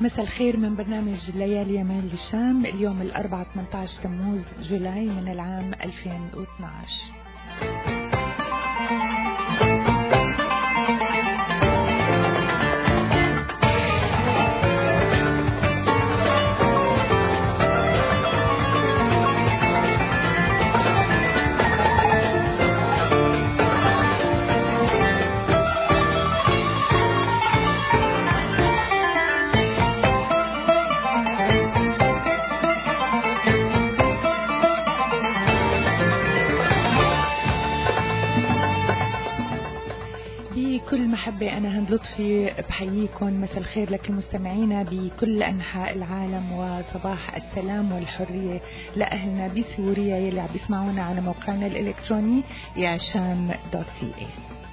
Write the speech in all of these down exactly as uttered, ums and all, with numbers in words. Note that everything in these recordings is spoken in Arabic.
مساء الخير من برنامج ليالي يمين للشام. اليوم الأربعاء ثمانية عشر تموز جولاي من العام ألفين واثناشر. بكل محبة أنا هند لطفي بحييكم. مساء الخير لكل مستمعينا بكل أنحاء العالم، وصباح السلام والحرية لأهلنا بسوريا يلي عم بيسمعونا على موقعنا الإلكتروني يعشام دوت سي اي.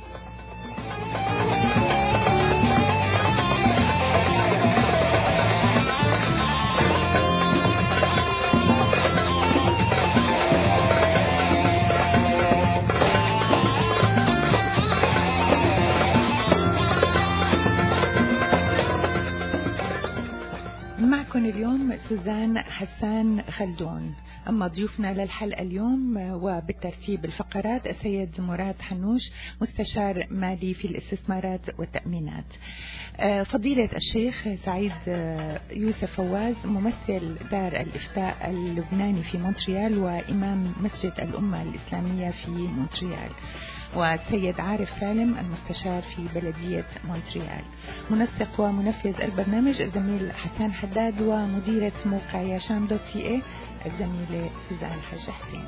معكم اليوم سوزان حسان خلدون. أما ضيوفنا للحلقة اليوم وبالترتيب الفقرات: السيد مراد حنوش مستشار مالي في الاستثمارات والتأمينات، فضيلة الشيخ سعيد يوسف فواز ممثل دار الإفتاء اللبناني في مونتريال وإمام مسجد الأمة الإسلامية في مونتريال، والسيد عارف سالم المستشار في بلدية مونتريال. منسق ومنفذ البرنامج الزميل حسان حداد، ومديرة موقع ياشام دوت سي اي الزميلة سوزان حج حسين.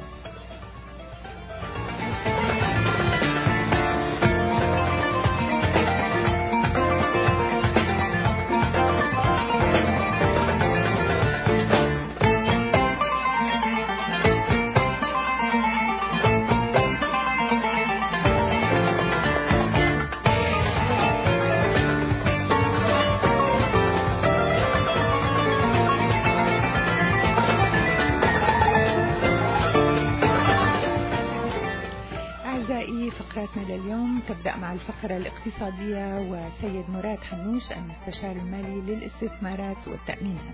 فقراتنا لليوم تبدأ مع الفقرة الاقتصادية وسيد مراد حنوش المستشار المالي للاستثمارات والتأمينات.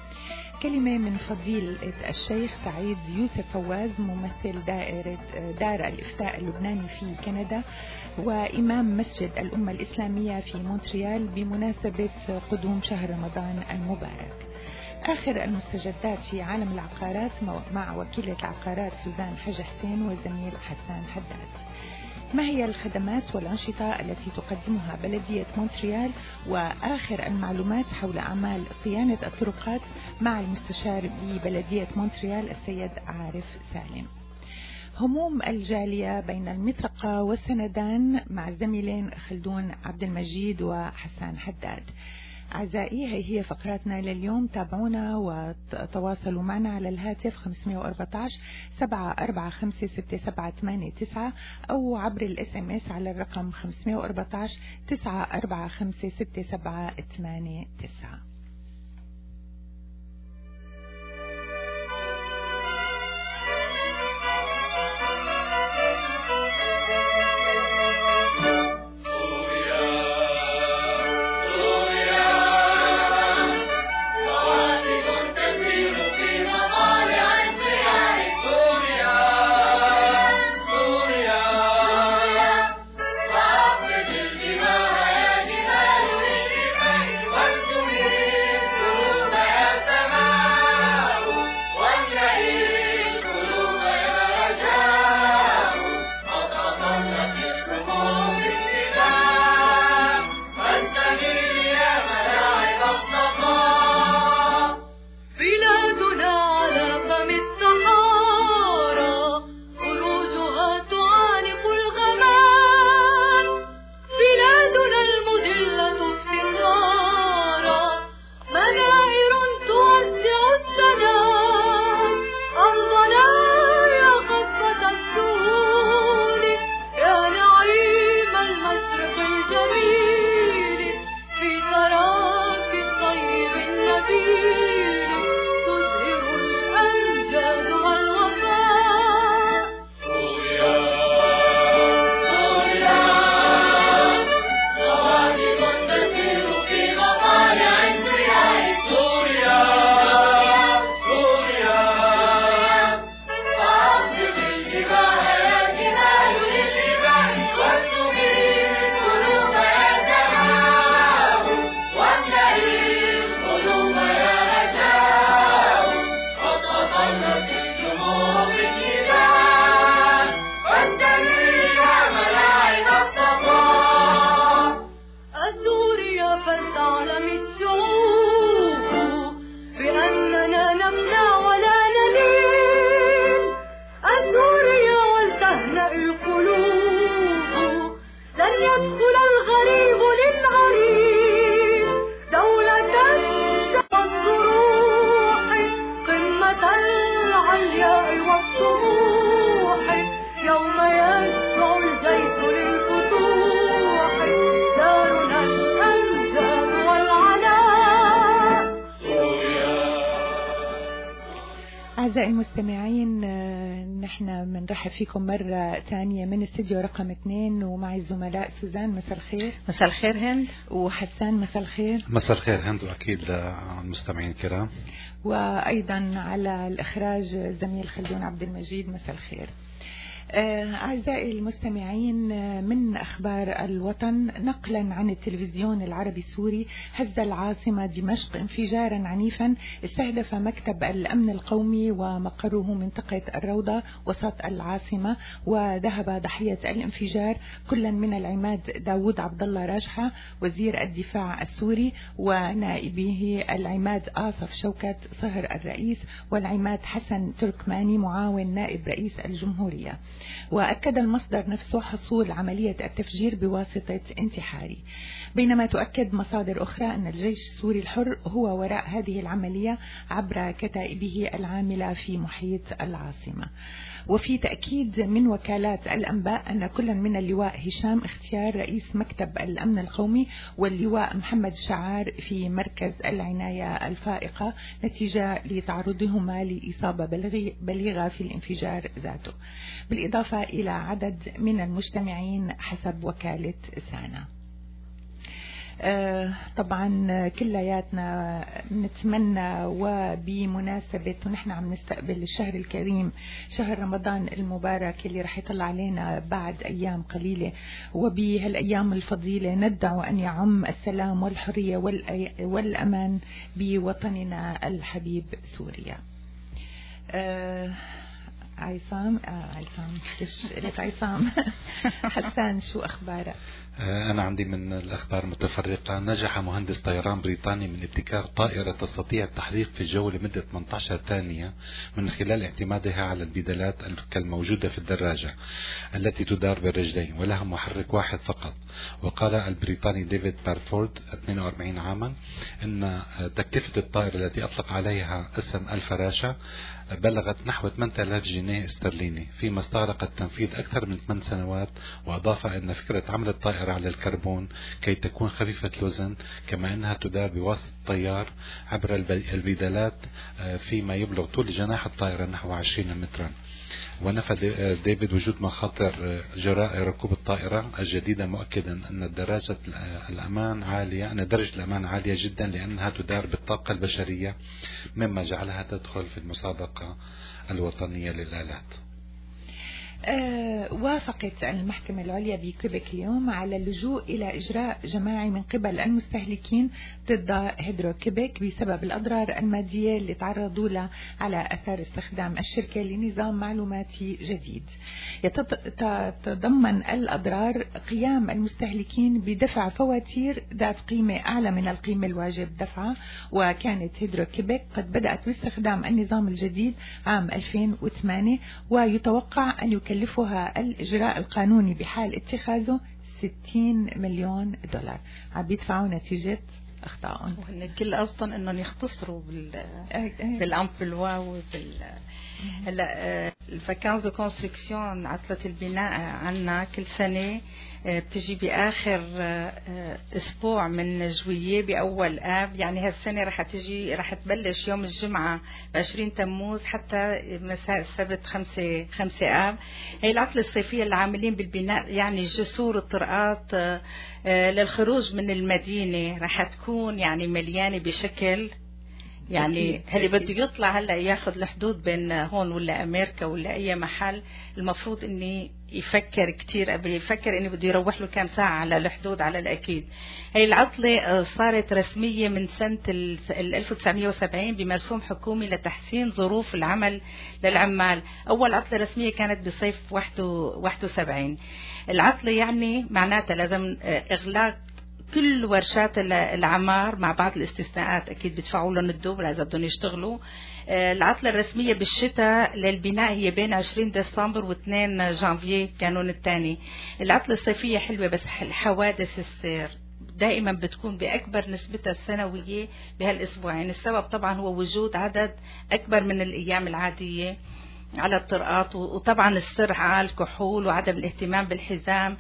كلمة من فضيلة الشيخ سعيد يوسف فواز ممثل دائرة دار الإفتاء اللبناني في كندا وإمام مسجد الأمة الإسلامية في مونتريال بمناسبة قدوم شهر رمضان المبارك. آخر المستجدات في عالم العقارات مع وكيلة العقارات سوزان حج حسين والزميل حسان حداد. ما هي الخدمات والأنشطة التي تقدمها بلدية مونتريال، وآخر المعلومات حول أعمال صيانة الطرقات مع المستشار ببلدية مونتريال السيد عارف سالم. هموم الجالية بين المطرقة والسندان مع الزميلين خلدون عبد المجيد وحسان حداد. أعزائي، هي هي فقراتنا لليوم. تابعونا وتواصلوا معنا على الهاتف خمسة أربعة عشر سبعة أربعة خمسة ستة سبعة ثمانية تسعة أو عبر الاس ام اس على الرقم خمسة أربعة عشر تسعة أربعة خمسة ستة سبعة ثمانية تسعة. Yeah. أعزائي المستمعين، نحن بنرحب فيكم مرة ثانية من استديو رقم اثنين، ومع الزملاء سوزان. مساء الخير. مساء الخير هند. وحسان. مساء الخير. مساء الخير هند، وأكيد للمستمعين الكرام. وأيضا على الإخراج زميل خلدون عبد المجيد. مساء الخير. أعزائي المستمعين، من أخبار الوطن نقلا عن التلفزيون العربي السوري، هز العاصمة دمشق انفجارا عنيفا استهدف مكتب الأمن القومي ومقره منطقة الروضة وسط العاصمة، وذهب ضحية الانفجار كلا من العماد داود عبد الله راجحة وزير الدفاع السوري، ونائبه العماد آصف شوكت صهر الرئيس، والعماد حسن تركماني معاون نائب رئيس الجمهورية. وأكد المصدر نفسه حصول عملية التفجير بواسطة انتحاري، بينما تؤكد مصادر أخرى أن الجيش السوري الحر هو وراء هذه العملية عبر كتائبه العاملة في محيط العاصمة. وفي تأكيد من وكالات الأنباء أن كل من اللواء هشام اختيار رئيس مكتب الأمن القومي واللواء محمد شعار في مركز العناية الفائقة نتيجة لتعرضهما لإصابة بليغة في الانفجار ذاته، بالإضافة إلى عدد من المجتمعين حسب وكالة سانا. آه طبعا كلياتنا نتمنى، وبمناسبة ونحن عم نستقبل الشهر الكريم شهر رمضان المبارك اللي رح يطلع علينا بعد أيام قليلة، وبهالأيام الفضيلة ندعو أن يعم السلام والحرية والأمان بوطننا الحبيب سوريا. آه عيسام آه عيسام لك عيسام حسان، شو أخبارك؟ أنا عندي من الأخبار متفرقة. نجح مهندس طيران بريطاني من ابتكار طائرة تستطيع التحليق في الجو لمدة ثمانية عشر ثانية من خلال اعتمادها على البدلات كالموجودة في الدراجة التي تدار بالرجلين ولها محرك واحد فقط. وقال البريطاني ديفيد بارفورد اثنين وأربعين عاما أن تكلفة الطائرة التي أطلق عليها اسم الفراشة بلغت نحو ثمانية آلاف جنيه استرليني، فيما استغرق التنفيذ أكثر من ثمان سنوات. وأضاف أن فكرة عمل الطائرة على الكربون كي تكون خفيفة الوزن، كما أنها تدار بواسطة طيار عبر البدلات، فيما يبلغ طول جناح الطائرة نحو عشرين مترا. ونفى ديفيد وجود مخاطر جراء ركوب الطائرة الجديدة، مؤكدا أن درجة الأمان عالية أن درجة الأمان عالية جدا لأنها تدار بالطاقة البشرية، مما جعلها تدخل في المسابقة الوطنية للآلات. أه وافقت المحكمة العليا بكيبك اليوم على اللجوء إلى إجراء جماعي من قبل المستهلكين ضد هيدرو كيبك بسبب الأضرار المادية اللي تعرضوا لها على أثار استخدام الشركة لنظام معلوماتي جديد. يتضمن الأضرار قيام المستهلكين بدفع فواتير ذات قيمة أعلى من القيمة الواجب دفعها، وكانت هيدرو كيبك قد بدأت باستخدام النظام الجديد عام ألفين وثمانية، ويتوقع أن يكلفها الإجراء القانوني بحال اتخاذه ستين مليون دولار. عم يدفعوا نتيجة أخطائهم. الكل قصدهم إنهم يختصروا بال بالأمبلوا وبال هلا الفاكانس دو كونستركسيون، عطلة البناء عنا كل سنة بتجي بآخر أسبوع من جوية بأول آب. يعني هالسنة رح تجي رح تبلش يوم الجمعة بعشرين تموز حتى مساء السبت خمسة خمسة آب. هي العطلة الصيفية اللي عاملين بالبناء، يعني جسور الطرقات للخروج من المدينة رح تكون يعني مليانة بشكل يعني اللي بده يطلع هلا ياخذ الحدود بين هون ولا امريكا ولا اي محل، المفروض اني يفكر كتير قبل يفكر انه بده يروح له كم ساعه على الحدود على الاكيد. هي العطله صارت رسميه من سنه ألف وتسعمئة وسبعين بمرسوم حكومي لتحسين ظروف العمل للعمال. اول عطله رسميه كانت بصيف واحد وسبعين. العطله يعني معناتها لازم اغلاق كل ورشات العمار مع بعض الاستثناءات، اكيد بيدفعوا لهم الدوبل اذا بدهم يشتغلوا. العطله الرسميه بالشتاء للبناء هي بين عشرين ديسمبر واثنين جانفييه كانون الثاني. العطله الصيفيه حلوه بس الحوادث السير دائما بتكون باكبر نسبتها السنويه بهالاسبوعين. السبب طبعا هو وجود عدد اكبر من الايام العاديه على الطرقات، وطبعا السرعه، الكحول، وعدم الاهتمام بالحزام.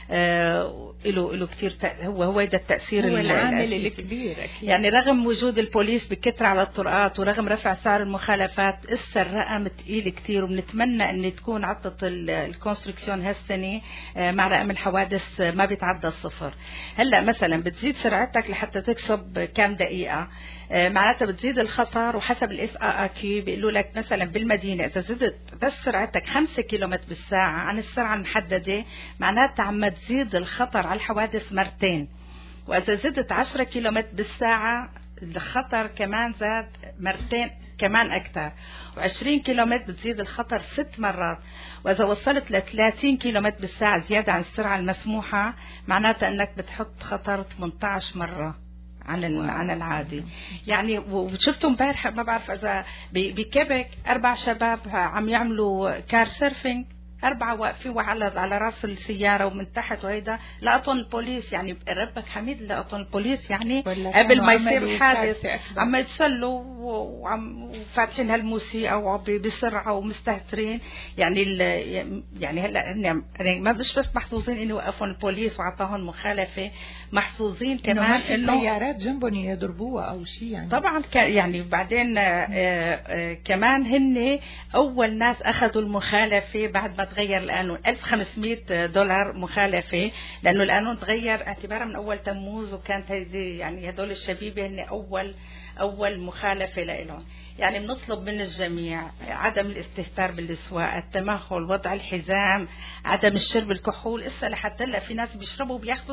له له كثير هو هو ده التأثير هو العامل الكبير أكيد. يعني رغم وجود البوليس بكثرة على الطرقات ورغم رفع سعر المخالفات لسه الرقم ثقيل كثير، وبنتمنى ان تكون عطة الكونستركسيون هالسنة مع رقم الحوادث ما بيتعدى الصفر. هلا مثلا بتزيد سرعتك لحتى تكسب كام دقيقة، معناتها بتزيد الخطر، وحسب الاس ا كيو بيقولوا لك مثلا بالمدينة اذا زدت بس سرعتك خمسة كيلومتر بالساعة عن السرعة المحددة معناتها عم تزيد الخطر على الحوادث مرتين، وإذا زدت عشرة كيلومتر بالساعة الخطر كمان زاد مرتين كمان أكثر، وعشرين كيلومتر بتزيد الخطر ست مرات، وإذا وصلت لثلاثين كيلومتر بالساعة زيادة عن السرعة المسموحة معناتها أنك بتحط خطر ثمانية عشر مرة عن عن العادي. يعني وشفتوا امبارح ما بعرف إذا بكيبك أربع شباب عم يعملوا كار سيرفينج، أربعة واقفين على على راس السيارة ومن تحت، وهيدا لقطن البوليس. يعني ربك حميد لقطن البوليس، يعني قبل ما يصير حادث عم يتسلوا وعم وفاتحين هالموسيقى بسرعة ومستهترين. يعني يعني هلا يعني ما مش بس محظوظين إنه وقفوا البوليس وعطاهم مخالفة، محظوظين كمان إنه سيارات جنبهم يضربوها أو شيء. يعني طبعا يعني بعدين آآ آآ كمان هن أول ناس أخذوا المخالفة بعد ما تغير القانون. ألف وخمسمائة دولار مخالفة، لأنه القانون تغير اعتبارا من أول تموز، وكانت هذه يعني هدول الشبيبة هن أول أول مخالفة لهم. يعني بنطلب من الجميع عدم الاستهتار بالسواقة، التمهل، وضع الحزام، عدم الشرب الكحول. إسا لحد هلا في ناس بيشربوا بياخذوا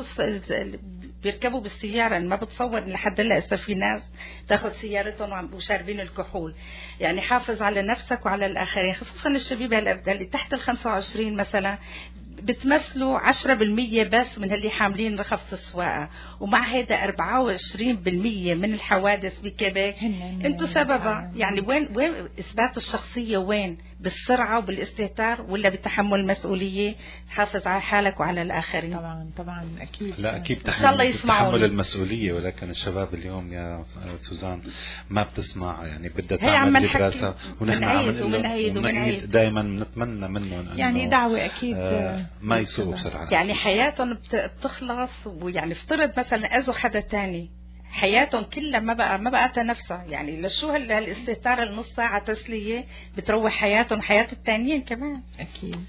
بيركبوا بالسيارة، ما بتصور ان لحد هلا إسا في ناس تاخذ سيارتهم وشاربين الكحول. يعني حافظ على نفسك وعلى الآخرين، خصوصا الشبيبة اللي تحت ال خمسة وعشرين مثلا بتمثلوا عشرة بالمية بس من اللي حاملين رخصة السواقة، ومع هيدا أربعة وعشرين بالمية من الحوادث بكيبك انتوا سببها. يعني وين وين إثبات الشخصية؟ وين بالسرعة وبالاستهتار، ولا بتحمل المسؤولية؟ تحافظ على حالك وعلى الآخرين. طبعا طبعا أكيد. لا أكيد إن شاء الله يسمعون. تحمل المسؤولية، ولكن الشباب اليوم يا سوزان ما بتسمع، يعني بدها تعمل دراسة، ونحن عم دائما بنتمنى منهم يعني دعوة أكيد آه ما يسوقوا بسرعة. يعني حياتهم بتخلص، ويعني افترض مثلا أذوا حدا تاني، حياتهم كلها ما بقى ما بقى نفسها. يعني لشو هالاستهتار النص ساعة تسلية بتروح حياتهم حياة التانيين كمان. أكيد.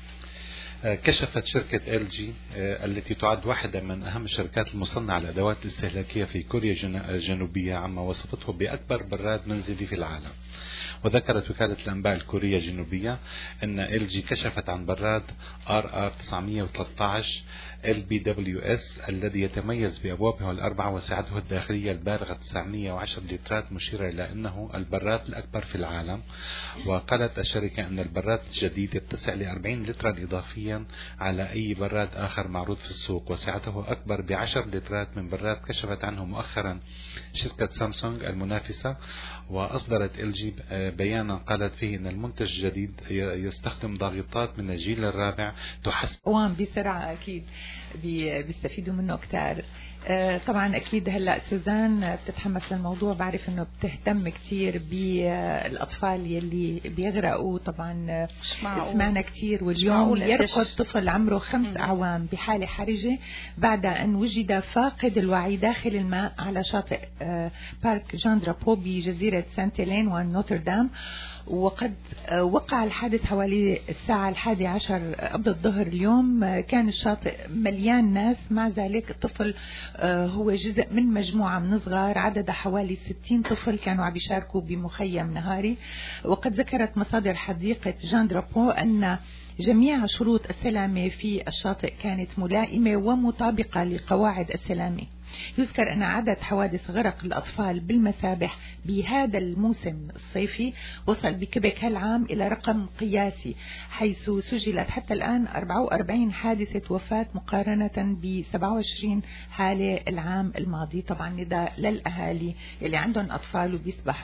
كشفت شركة إل جي التي تعد واحدة من أهم الشركات المصنعة للأدوات الاستهلاكية في كوريا الجنوبية عما وصفته بأكبر براد منزلي في العالم. وذكرت وكالة الأنباء الكورية الجنوبية أن إل جي كشفت عن براد آر آر تسعمائة وثلاثة عشر إل بي دبليو إس الذي يتميز بأبوابه الأربعة وسعته الداخلية البالغة تسعمائة وعشرة لترات، مشيرة إلى أنه البراد الأكبر في العالم. وقالت الشركة أن البراد الجديد يتسع ل أربعين لترا إضافيا على أي براد آخر معروض في السوق، وسعته أكبر بعشر لترات من براد كشفت عنه مؤخرا شركة سامسونج المنافسة. وأصدرت إل جي بيانا قالت فيه أن المنتج الجديد يستخدم ضاغطات من الجيل الرابع تحسن وان بسرعة. أكيد بيستفيدوا منه كتير. طبعا أكيد هلأ سوزان بتتحمس للموضوع، بعرف أنه بتهتم كتير بالأطفال يلي بيغرقوا. طبعا سمعنا كتير، واليوم يرقد طفل عمره خمس أعوام بحالة حرجة بعد أن وجد فاقد الوعي داخل الماء على شاطئ بارك جان درابو بجزيرة سانتيلين ونوتردام. وقد وقع الحادث حوالي الساعة الحادي عشر قبل الظهر اليوم. كان الشاطئ مليان ناس، مع ذلك الطفل هو جزء من مجموعة من صغار عدد حوالي ستين طفل كانوا عم يشاركوا بمخيم نهاري. وقد ذكرت مصادر حديقة جان درابو أن جميع شروط السلامة في الشاطئ كانت ملائمة ومطابقة لقواعد السلامة. يذكر أن عدد حوادث غرق الأطفال بالمسابح بهذا الموسم الصيفي وصل بكيبك هالعام إلى رقم قياسي، حيث سجلت حتى الآن أربعة وأربعين حادثة وفاة مقارنة ب سبعة وعشرين حالة العام الماضي. طبعا نداء للأهالي اللي عندهم أطفال وبيسبحوا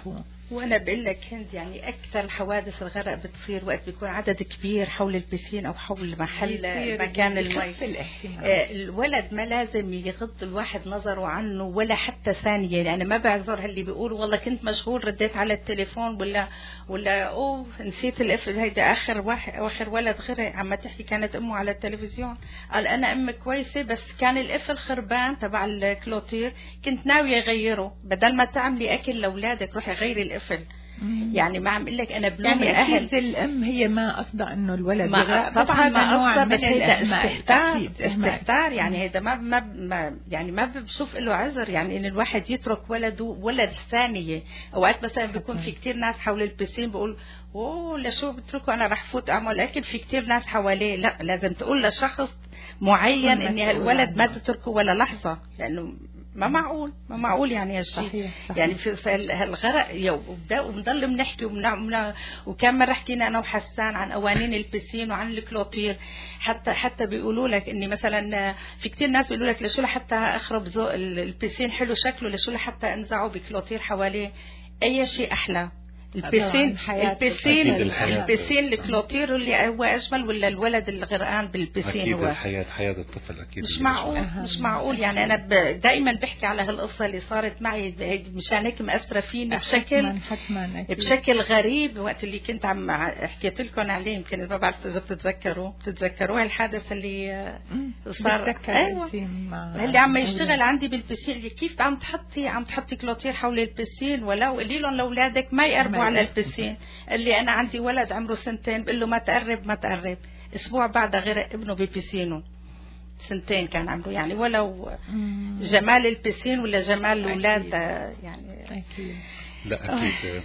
وانا بقول لك هند يعني اكثر حوادث الغرق بتصير وقت بيكون عدد كبير حول البسين او حول محل مكان المي. الولد ما لازم يغض الواحد نظره عنه ولا حتى ثانيه، يعني ما بعذر اللي بيقولوا والله كنت مشغول رديت على التليفون ولا ولا اوه نسيت القفل. هيدا اخر واحد اخر ولد غرق عم تحكي كانت امه على التلفزيون، قال انا ام كويسه بس كان القفل خربان تبع الكلوتير كنت ناويه اغيره، بدل ما تعملي اكل لاولادك روحي غيري القفل. يعني ما عم اقول لك انا بلوم يعني الاهل. اكيد الام هي ما قصدها انه الولد ما طبعا ما قصدها، بس هيدا استهتار استهتار يعني هيدا ما ما يعني ما بشوف له عذر، يعني ان الواحد يترك ولده ولد ثانيه. اوقات مثلا بيكون في كتير ناس حول البسين بقول اوه لشو بتركوا انا رح فوت اعمل اكل، في كتير ناس حواليه. لا لازم تقول لشخص معين ان هالولد ما تتركه ولا لحظه، لانه ما معقول ما معقول يعني هالشيء. يعني في الغرق وبنضل بنحكي وبنعمل، وكم مره حكينا انا وحسان عن قوانين البسين وعن الكلوتير. حتى حتى بيقولوا لك اني مثلا في كتير ناس بيقولوا لك لشو لحتى اخرب ذوق البسين حلو شكله، لشو لحتى انزعوا بكلوتير حواليه. اي شيء احلى البسين البسين البسين الكلوتير اللي هو اجمل ولا الولد الغرقان بالبسين؟ اكيد هو الحياه حياه الطفل اكيد مش معقول مش معقول. يعني انا دائما بحكي على هالقصه اللي صارت معي مشان هيك مأثره فيني بشكل حتما بشكل غريب. وقت اللي كنت عم حكيت لكم عليه يمكن ما بعرف اذا بتتذكروا بتتذكروا الحادث اللي صار. ايوه اللي عم يشتغل عندي بالبسين اللي كيف عم تحطي عم تحطي كلوتير حول البسين، ولو قولي لهم لاولادك ما يقربوا على البسين. اللي انا عندي ولد عمره سنتين بقول له ما تقرب ما تقرب. اسبوع بعد غرق ابنه ببسينه، سنتين كان عمره. يعني ولو جمال البسين ولا جمال الاولاد يعني اكيد. لا اكيد.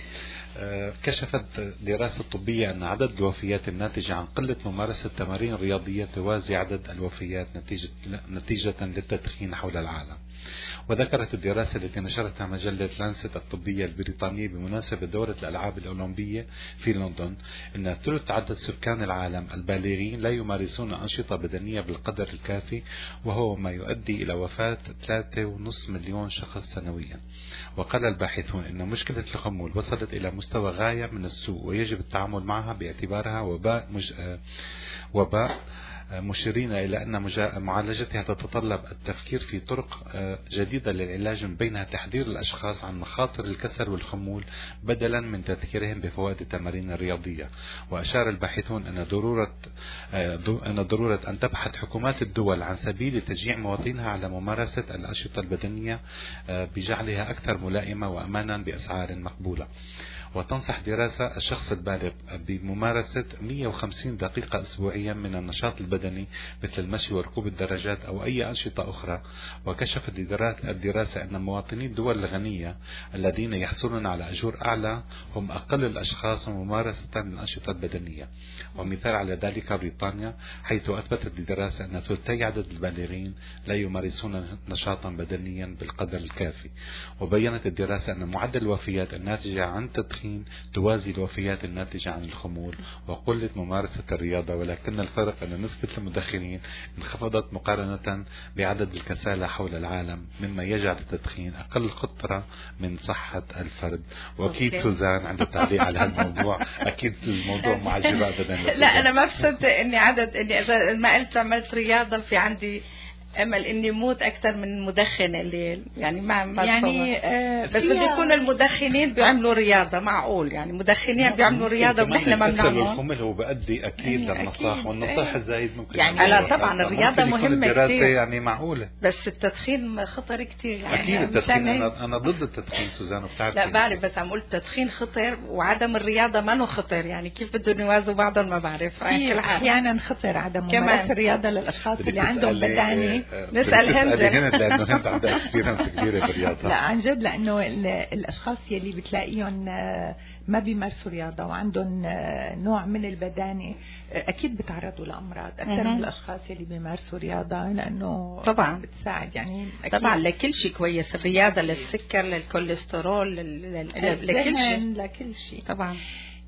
كشفت دراسة طبية أن عدد الوفيات الناتجة عن قلة ممارسة تمارين رياضية توازي عدد الوفيات نتيجة, نتيجة للتدخين حول العالم. وذكرت الدراسة التي نشرتها مجلة لانست الطبية البريطانية بمناسبة دورة الألعاب الأولمبية في لندن أن ثلث عدد سكان العالم البالغين لا يمارسون أنشطة بدنية بالقدر الكافي، وهو ما يؤدي إلى وفاة ثلاثة ونصف مليون شخص سنويا. وقال الباحثون أن مشكلة الخمول وصلت إلى مستوى غاية من السوء ويجب التعامل معها باعتبارها وباء مج... وباء مشيرين إلى أن معالجتها تتطلب التفكير في طرق جديدة للعلاج، من بينها تحذير الأشخاص عن مخاطر الكسل والخمول بدلا من تذكيرهم بفوائد التمارين الرياضية. وأشار الباحثون أن ضرورة أن ضرورة أن تبحث حكومات الدول عن سبيل تشجيع مواطنيها على ممارسة الأنشطة البدنية بجعلها أكثر ملائمة وأمانا بأسعار مقبولة. وتنصح دراسة الشخص البالغ بممارسة مئة وخمسين دقيقة أسبوعيا من النشاط البدني مثل المشي وركوب الدراجات أو أي أنشطة أخرى. وكشفت الدراسة أن مواطني الدول الغنية الذين يحصلون على أجور أعلى هم أقل الأشخاص ممارسة للأنشطة البدنية. ومثال على ذلك بريطانيا، حيث أثبتت الدراسة أن ثلثي عدد البالغين لا يمارسون نشاطا بدنيا بالقدر الكافي. وبينت الدراسة أن معدل الوفيات الناتجة عن التدخين توازي الوفيات الناتجة عن الخمول وقلة ممارسة الرياضة، ولكن الفرق أن نسبة المدخنين انخفضت مقارنة بعدد الكسالى حول العالم، مما يجعل التدخين أقل خطرة من صحة الفرد. وأكيد أوكي. سوزان عنده تعليق على هذا الموضوع. أكيد الموضوع معجب أبدا. لا أنا ما بصدق إني عدد إني إذا ما قلت عملت رياضة في عندي امل اني موت اكثر من المدخن اللي يعني ما ما يعني آه بس بده يكون المدخنين بيعملوا رياضه معقول. يعني مدخنين بيعملوا رياضه ونحن ما بنعمل. الخمل هو بيؤدي اكيد يعني للنصاح، والنصاح الزايد ممكن يعني لا طبعا الرياضه مهمه كثير يعني معقوله، بس التدخين خطر كثير. يعني اكيد التدخين انا انا ضد التدخين سوزان وبتعرف. لا بعرف بس عم اقول التدخين خطر وعدم الرياضه ما خطر. يعني كيف بدهم يوازوا بعضهم ما بعرف. احيانا خطر عدم ممارسه الرياضه للاشخاص اللي عندهم بدانه. نسال هند لانه هند عندها اكسبيرينس كبيره بالرياضه. لا عن جد، لانه الاشخاص يلي بتلاقيهم ما بيمارسوا رياضه وعندهم نوع من البدانه اكيد بتعرضوا لامراض اكثر من الاشخاص يلي بيمارسوا رياضه، لانه طبعا بتساعد يعني طبعا لكل شيء كويس. الرياضه للسكر للكوليسترول لكل شيء لكل شيء طبعا.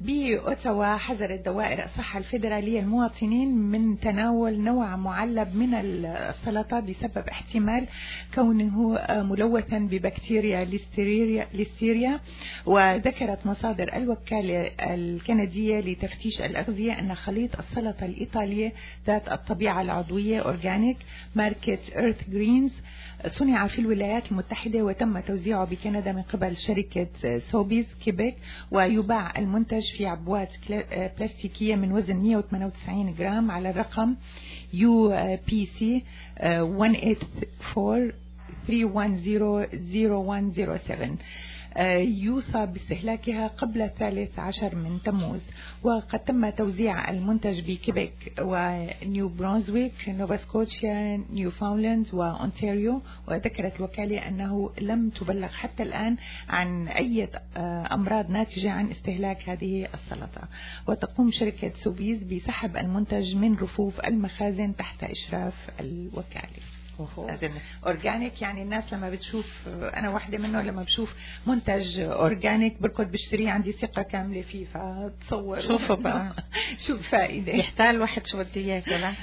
بأوتاوا حذرت دوائر الصحة الفيدرالية المواطنين من تناول نوع معلب من السلطات بسبب احتمال كونه ملوثا ببكتيريا ليستيريا. وذكرت مصادر الوكالة الكندية لتفتيش الأغذية أن خليط السلطة الإيطالية ذات الطبيعة العضوية أورجانيك ماركة إيرث جرينز صنع في الولايات المتحدة وتم توزيعه بكندا من قبل شركة سوبيز كيبيك، ويباع المنتج في عبوات بلاستيكية من وزن مئة وثمانية وتسعين جرام على الرقم يو بي سي واحد ثمانية أربعة ثلاثة واحد صفر صفر واحد صفر سبعة. يوصى باستهلاكها قبل الثالث عشر من تموز. وقد تم توزيع المنتج بكيبيك ونيو برونزويك نوفا سكوتشيا نيوفاوندلاند وأونتاريو. وذكرت الوكالة أنه لم تبلغ حتى الآن عن أي أمراض ناتجة عن استهلاك هذه السلطة. وتقوم شركة سوبيز بسحب المنتج من رفوف المخازن تحت إشراف الوكالة. اورجانيك يعني الناس لما بتشوف، انا واحده منه لما بشوف منتج اورجانيك بركض بشتريه، عندي ثقه كامله فيه. فتصور شوفوا بقى شو الفائده، يحتاج الواحد شو بدي اياه كمان.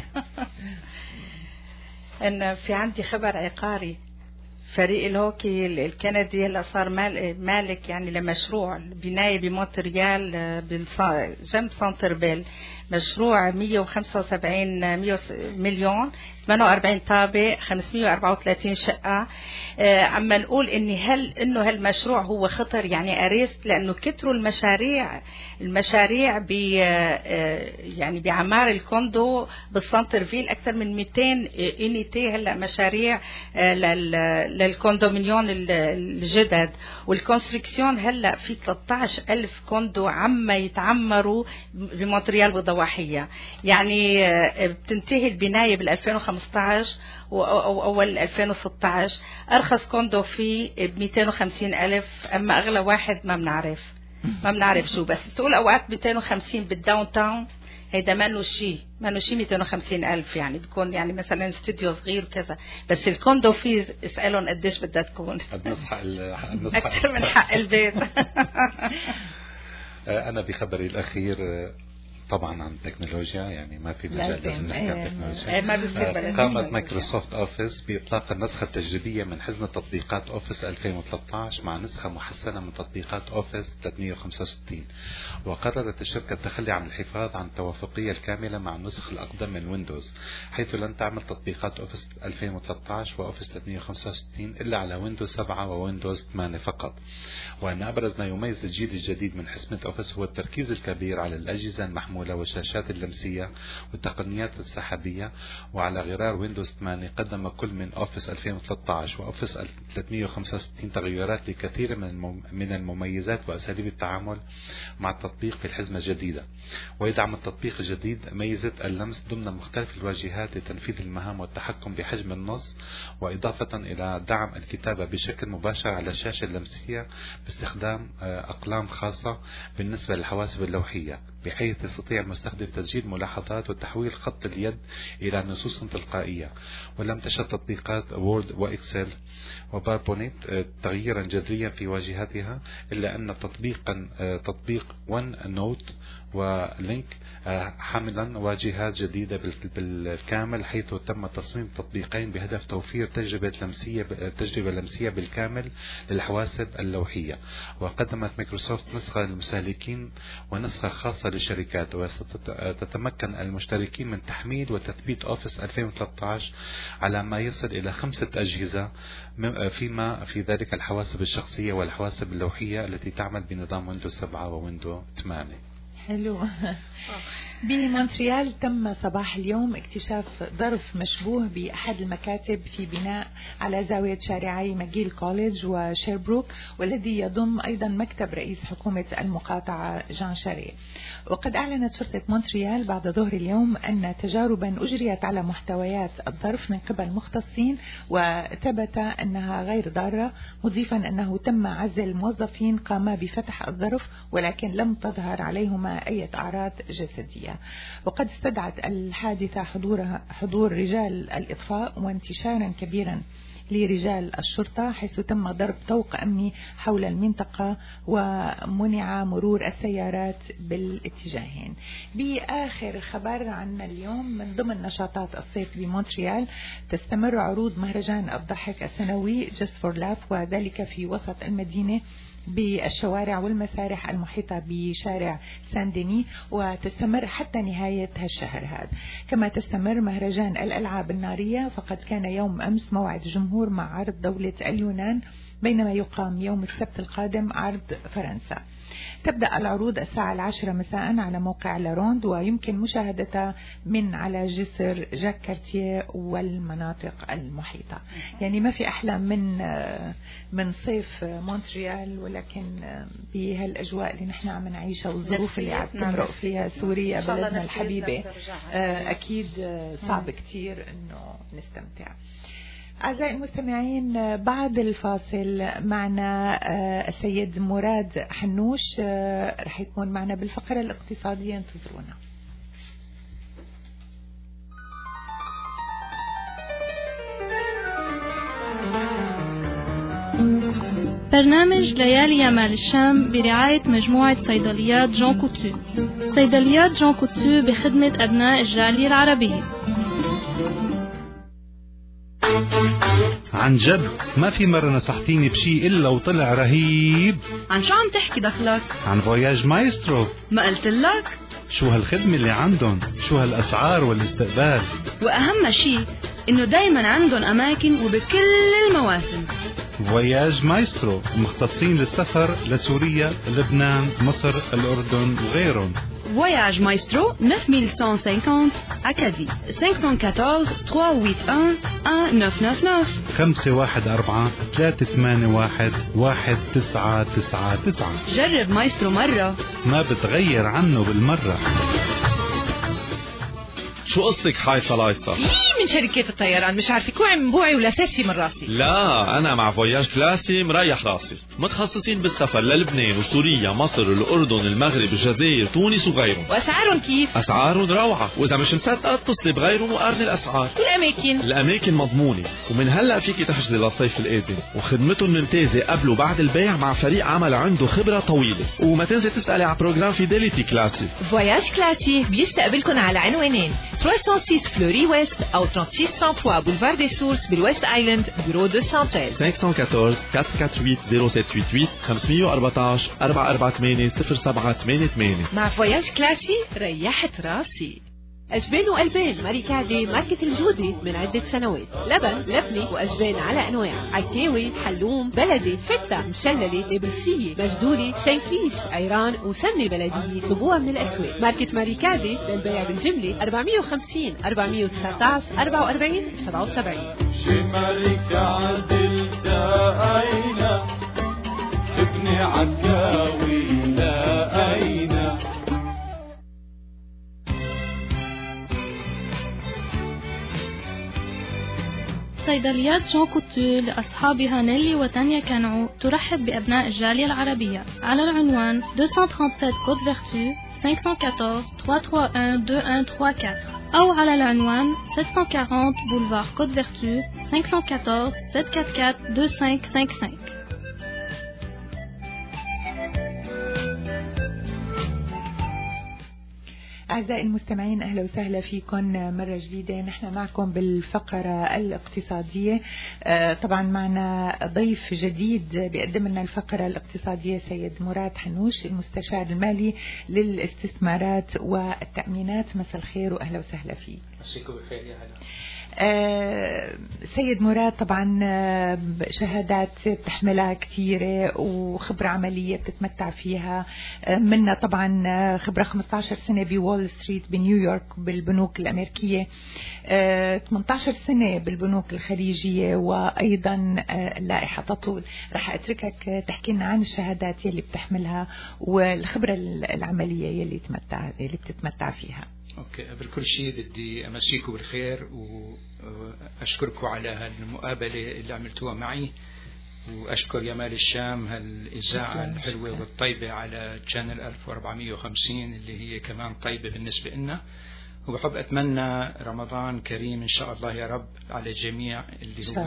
ان في عندي خبر عقاري، فريق الهوكي الكندي هلا صار مالك يعني لمشروع بنايه بمونتريال جنب سانتر بيل، مشروع مئة وخمسة وسبعين مليون، ثمانية وأربعين طابق، خمسمئة وأربعة وثلاثين شقة. عما نقول اني هل انه هالمشروع هو خطر يعني اريست، لانه كتروا المشاريع المشاريع ب يعني بعمار الكوندو بالسنتر فيل اكثر من مئتين يونيتي هلا مشاريع للكوندومينيون الجدد. والكونستركسيون هلا في ثلاثة عشر ألف كوندو عم يتعمروا بمونتريال وضواحية. يعني بتنتهي البناية بال ألفين وخمسة عشر وأول ألفين وستة عشر. أرخص كوندو فيه ب مئتين وخمسين ألف، أما أغلى واحد ما بنعرف ما بنعرف شو. بس تقول أوقات مئتين وخمسين بالداون تاون، هيدا ما شيء ما شيء مئتين وخمسين ألف، يعني بيكون يعني مثلا استوديو صغير كذا. بس الكوندو فيه اسألهم قديش بدها تكون، أكثر من حق البيت. أنا بخبري الأخير طبعا عن التكنولوجيا، يعني ما في مجال لازم نحكي عن التكنولوجيا. قامت مايكروسوفت اوفيس باطلاق النسخه التجريبيه من حزمه تطبيقات اوفيس ألفين وثلاثة عشر مع نسخه محسنه من تطبيقات اوفيس ثلاثمئة وخمسة وستين. وقررت الشركه التخلي عن الحفاظ عن التوافقيه الكامله مع النسخ الاقدم من ويندوز، حيث لن تعمل تطبيقات اوفيس ألفين وثلاثة عشر واوفيس ثلاثمئة وخمسة وستين الا على ويندوز سبعة وويندوز ثمانية فقط. وان ابرز ما يميز الجيل الجديد من حزمه اوفيس هو التركيز الكبير على الاجهزه المحموله والشاشات اللمسية والتقنيات السحابية. وعلى غرار ويندوز ثمانية قدم كل من اوفيس ألفين وثلاثة عشر واوفيس ثلاثمئة وخمسة وستين تغيرات لكثير من المميزات واساليب التعامل مع التطبيق في الحزمة الجديدة. ويدعم التطبيق الجديد ميزة اللمس ضمن مختلف الواجهات لتنفيذ المهام والتحكم بحجم النص، وإضافة إلى دعم الكتابة بشكل مباشر على الشاشة اللمسية باستخدام أقلام خاصة بالنسبة للحواسب اللوحية، بحيث يستطيع المستخدم تسجيل ملاحظات وتحويل خط اليد إلى نصوص تلقائية. ولم تشهد تطبيقات وورد وإكسل وباوربوينت تغييرا جذريا في واجهتها، إلا أن تطبيقا تطبيق ون نوت ولينك حاملا واجهات جديدة بالكامل، حيث تم تصميم تطبيقين بهدف توفير تجربة لمسية تجربة لمسية بالكامل للحواسب اللوحية. وقدمت مايكروسوفت نسخة للمستهلكين ونسخة خاصة للشركات، وتتمكن المشتركين من تحميل وتثبيت اوفيس ألفين وثلاثة عشر على ما يصل إلى خمسة أجهزة، فيما في ذلك الحواسب الشخصية والحواسب اللوحية التي تعمل بنظام ويندوز سبعة وويندوز ثمانية. حلو. بمونتريال تم صباح اليوم اكتشاف ظرف مشبوه بأحد المكاتب في بناء على زاوية شارعي ماجيل كوليدج وشيربروك، والذي يضم أيضا مكتب رئيس حكومة المقاطعة جان شاري. وقد أعلنت شرطة مونتريال بعد ظهر اليوم أن تجاربا أجريت على محتويات الظرف من قبل مختصين وثبت أنها غير ضارة، مضيفا أنه تم عزل موظفين قاما بفتح الظرف ولكن لم تظهر عليهما أي أعراض جسدية. وقد استدعت الحادثة حضور حضور رجال الإطفاء وانتشارا كبيرا لرجال الشرطة، حيث تم ضرب طوق أمني حول المنطقة ومنع مرور السيارات بالاتجاهين. بآخر خبر عنا اليوم، من ضمن نشاطات الصيف بمونتريال تستمر عروض مهرجان الضحك السنوي Just for Laugh، وذلك في وسط المدينة بالشوارع والمسارح المحيطة بشارع سان ديني، وتستمر حتى نهاية هالشهر هذا. كما تستمر مهرجان الألعاب النارية، فقد كان يوم أمس موعد جمهور مع عرض دولة اليونان، بينما يقام يوم السبت القادم عرض فرنسا. تبدأ العروض الساعة العاشرة مساء على موقع لاروند، ويمكن مشاهدتها من على جسر جاك كارتيه والمناطق المحيطة. يعني ما في أحلى من من صيف مونتريال، ولكن بهالأجواء اللي نحن عم نعيشها والظروف اللي عم تمرق فيها سوريا بلدنا الحبيبة، أكيد صعب كتير إنه نستمتع. أعزائي المستمعين، بعد الفاصل معنا السيد مراد حنوش، رح يكون معنا بالفقرة الاقتصادية، انتظرونا. برنامج ليالي يمال الشام برعاية مجموعة صيدليات جون كوتو. صيدليات جون كوتو بخدمة أبناء الجالية العربية. عن جد ما في مرة نصحتيني بشي إلا وطلع رهيب. عن شو عم تحكي دخلك؟ عن فواياج مايسترو. ما قلت لك؟ شو هالخدمة اللي عندهم، شو هالأسعار والاستقبال، وأهم شي إنه دايما عندهم أماكن وبكل المواسم. فواياج مايسترو مختصين للسفر لسوريا، لبنان، مصر، الأردن وغيرهم. Voyage Maestro neuf mille cent cinquante Acadie cinq cent quatorze trois huit un un neuf neuf neuf خمسة واحد أربعة ثلاثة ثمانية واحد واحد تسعة تسعة تسعة. جرب مايسترو مرة ما بتغير عنه بالمرة. شو قصتك حايصة لايصة؟ إيه، من شركة الطيران، مش عارفة كوع من بوعي ولا ساسي من راسي. لا، أنا مع فواياج كلاسي مريح راسي، متخصصين بالسفر للبنان وسوريا، مصر، الأردن، المغرب، الجزائر، تونس وغيرهم. وأسعارهم كيف؟ أسعارهم روعة، وإذا مش مصدقة اتصلي بغيرهم وقارني الأسعار. والأماكن؟ الأماكن مضمونة، ومن هلأ فيكي تحجزي للصيف القادم، وخدمتهم ممتازة قبل وبعد البيع مع فريق عمل عنده خبرة طويلة. وما تنسي تسألي على بروجرام فيديليتي كلاسي. فواياج كلاسي بيستقبلكم على عنوانين ثلاثمية وستة فلوري ويست أو ثلاثمية وستة وثلاثة بولفار دي سورس بالويست آيلاند، بيرو دو سانتيل. خمسة واحد أربعة أربعة أربعة ثمانية صفر سبعة ثمانية ثمانية خمسة أربعة أربعة أربعة ثمانية صفر سبعة ثمانية ثمانية. مع فواياج كلاسي ريحت راسي. أجبان وألبان ماركة ماركة الجودة من عدة سنوات. لبن، لبنة وأجبان على أنواع، عكاوي، حلوم، بلدي، فتة، مشللة، نابلسية، مجدولة، شنكليش، عيران وسمنة بلدية. طلبوها من الأسواق. ماركة ماركة للبيع بالجملة أربعمية وخمسين أربعمية وتسعة عشر أربعة وأربعين سبعة وسبعين. شي ماركة عدل داينا ابني عكاوي لاقينا. صيدليات جون كوتو لأصحابها نيلي وتانيا كانعو ترحب بأبناء الجالية العربية على العنوان مئتين وسبعة وثلاثين كوت فيرتو خمسة أربعة أربعة ثلاثة واحد واحد اثنين واحد ثلاثة أربعة أو على العنوان سبعمية وأربعين بولفار كوت فيرتو خمسة أربعة أربعة سبعة أربعة أربعة اثنين خمسة خمسة خمسة. أعزائي المستمعين، أهلا وسهلا فيكم مرة جديدة. نحن معكم بالفقرة الاقتصادية. طبعا معنا ضيف جديد بيقدم لنا الفقرة الاقتصادية، سيد مراد حنوش، المستشار المالي للاستثمارات والتأمينات. مساء الخير وأهلا وسهلا فيك. مساكم بخير يا هلا. آه سيد مراد، طبعا شهادات بتحملها كثيرة وخبرة عملية بتتمتع فيها، آه منها طبعا خبرة خمسة عشر سنة بوول ستريت بنيويورك بالبنوك الأمريكية، آه ثمانية عشر سنة بالبنوك الخليجية، وأيضا آه لائحة تطول. رح أتركك تحكي لنا عن الشهادات يلي بتحملها والخبرة العملية يلي تمتع يلي بتتمتع فيها. اوكي، قبل كل شيء بدي امسيكم بالخير واشكركم على هالمقابله اللي عملتوها معي، واشكر يمال الشام هالاذاعه الحلوه والطيبه على تشانل ألف وأربعمية وخمسين اللي هي كمان طيبه بالنسبه لنا. وبحب اتمنى رمضان كريم ان شاء الله يا رب على الجميع، اللي هو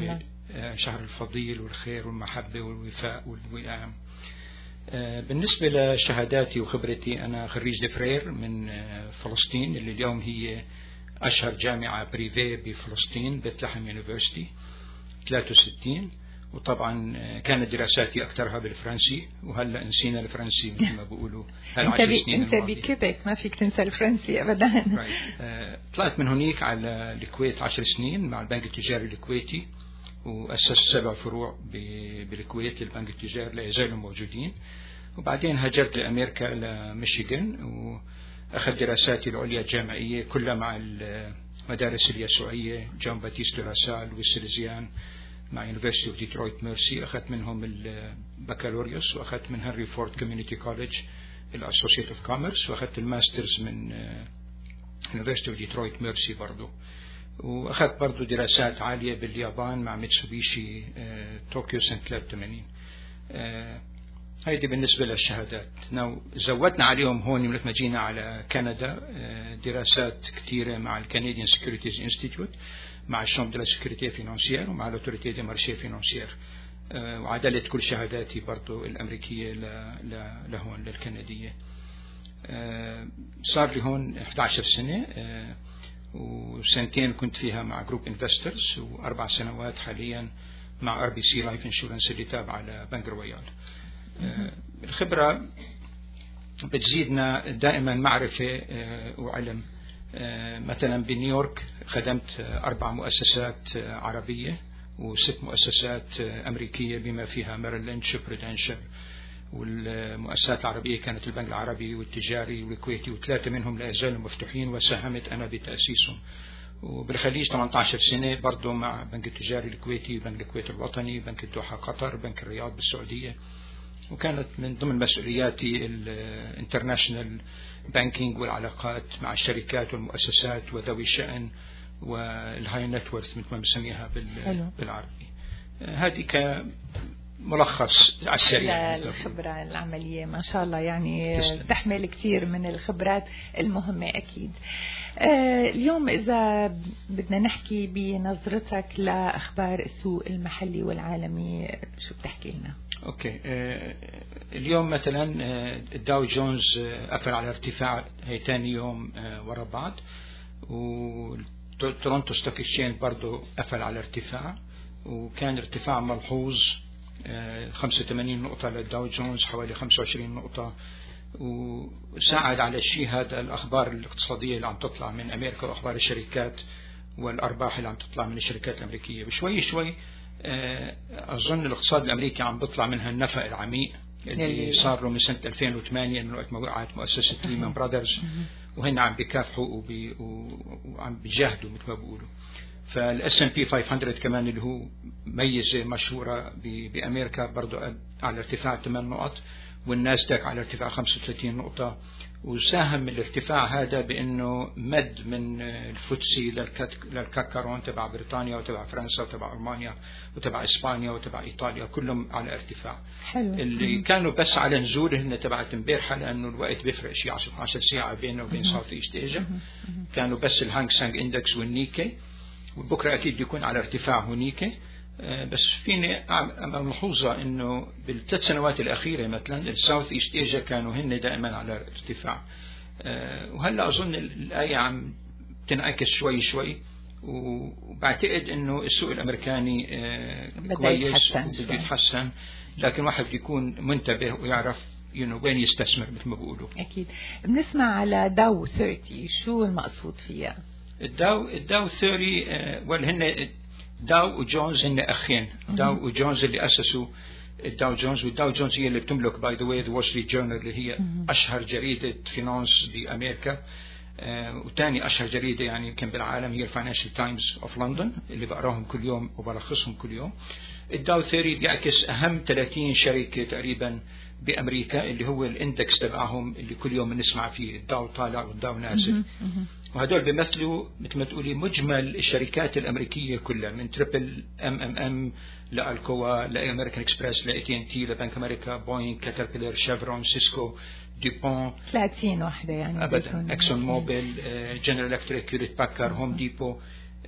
شهر الفضيل والخير والمحبة والوفاء والوئام. بالنسبة لشهاداتي وخبرتي، أنا خريج دفرير من فلسطين اللي اليوم هي أشهر جامعة بريفي بفلسطين، بيت لحم يونيفرسيتي ثلاثة وستين. وطبعا كانت دراساتي أكثرها بالفرنسي، وهلا نسينا الفرنسي مثل ما بيقولوا. أنت بي أنت بكيبك ما فيك تنسى الفرنسي أبدا. طلعت من هنيك على الكويت عشر سنين مع البنك التجاري الكويتي، وأسست سبع فروع بالكويت للبنك التجاري لا يزالوا موجودين. وبعدين هاجرت لأمريكا لميشيغان، وأخذ دراساتي العليا الجامعية كلها مع المدارس اليسوعية جون باتيست لاسال والسلزيان مع يونيفرسيتي اوف ديترويت ميرسي. أخذت منهم البكالوريوس، وأخذت من هنري فورد كوميونيتي كوليدج الأسوسييت اوف كوميرس، وأخذت الماسترز من يونيفرسيتي اوف ديترويت ميرسي برضو. وأخذت برضو دراسات عالية باليابان مع ميتسوبيشي طوكيو سنة ثلاثة وثمانين. هيدي بالنسبة للشهادات. نو زودنا عليهم هون مثل ما جينا على كندا دراسات كثيرة مع الكنديان سيكوريتيز انستيتيوت، مع الشامبر دو لا سيكوريتي فينانسيير، ومع لوتوريتي دي مارشي فينانسيير. وعدلت كل شهاداتي برضو الأمريكية لهون للكندية. صار لي هون إحدى عشرة سنة، وسنتين كنت فيها مع جروب انفسترز، وأربع سنوات حاليا مع ار بي سي لايف انشورنس اللي تابعة لبنك رويال. الخبرة بتزيدنا دائما معرفة وعلم. مثلا بنيويورك خدمت أربع مؤسسات عربية وست مؤسسات أمريكية بما فيها ميريل لينش بريدنشال، والمؤسسات العربية كانت البنك العربي والتجاري والكويتي، وثلاثة منهم لا يزالوا مفتوحين وساهمت أنا بتأسيسهم. وبالخليج ثمانية عشر سنة برضو مع بنك التجاري الكويتي، بنك الكويت الوطني، بنك الدوحة قطر، بنك الرياض بالسعودية. وكانت من ضمن مسؤولياتي الانترناشنال بانكينج والعلاقات مع الشركات والمؤسسات وذوي الشأن والهاي نتورث مثل ما بنسميها بالعربي. هذه كملخص على السريع الخبرة العملية ما شاء الله، يعني تحمل كثير من الخبرات المهمة أكيد. آه اليوم إذا بدنا نحكي بنظرتك لأخبار السوق المحلي والعالمي، شو بتحكي لنا؟ أوكي. آه اليوم مثلا آه الداو جونز آه قفل على ارتفاع، هي ثاني يوم آه ورا بعض، وتورونتو ستوك اكسشينج برضو قفل على ارتفاع، وكان ارتفاع ملحوظ آه خمسة وثمانين نقطة للداو جونز، حوالي خمسة وعشرين نقطة. وساعد على الشيء هذا الأخبار الاقتصادية اللي عم تطلع من أمريكا وأخبار الشركات والأرباح اللي عم تطلع من الشركات الأمريكية. بشوي شوي أظن الاقتصاد الأمريكي عم بيطلع منها النفق العميق اللي صار له من سنة ألفين وثمانية من وقت ما وقعت مؤسسة ليمان برادرز، وهن عم بيكافحوا وبي وعم بيجاهدوا مثل ما بيقولوا. فالاس ام بي خمسمية كمان اللي هو ميزة مشهورة بأمريكا برضو على ارتفاع ثمان نقط، والناسداك على ارتفاع خمسة وثلاثين نقطة. وساهم الارتفاع هذا بأنه مد من الفوتسي للكاكارون تبع بريطانيا وتبع فرنسا وتبع ألمانيا وتبع إسبانيا وتبع إيطاليا كلهم على ارتفاع. حلو. اللي م- كانوا بس على نزول هن تبعت امبارحة، لأنه الوقت بيفرق شيء عشرة اثناشر ساعة بينه وبين ساوث ايست ايجا. كانوا بس الهانج سانج اندكس والنيكي، وبكرة أكيد يكون على ارتفاع هونيكي. بس فيني أعمل ملحوظة إنه بالثلاث سنوات الأخيرة مثلا الساوث إيست إيجا كانوا هن دائما على ارتفاع، وهلا أظن الآية عم تنعكس شوي شوي، وبعتقد إنه السوق الأمريكاني كويس وبده يتحسن، لكن واحد يكون منتبه ويعرف ينو وين يستثمر مثل ما بيقولوا. أكيد. بنسمع على داو ثلاثين، شو المقصود فيها؟ الداو الداو ثلاثين والهن داو وجونز هن أخين. داو وجونز اللي أسسوا الداو جونز، والداو جونز هي اللي بتملك باي ذا واي ذا وول ستريت جورنال اللي هي أشهر جريدة فينانس بأمريكا، آه وثاني أشهر جريدة يعني يمكن بالعالم هي الفاينانشال تايمز أوف لندن اللي بقراهم كل يوم وبلخصهم كل يوم. الداو ثلاثين بيعكس أهم ثلاثين شركة تقريبا بأمريكا اللي هو الاندكس تبعهم اللي كل يوم بنسمع فيه الداو طالع والداو نازل، وهدول بيمثلوا مثل ما تقولي مجمل الشركات الأمريكية كلها من تريبل ام ام ام لألكوا لأمريكان اكسبرس لأي تي ان تي لبنك أمريكا بوينغ كاتربيلر شيفرون سيسكو ديبون ثلاثين واحدة يعني أبدا، اكسون موبيل جنرال الكتريك هيوليت باكر هوم ديبو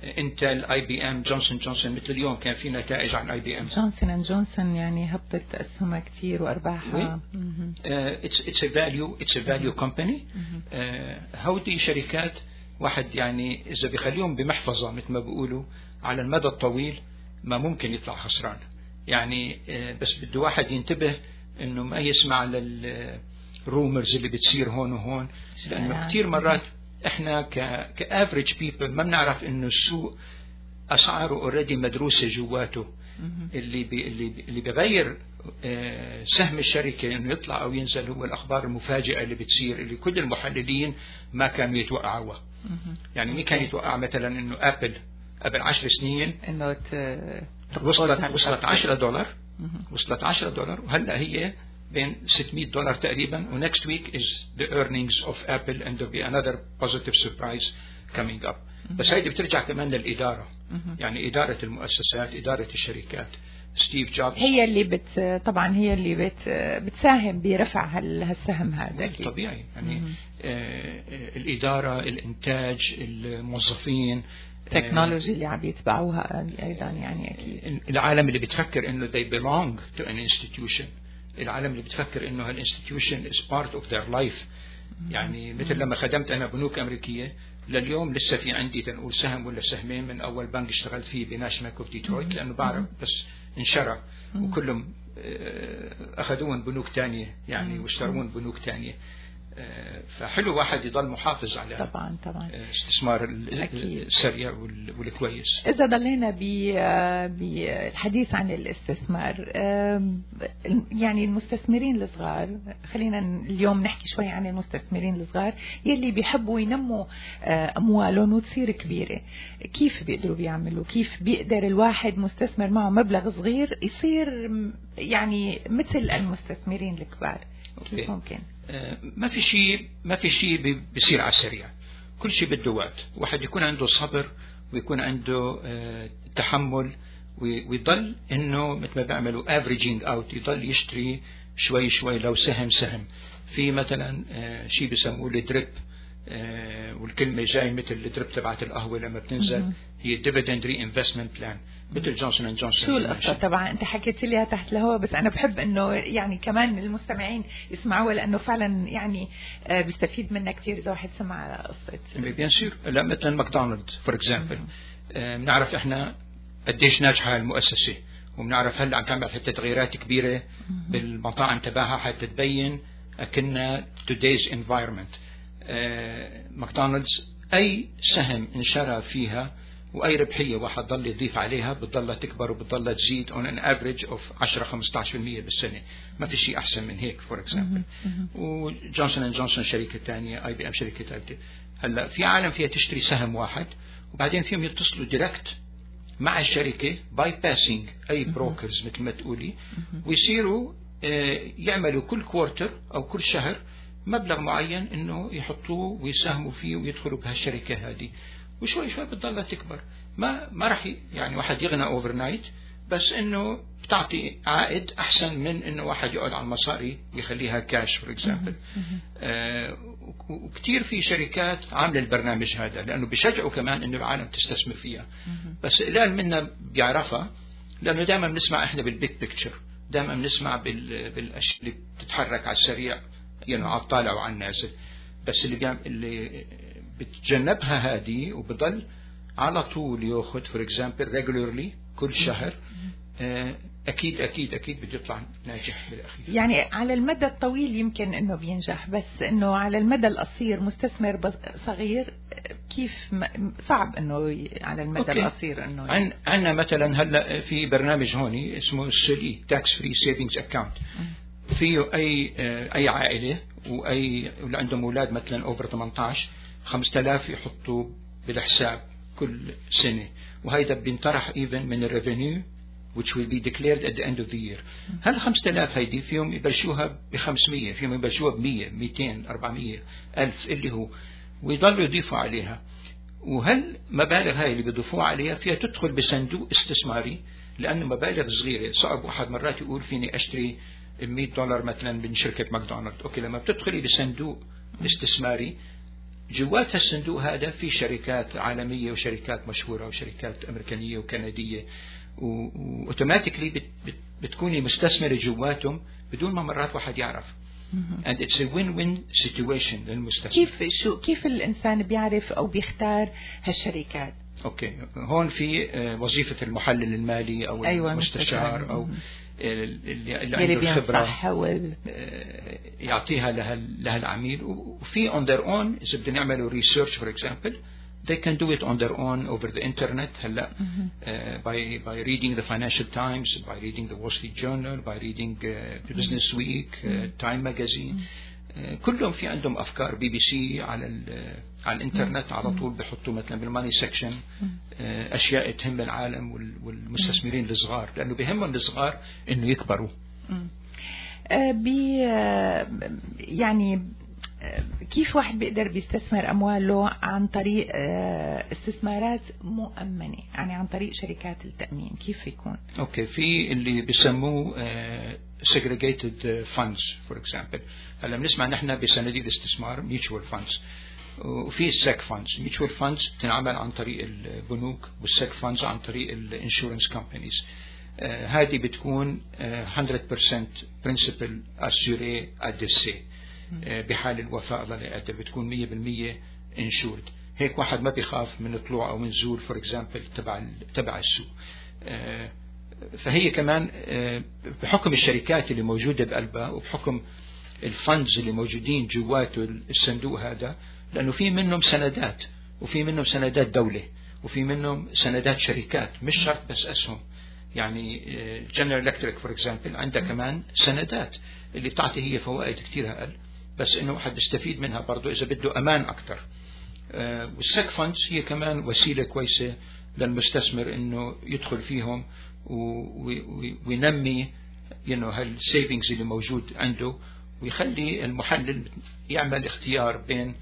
انتل، اي بي ام، جونسون جونسون. مثل اليوم كان في نتائج عن اي بي ام. جونسون اند جونسون يعني هبطت اسهمها كثير وارباحها. اتس اتس ا فاليو اتس ا فاليو كومباني. هودي شركات واحد يعني اذا بيخليهم بمحفظه مثل ما بيقولوا على المدى الطويل ما ممكن يطلع خسران. يعني بس بده واحد ينتبه انه ما يسمع للرومرز اللي بتصير هون وهون، لانه كثير مرات احنا كافريج بيبل ما بنعرف انه السوق اسعاره اوريدي مدروسه جواته. اللي بي اللي بي اللي بيغير سهم الشركه انه يطلع او ينزل هو الاخبار المفاجئه اللي بتصير، اللي كل المحللين ما كانوا يتوقعوها. يعني مين كان يتوقع مثلا انه ابل قبل عشر سنين انه وصلت وصلت عشرة دولار، وصلت عشرة دولار، وهلا هي بين ستمائة دولار تقريبا. و next week is the earnings of Apple and there will be another positive surprise coming up. بس هيدي بترجع كمان للإدارة. يعني إدارة المؤسسات، إدارة الشركات. ستيف جوبز هي اللي بت طبعا هي اللي بت بتساهم برفع هالسهم هذا. طبيعي يعني آه الإدارة، الإنتاج، الموظفين، التكنولوجي اللي عم يتبعوها أيضا. يعني أكيد العالم اللي بتفكر إنه they belong to an institution، العالم اللي بتفكر إنه هالinstitution is part of their life. يعني مثل لما خدمت أنا بنوك أمريكية لليوم لسه في عندي تنقول سهم ولا سهمين من أول بنك اشتغلت فيه بناشونال بانك اوف ديترويت، لأنه بعرف بس انشرى وكلهم أخذون بنوك تانية يعني واشترون بنوك تانية. فحلو واحد يضل محافظ على طبعا طبعا استثمار السريع والكويس. إذا ضلينا بالحديث عن الاستثمار، يعني المستثمرين الصغار، خلينا اليوم نحكي شوي عن المستثمرين الصغار يلي بيحبوا ينموا أموالهم وتصير كبيرة. كيف بيقدروا بيعملوا؟ كيف بيقدر الواحد مستثمر معه مبلغ صغير يصير يعني مثل المستثمرين الكبار؟ كيف ممكن؟ ما في شيء ما في شيء بيصير على السريع. كل شيء بده وقت. واحد يكون عنده صبر ويكون عنده تحمل ويضل انه مثل ما بيعملوا افريجينج اوت، يضل يشتري شوي شوي لو سهم سهم. في مثلا شيء بيسموه الدريب، والكلمه جاي مثل الدريب تبعت القهوه لما بتنزل، هي ديفيدند ري انفستمنت بلان مثل جونسون اند جونسون. شو القصة طبعا انت حكيت لي تحت الهواء، بس انا بحب انه يعني كمان المستمعين يسمعوها، لانه فعلا يعني بيستفيد منها كثير اذا واحد سمع قصة. بيان سور. لا مثلا ماكدونالدز فور اكزامبل، بنعرف احنا قديش ناجحه المؤسسه، وبنعرف هلا عم تعمل حتى تغييرات كبيره بالمطاعم تبعها حتى تبين اكنها today's environment. ماكدونالدز اي سهم انشرى فيها واي ربحيه واحد ضل يضيف عليها بتضلها تكبر وبتضلها تزيد on an average of عشرة خمسة عشر بالمئة بالسنه. ما في شيء احسن من هيك فور اكزامبل. وجونسون اند جونسون شركه ثانيه، اي بي ام شركه ثالثه. هلا في عالم فيها تشتري سهم واحد وبعدين فيهم يتصلوا ديركت مع الشركه باي باسينج اي بروكرز مثل ما تقولي، ويصيروا يعملوا كل كوارتر او كل شهر مبلغ معين انه يحطوه ويساهموا فيه ويدخلوا بهالشركه هذه، وشوي شوي بتضلها تكبر. ما ما راح يعني واحد يغنى اوفر نايت، بس انه بتعطي عائد احسن من انه واحد يقعد على المصاري يخليها كاش فور اكزامبل. آه وكثير في شركات عامله البرنامج هذا لانه بيشجعوا كمان انه العالم تستثمر فيها، بس قليل منا بيعرفها، لانه دائما بنسمع احنا بالبيك بيكتشر، دائما بنسمع بالاشياء اللي بتتحرك على السريع يعني على الطالع وعلى النازل. بس اللي بيعمل اللي بتجنبها هذه وبضل على طول ياخذ فور اكزامبل ريجولارلي كل شهر، اكيد اكيد اكيد بده يطلع ناجح بالاخير. يعني على المدى الطويل يمكن انه بينجح، بس انه على المدى القصير مستثمر صغير كيف صعب انه على المدى أوكي. القصير انه عن عندنا مثلا هلا في برنامج هون اسمه السلي تاكس فري سيفنجز اكاونت، فيه اي اي عائله واي اللي عندهم اولاد مثلا اوفر ثمانية عشر خمسة آلاف يحطوا بالحساب كل سنة، وهيدا بينطرح even من الريفينيو which will be declared at the end of the year. هل خمسة آلاف هيدي فيهم يبلشوها بخمسمية، فيهم يبلشوها بمية، ميتين، أربعمية، ألف اللي هو، ويضلوا يضيفوا عليها. وهل مبالغ هاي اللي بيضيفوها عليها فيها تدخل بصندوق استثماري، لأنه مبالغ صغيرة. صعب واحد مرات يقول فيني أشتري مية دولار مثلا من شركة ماكدونالد. أوكي، لما بتدخلي بصندوق استثماري جوات الصندوق هذا في شركات عالمية وشركات مشهورة وشركات أمريكانية وكندية، وأوتوماتيكلي بت بت بتكوني مستثمرة جواتهم بدون ما مرات واحد يعرف. and it's a win-win situation للمستثمر. كيف شو كيف الإنسان بيعرف أو بيختار هالشركات؟ أوكي، هون في وظيفة المحلل المالي أو أيوة المستشار أو اللي, اللي عنده الخبرة يعطيها لها لها العميل. وفي on their own إذا بدنا نعملوا research for example they can do it on their own over the internet هلا uh, by by reading the Financial Times, by reading the Wall Street Journal, by reading uh, Business Week, uh, Time Magazine. uh, كلهم في عندهم أفكار. بي بي سي على على الانترنت على طول بحطوا مثلا بالماني سكشن أشياء تهم العالم والمستثمرين الصغار، لأنه بهمهم الصغار إنه يكبروا. بي يعني كيف واحد بيقدر بيستثمر أمواله عن طريق استثمارات مؤمنة، يعني عن طريق شركات التأمين كيف يكون؟ أوكي، في اللي بيسموه segregated funds for example. هلا بنسمع نحن بصناديق الاستثمار mutual funds، وفي السك فاندز. mutual funds تنعمل عن طريق البنوك، والسك فاندز عن طريق الانشورنس كومبانيز. هذه بتكون one hundred percent principal assuré à décès بحال الوفاة الله لا يقدر، بتكون مية بالمية insured. هيك واحد ما بيخاف من طلوع أو من نزول for example تبع تبع السوق. فهي كمان بحكم الشركات اللي موجودة بقلبها وبحكم الفندز اللي موجودين جواته الصندوق هذا، لأنه في منهم سندات وفي منهم سندات دولة وفي منهم سندات شركات، مش شرط بس أسهم. يعني جنرال إلكتريك فور إكزامبل عندها كمان سندات اللي بتعطي هي فوائد كتير أقل، بس إنه واحد بيستفيد منها برضو إذا بده أمان أكتر. والسك فاندز هي كمان وسيلة كويسة للمستثمر إنه يدخل فيهم وينمي you know هالسيفينجز اللي موجود عنده، ويخلي المحلل يعمل اختيار بين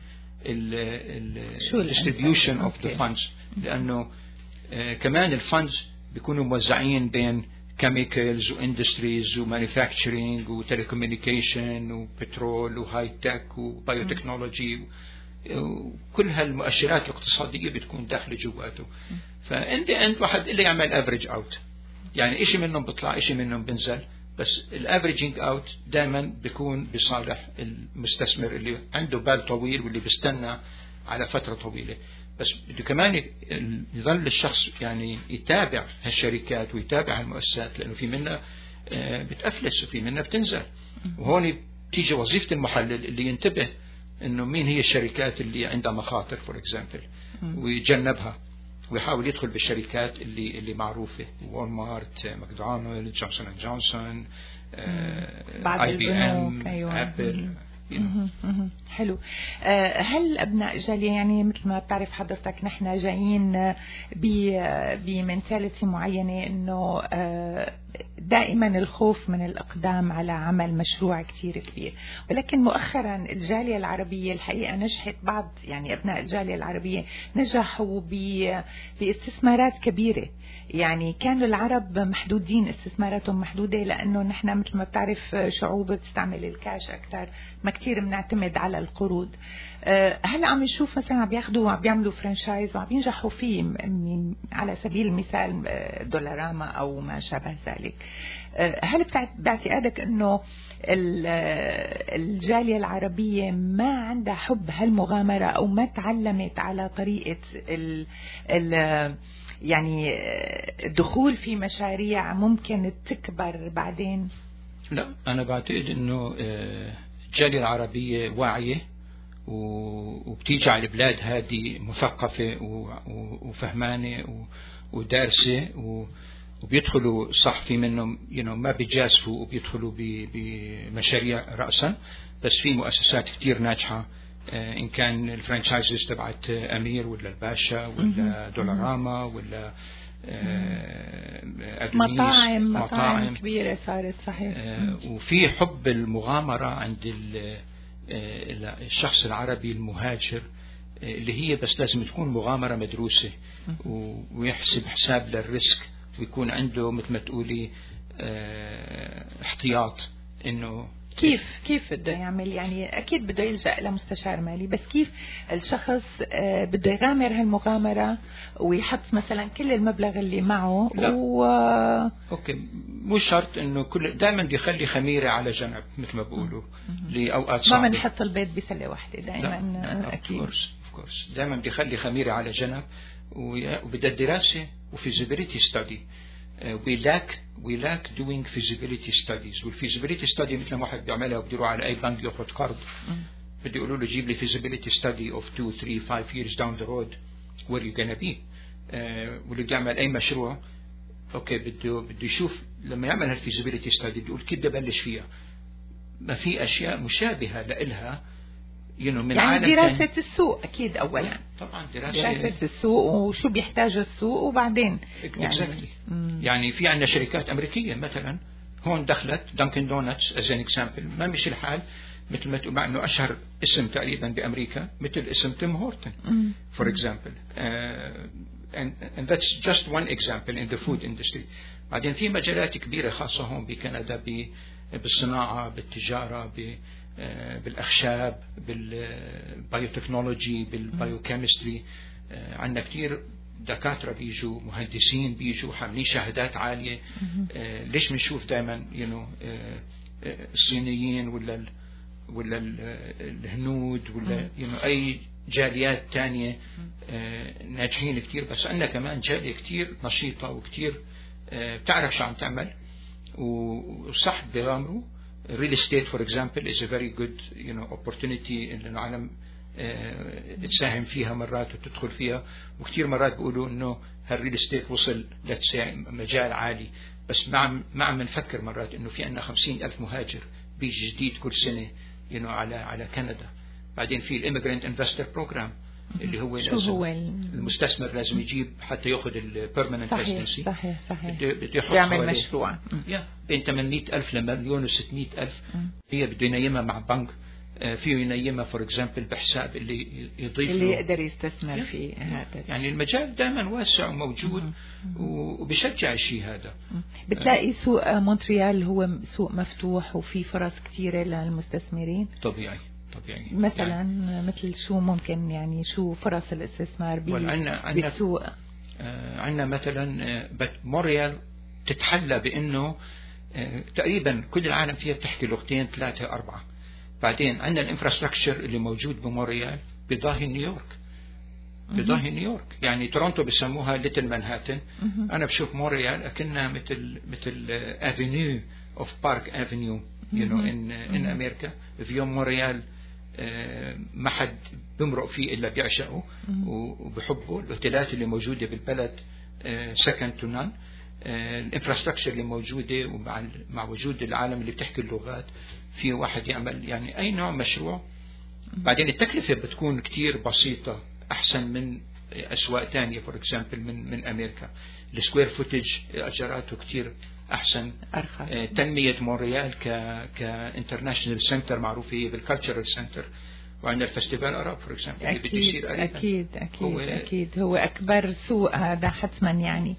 ال distribution of the funds، لأنه آه كمان الفندز بيكونوا موزعين بين chemicals و industries و manufacturing و telecommunication و petrol و high tech و biotechnology وكل هالمؤشرات الاقتصادية بتكون داخل جواته. فإن دي أنت واحد اللي يعمل average out، يعني إشي منهم بيطلع إشي منهم بنزل، بس الافريجينج اوت دائما بيكون بصالح المستثمر اللي عنده بال طويل واللي بيستنى على فترة طويلة. بس بده كمان يظل الشخص يعني يتابع هالشركات ويتابع هالمؤسسات، لأنه في منها بتأفلس وفي منها بتنزل. وهون تيجي وظيفة المحلل اللي ينتبه إنه مين هي الشركات اللي عندها مخاطر فور إكزامبل ويتجنبها، ويحاول يدخل بالشركات اللي اللي معروفة، وولمارت، ماكدونالدز، جونسون اند جونسون، اي بي ام، ابل. حلو. هل أبناء جالية يعني مثل ما بتعرف حضرتك نحن جايين بمنتاليتي معينة إنه دائما الخوف من الإقدام على عمل مشروع كتير كبير، ولكن مؤخرا الجالية العربية الحقيقة نجحت، بعض يعني أبناء الجالية العربية نجحوا باستثمارات كبيرة. يعني كانوا العرب محدودين، استثماراتهم محدودة، لأنه نحن مثل ما بتعرف شعوب تستعمل الكاش أكثر، ما كتير بنعتمد على القروض. هل عم نشوف مثلا عم بياخدوا وعم بيعملوا فرانشايز وعم ينجحوا فيه، على سبيل المثال دولاراما أو ما شابه ذلك؟ هل باعتقادك أنه الجالية العربية ما عندها حب هالمغامرة أو ما تعلمت على طريقة ال ال يعني الدخول في مشاريع ممكن تكبر بعدين؟ لا، أنا بعتقد أنه الجالية العربية واعية وبتيجي على البلاد هذه مثقفة وفهمانة ودارسة، وبيدخلوا صح في منهم you know ما بيجازفوا وبيدخلوا بمشاريع رأسا، بس في مؤسسات كتير ناجحة، إن كان الفرانشايزز تبعت أمير ولا الباشا ولا دولاراما ولا مطاعم مطاعم كبيرة صارت. صحيح. وفي حب المغامرة عند الشخص العربي المهاجر، اللي هي بس لازم تكون مغامرة مدروسة ويحسب حساب للريسك، ويكون عنده مثل ما تقولي احتياط انه كيف كيف بده يعمل؟ يعني أكيد بده يلجأ لمستشار مالي، بس كيف الشخص بده يغامر هالمغامرة ويحط مثلا كل المبلغ اللي معه؟ لا. و... أوكي، مو شرط إنه كل دائما بده يخلي خميرة على جنب مثل ما بقولوا لأوقات صعبة. ما بنحط البيت بسلة واحدة دائما. لا. أكيد أوف كورس دائما بده يخلي خميرة على جنب، وبدأ الدراسة وفيزيبيليتي ستادي. we lack we lack doing feasibility studies. والفيزيبيليتي ستادي مثل ما واحد بيعملها وبديروا على أي بنك يأخذ قرض، بده يقولوا له جيب لي feasibility study of two, three, five years down the road where you gonna be. واللي بده يعمل أي مشروع أوكي بده بده يشوف لما يعمل هالفيزيبيليتي ستادي بده يقول كيف بدي أبلش فيها. ما في أشياء مشابهة لإلها you know من يعني دراسة السوق أكيد أولا. طبعا دراسة, دراسة السوق وشو بيحتاج السوق وبعدين يعني, exactly. يعني في عندنا شركات أمريكية مثلا هون دخلت دانكن دونتس as an example، ما مش الحال مثل ما تقول، مع أنه أشهر اسم تقريبا بأمريكا مثل اسم تيم هورتن for example uh, and, and that's just one example in the food industry. بعدين في مجالات كبيرة خاصة هون بكندا بالصناعة بالتجارة بالأخشاب بالبايوتكنولوجي بالبايوكيمستري. عندنا كتير دكاترة بيجوا مهندسين بيجوا حاملين شهادات عالية. ليش بنشوف دائما you know الصينيين ولا ولا الهنود ولا you know أي جاليات تانية ناجحين كتير، بس عندنا كمان جالية كتير نشيطة وكتير بتعرف شو عم تعمل وصح بيغامروا. real estate for example is a very good you know opportunity اللي العالم اه تساهم فيها مرات وتدخل فيها، وكتير مرات بيقولوا انه هالريل استيت وصل مجال عالي، بس ما عم ما عم نفكر مرات انه في عندنا خمسين ألف مهاجر بيجي جديد كل سنة you know على على كندا. بعدين في الاميجرانت انفستر بروجرام اللي هو شو هو المستثمر لازم يجيب حتى ياخذ البيرمننت ريزيدنسي. صحيح صحيح بده يعمل مشروع يا بين ثمانمئة ألف لمليون وستمئة ألف. هي بده ينيمها مع بنك فيه ينيمها فور اكزامبل بحساب اللي يضيف اللي يقدر يستثمر فيه هذا. يعني المجال دائما واسع وموجود وبشجع الشيء هذا. بتلاقي سوق مونتريال هو سوق مفتوح وفي فرص كثيرة للمستثمرين. طبيعي طبيعي. مثلا يعني مثل شو ممكن يعني شو فرص الاستثمار بالسوق؟ آه عندنا مثلا آه مونريال تتحلى بانه آه تقريبا كل العالم فيها بتحكي لغتين ثلاثة أربعة. بعدين عندنا الانفراستراكشر اللي موجود بمونريال بضاهي نيويورك بضاهي نيويورك. يعني تورونتو بسموها ليتل مانهاتن، انا بشوف مونريال اكنها مثل مثل افينيو اوف بارك افينيو يو نو ان ان امريكا. في يوم مونريال ما حد بمرق فيه إلا بيعشقه وبحبه. الأوتيلات اللي موجودة بالبلد second to none. الانفراستراكشر اللي موجودة ومع مع وجود العالم اللي بتحكي اللغات في واحد يعمل يعني أي نوع مشروع. بعدين التكلفة بتكون كتير بسيطة أحسن من أسواق تانية فور اكزامبل من من أمريكا. السكوير فوتج أجراته كتير أحسن. أرخص. تنمية مونريال ك كانترناشنال سنتر معروفة هي بالكالتشرال سنتر، وعندنا الفستيفال أراب فور اكزامبل اللي بده يصير قريبا. أكيد أكيد هو أكيد هو أكبر سوق هذا حتما يعني.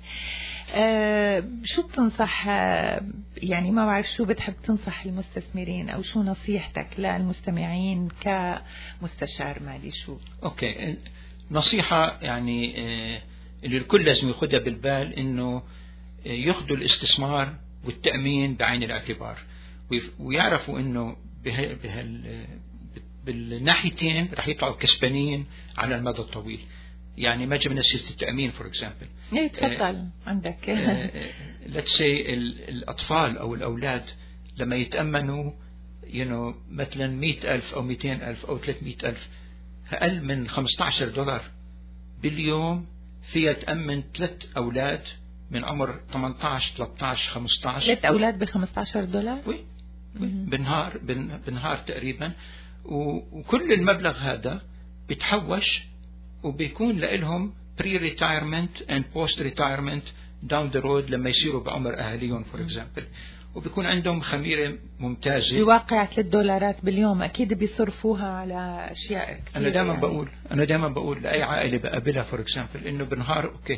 أه شو بتنصح يعني ما بعرف شو بتحب تنصح المستثمرين أو شو نصيحتك للمستمعين كمستشار مالي؟ شو أوكي نصيحة يعني اللي الكل لازم ياخدها بالبال إنه ياخدوا الاستثمار والتأمين بعين الاعتبار ويعرفوا إنه بهال بالناحيتين رح يطلعوا كسبانين على المدى الطويل. يعني ما جبنا سيرة التأمين فور اكزامبل. ايه تفضل عندك. let's say الأطفال أو الأولاد لما يتأمنوا you know مثلا مئة ألف أو مئتين ألف أو ثلاثمئة ألف أقل من خمسة عشر دولار باليوم فيها تأمن ثلاث أولاد من عمر ثمانية عشر ثلاثة عشر خمسة عشر. ثلاث أولاد بخمسة عشر دولار؟ وي بالنهار بالنهار تقريبا. وكل المبلغ هذا بتحوش وبيكون لهم pre-retirement and post-retirement down the road لما يصيروا بعمر أهاليهم for example. وبيكون عندهم خميرة ممتازة. بواقع ثلاث دولارات باليوم أكيد بيصرفوها على أشياء كثيرة. أنا دائما يعني. بقول أنا دائما بقول لأي عائلة بقابلها for example إنه بالنهار أوكي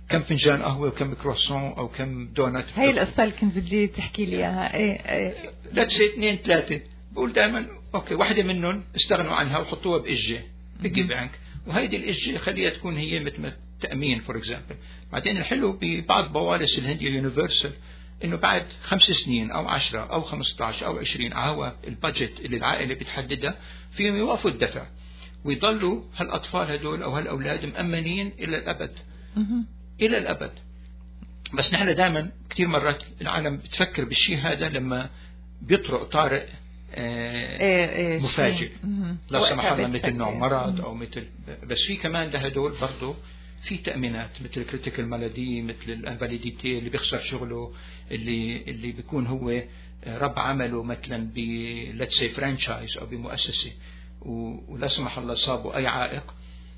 كم فنجان قهوة وكم كروسون أو كم دونات. هاي القصة اللي كنت بدي تحكي لي إياها. إيه إيه. لا تسي اثنين ثلاثة بقول دائما أوكي واحدة منهم استغنوا عنها وحطوها بإجة بيجي بانك، وهيدي الإجة خليها تكون هي مثل تأمين فور إكزامبل. بعدين الحلو ببعض بوالس الهندية يونيفرسال إنه بعد خمس سنين أو عشرة أو خمسة عشر أو عشرين عاوة البادجت اللي العائلة بتحددها فيهم يوقفوا الدفع ويضلوا هالأطفال هدول أو هالأولاد مأمنين إلى الأبد. إلى الأبد. بس نحن دائما كثير مرات العالم بتفكر بالشيء هذا لما بيطرق طارئ آه مفاجئ لا سمح الله مثل نوع مرض أو مثل. بس في كمان لهدول برضو في تأمينات مثل كريتيكال مالادي، مثل الانفاليديتي اللي بيخسر شغله، اللي اللي بيكون هو رب عمله مثلا ب let's say فرانشايز أو بمؤسسة ولا سمح الله صابه أي عائق،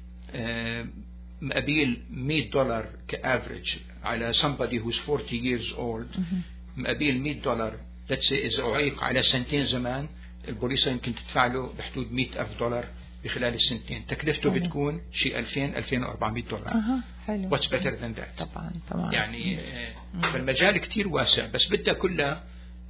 مقابيل مية دولار كأفريج على somebody who's forty years old، مقابيل مية دولار let's say إذا أعيق على سنتين زمان البوليصة يمكن تدفع له بحدود مئة ألف دولار بخلال السنتين، تكلفته حلو. بتكون شيء ألفين ألفين وأربعمية دولار. أه حلو. What's better than that؟ طبعا طبعا. يعني فالمجال كتير واسع، بس بدها كلها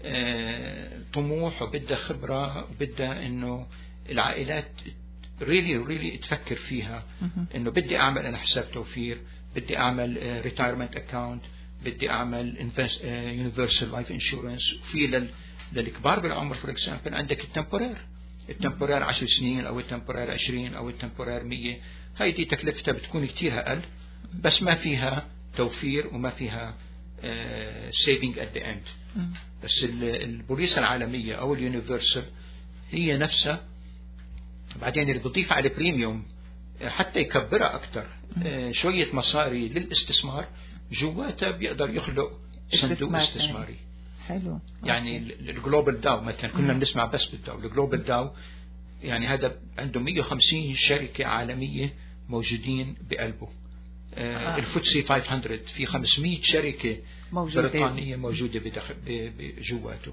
طموح وبدها خبرة وبدها إنه العائلات really really تفكر فيها. إنه بدي أعمل أنا حساب توفير، بدي أعمل retirement account، بدي أعمل universal life insurance. وفي لل للكبار بالعمر for example عندك التمبورير التمبورير عشر سنين أو التمبورير عشرين أو التمبورير مية، هاي دي تكلفتها بتكون كتير أقل بس ما فيها توفير وما فيها uh, saving at the end. بس البوليصة العالمية أو اليونيفرسال هي نفسها بعدين اللي بضيف على بريميوم حتى يكبرها أكتر uh, شوية مصاري للاستثمار جواتها بيقدر يخلق صندوق استثماري. حلو. يعني الجلوبال داو مثلا كنا بنسمع بس بالداو، الجلوبال داو يعني هذا عنده مية وخمسين شركة عالمية موجودين بقلبه. آه. الفوتسي خمسمية في خمسمية شركة موجودة. بريطانية موجودة بداخل بجواته.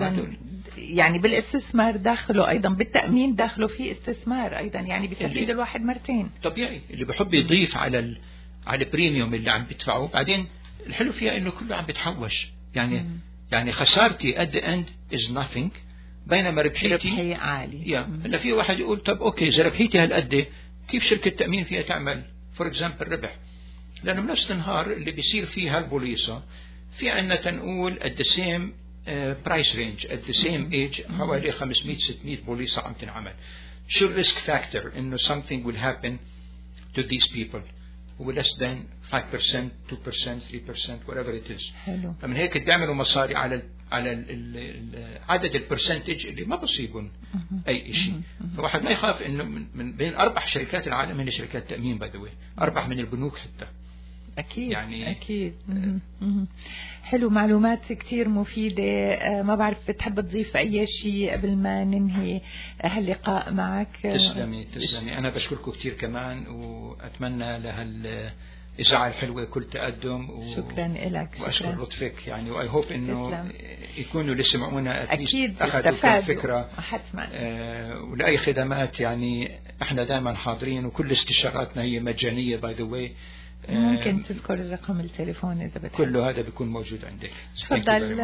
يعني بالاستثمار داخله أيضا، بالتأمين داخله في استثمار أيضا، يعني بيستفيد الواحد مرتين. طبيعي اللي بحب يضيف على ال... على البريميوم اللي عم بدفعه. بعدين الحلو فيها إنه كله عم بتحوش، يعني مم. يعني خسارتي at the end is nothing بينما ربحيتي ربحية عالية. هلا في واحد يقول طب أوكي إذا ربحيتي هالقد كيف شركة تأمين فيها تعمل for example ربح؟ لأنه بنفس النهار اللي بيصير فيها البوليصة في عنا تنقول at the same uh, price range at the same age حوالي خمسمية ستمية بوليصة عم تنعمل. شو الريسك فاكتور إنه something will happen to these people هو less than five percent two percent three percent whatever it is. حلو. فمن هيك بيعملوا مصاري على ال على ال ال عدد البرسنتج اللي ما بصيبهم أي شيء. فواحد ما يخاف إنه من, من بين أربع شركات العالم هن شركات تأمين بدوي، أربع من البنوك حتى. أكيد يعني أكيد. آه حلو، معلومات كتير مفيدة. آه ما بعرف بتحب تضيف أي شيء قبل ما ننهي هاللقاء معك؟ تسلمي تسلمي. أنا بشكركم كتير كمان وأتمنى لهال إذاعة الحلوة كل تقدم و... شكرا لك. وأشكر لطفك يعني وأي هوب إنه تسلم. يكونوا اللي سمعونا أكيد أخذوا فكرة حتما. آه ولأي خدمات يعني إحنا دائما حاضرين وكل استشاراتنا هي مجانية باي ذا واي. ممكن تذكر رقم التليفون إذا بتحب؟ كله هذا بيكون موجود عندك. تفضل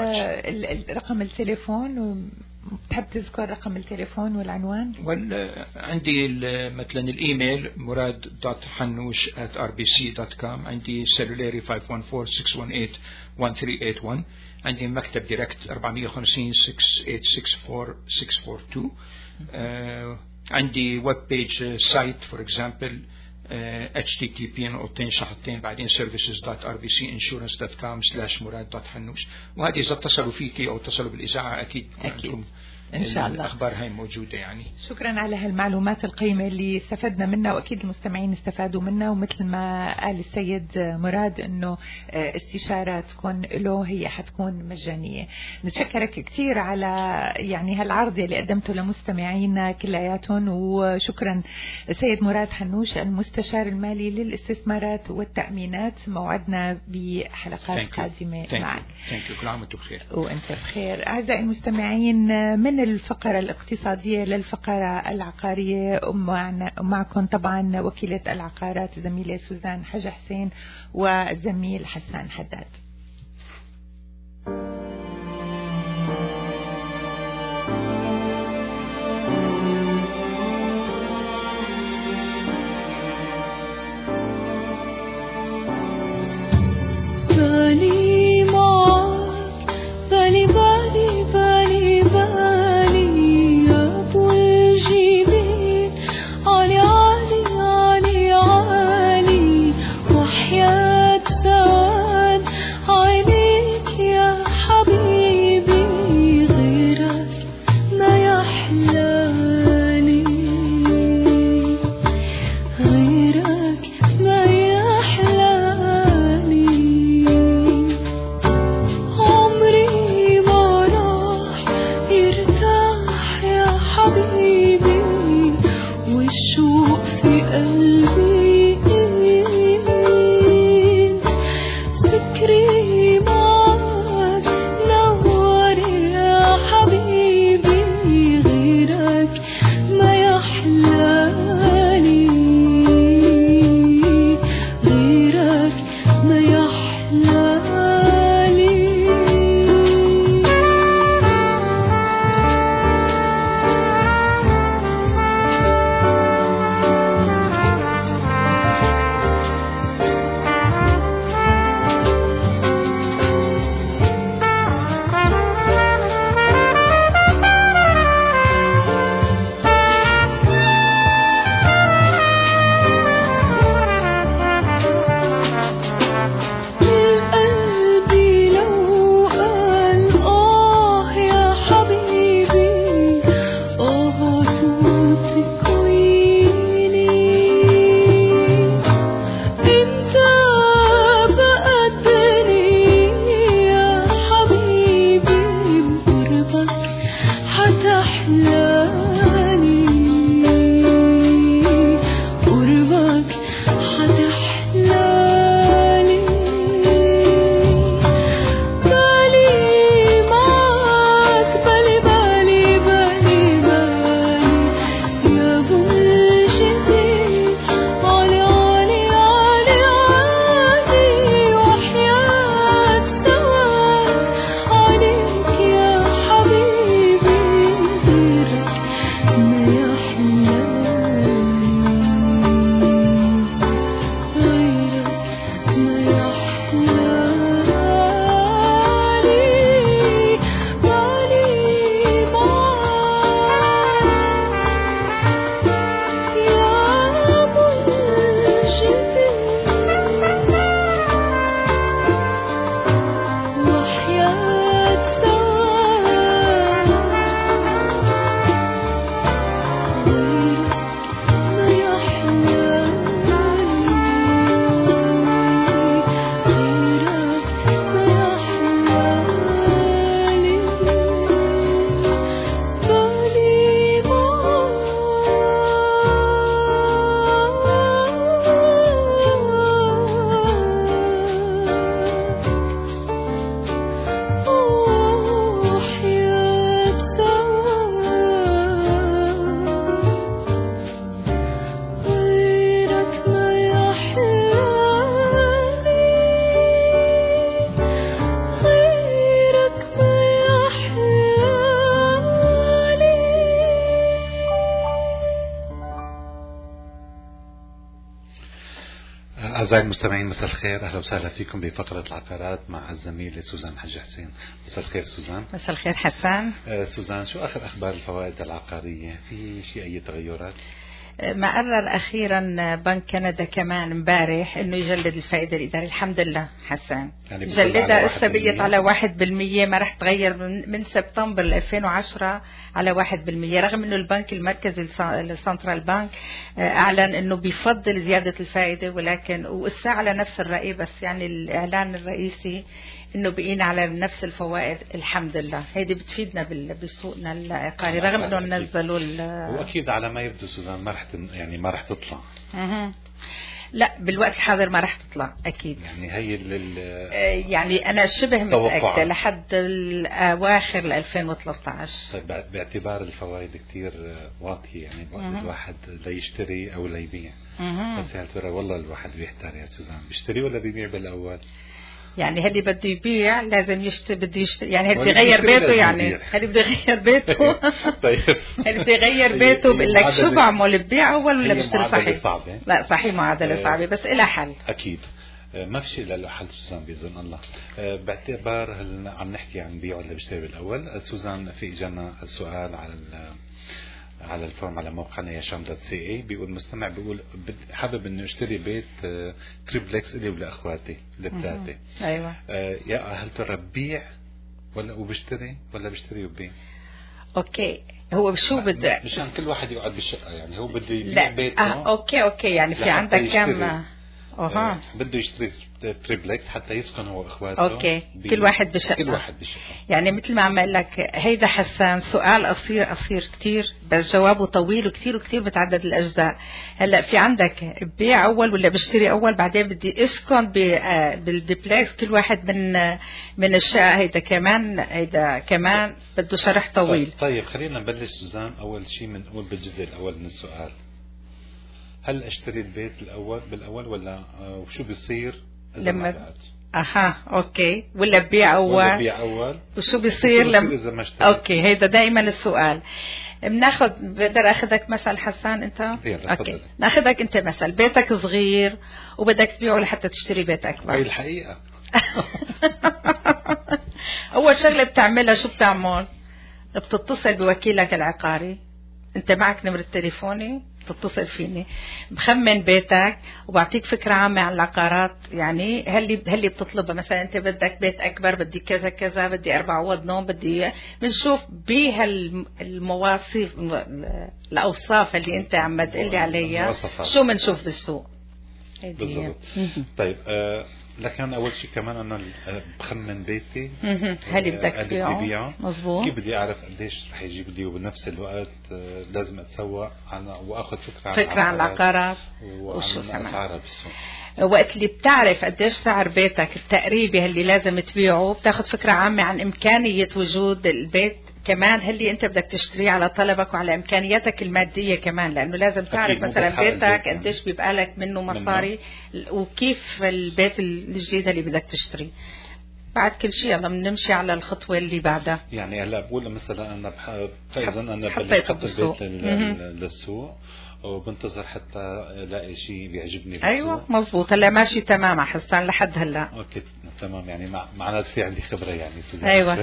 رقم التليفون، وبتحب تذكر رقم التليفون والعنوان؟ ولا عندي مثلا الإيميل مراد دوت حنوش at r b c dot com، عندي سلولاري five one four six one eight one three eight one، عندي مكتب ديركت أربعمية وخمسين six eight six four six four two، آه عندي ويب بيج سايت فور اكزامبل اتش تي تي بي نقطتين شحطين بعدين services dot r b c insurance dot com slash مراد دوت حنوش. وهذه إذا اتصلوا فيكي أو اتصلوا بالإذاعة أكيد عندكم إن شاء الله الأخبار هاي موجودة. يعني شكرا على هالمعلومات القيمة اللي استفدنا منها، وأكيد المستمعين استفادوا منها. ومثل ما قال السيد مراد إنه استشارة تكون له هي حتكون مجانية. نتشكرك كثير على يعني هالعرض اللي قدمته لمستمعينا كلياتهم، وشكرا سيد مراد حنوش المستشار المالي للاستثمارات والتأمينات. موعدنا بحلقات قادمة معك. كل عام وانتم بخير. وأنت بخير. أعزائي المستمعين، من من الفقرة الاقتصادية للفقرة العقارية، ومعكم طبعا وكيلة العقارات زميلة سوزان حج حسين والزميل حسان حداد. بالي معك بالي بالي بالي بالي يا ابو الجبين علي علي علي علي وحياة سواد عينيك يا حبيبي غيرك ما يحلالي غيرك ما يحلالي عمري ما راح يرتاح يا حبيبي والشوق في قلبي فكري معك نور يا حبيبي غيرك ما يحلالي غيرك ما يحلالي. قلبي لو قال آه يا حبيبي آه تكويني إمتى بقدرني يا حبيبي بقربك حتحلاني قربك حتحلاني بالي معك بالي بالي بالي بالي يا ابو الجبين علي علي علي علي وحياة سواك عليك يا حبيبي غيرك ما يحلالي غيرك ما يحلالي بالي معك يا ابو الجبين وحياة سواك غيرك ما يحلالي غيرك ما يحلالي بالي معك وحياة سواك غيرك ما يحلالي غيرك ما يحلالي. أعزائي المستمعين مساء الخير، أهلا وسهلا فيكم بفقرة العقارات مع الزميلة سوزان حج حسين. مساء الخير سوزان. مساء الخير حسان. آه، سوزان، شو آخر أخبار الفوائد العقارية؟ في شيء أي تغيرات؟ ما قرر أخيرا بنك كندا كمان امبارح إنه يجلد الفائدة الإدارية. الحمد لله حسان، يعني جلدها استبقت على واحد بالمية، ما رح تغير من, من سبتمبر ألفين وعشرة على واحد بالمية، رغم إنه البنك المركزي السنترال بانك أعلن إنه بيفضل زيادة الفائدة، ولكن والساعة على نفس الرأي، بس يعني الإعلان الرئيسي انه بقينا على نفس الفوائد الحمد لله. هيدي بتفيدنا بسوقنا العقاري رغم انه نزلوا واكيد على ما يبدو سوزان ما رح يعني ما رح تطلع. اها لا بالوقت الحاضر ما رح تطلع اكيد. يعني هي ال يعني انا شبه متاكده لحد اواخر ألفين وثلاثة عشر. طيب باعتبار الفوائد كتير واطيه يعني وقت الواحد ليشتري او ليبيع. بس هل ترى والله الواحد بيحتار يا سوزان بيشتري ولا بيبيع بالاول؟ يعني هدي بده يبيع لازم يشتري بده يشتري يعني هدي يغير بيته يعني هدي بده يغير بيته. طيب هدي بده يغير بيته بقول لك شو بعمل ببيع اول ولا بشتري صحيح؟ صعبة. لا صحيح معادلة صعبة بس إلها حل اكيد. ما في شيء له حل سوزان باذن الله. باعتبار هل عم نحكي عن بيع ولا بشتري بالاول، سوزان في اجانا سؤال على على الفورم على موقعنا ياشام دوت سي اي بيقول مستمع بيقول حابب انه اشتري بيت تريبلكس الي ولاخواتي الثلاثه. ايوه يا هل ترى ببيع ولا وبشتري ولا بشتري وببيع؟ اوكي هو شو بده مشان كل واحد يقعد بالشقه يعني هو بده يبيع بيته. اه اوكي اوكي يعني في عندك كم اها بده يشتري تريبلكس حتى يسكن هو واخواته. اوكي كل واحد بشقه كل واحد بشقه يعني مثل ما عم اقول لك هيدا حسان سؤال قصير قصير كتير بس جوابه طويل وكتير وكتير بتعدد الاجزاء. هلا في عندك بيع اول ولا بشتري اول بعدين بدي اسكن بالديبلكس كل واحد من من الشقه. هيدا كمان هيدا كمان بده شرح طويل. طيب, طيب خلينا نبلش سوزان اول شيء بنقول بالجزء الاول من السؤال. هل اشتري البيت الاول بالاول ولا وشو بيصير لما ب... اها اوكي ولا ببيع اول ولا ببيع اول وشو بيصير لما اذا ما اشتريت؟ اوكي هيدا دائما السؤال. بناخذ بقدر اخذك مثل حسان انت اوكي ناخذك انت مثل بيتك صغير وبدك تبيعه لحتى تشتري بيت اكبر. هي الحقيقه. اول شغله بتعملها شو بتعمل؟ بتتصل بوكيلك العقاري. انت معك نمرة تليفوني تتصل فيني بخمن بيتك وبعطيك فكرة عامة عن العقارات. يعني هل هل بتطلبها مثلا انت بدك بيت اكبر بدي كذا كذا بدي اربع اوض نوم بدي بنشوف بهالمواصف الاوصاف اللي انت عم تقلي عليها شو بنشوف بالسوق. بالضبط. طيب آه لكن اول شيء كمان انا بخمن بيتي هل بدك تبيعه مظبوط كيف بدي اعرف قديش رح يجيب لي وبنفس الوقت لازم اتسوق عن واخذ فكره عن فكره عن العقارات وشو اسعارها بالسوق. وقت اللي بتعرف قديش سعر بيتك التقريبي اللي لازم تبيعه بتاخذ فكره عامه عن امكانيه وجود البيت كمان اللي انت بدك تشتريه على طلبك وعلى امكانياتك الماديه كمان لانه لازم تعرف مثلا بيتك قديش بيبقى لك منه مصاري وكيف البيت الجديد اللي بدك تشتريه. بعد كل شيء يلا بنمشي على الخطوه اللي بعدها. يعني هلا بقول مثلا انا فاذا انا بلشت البيت للسوق وبنتظر حتى الاقي شيء بيعجبني بالسوق. ايوه مزبوط هلا ماشي تمام حسان لحد هلا. اوكي تمام يعني مع معناته في عندي خبره يعني. ايوه.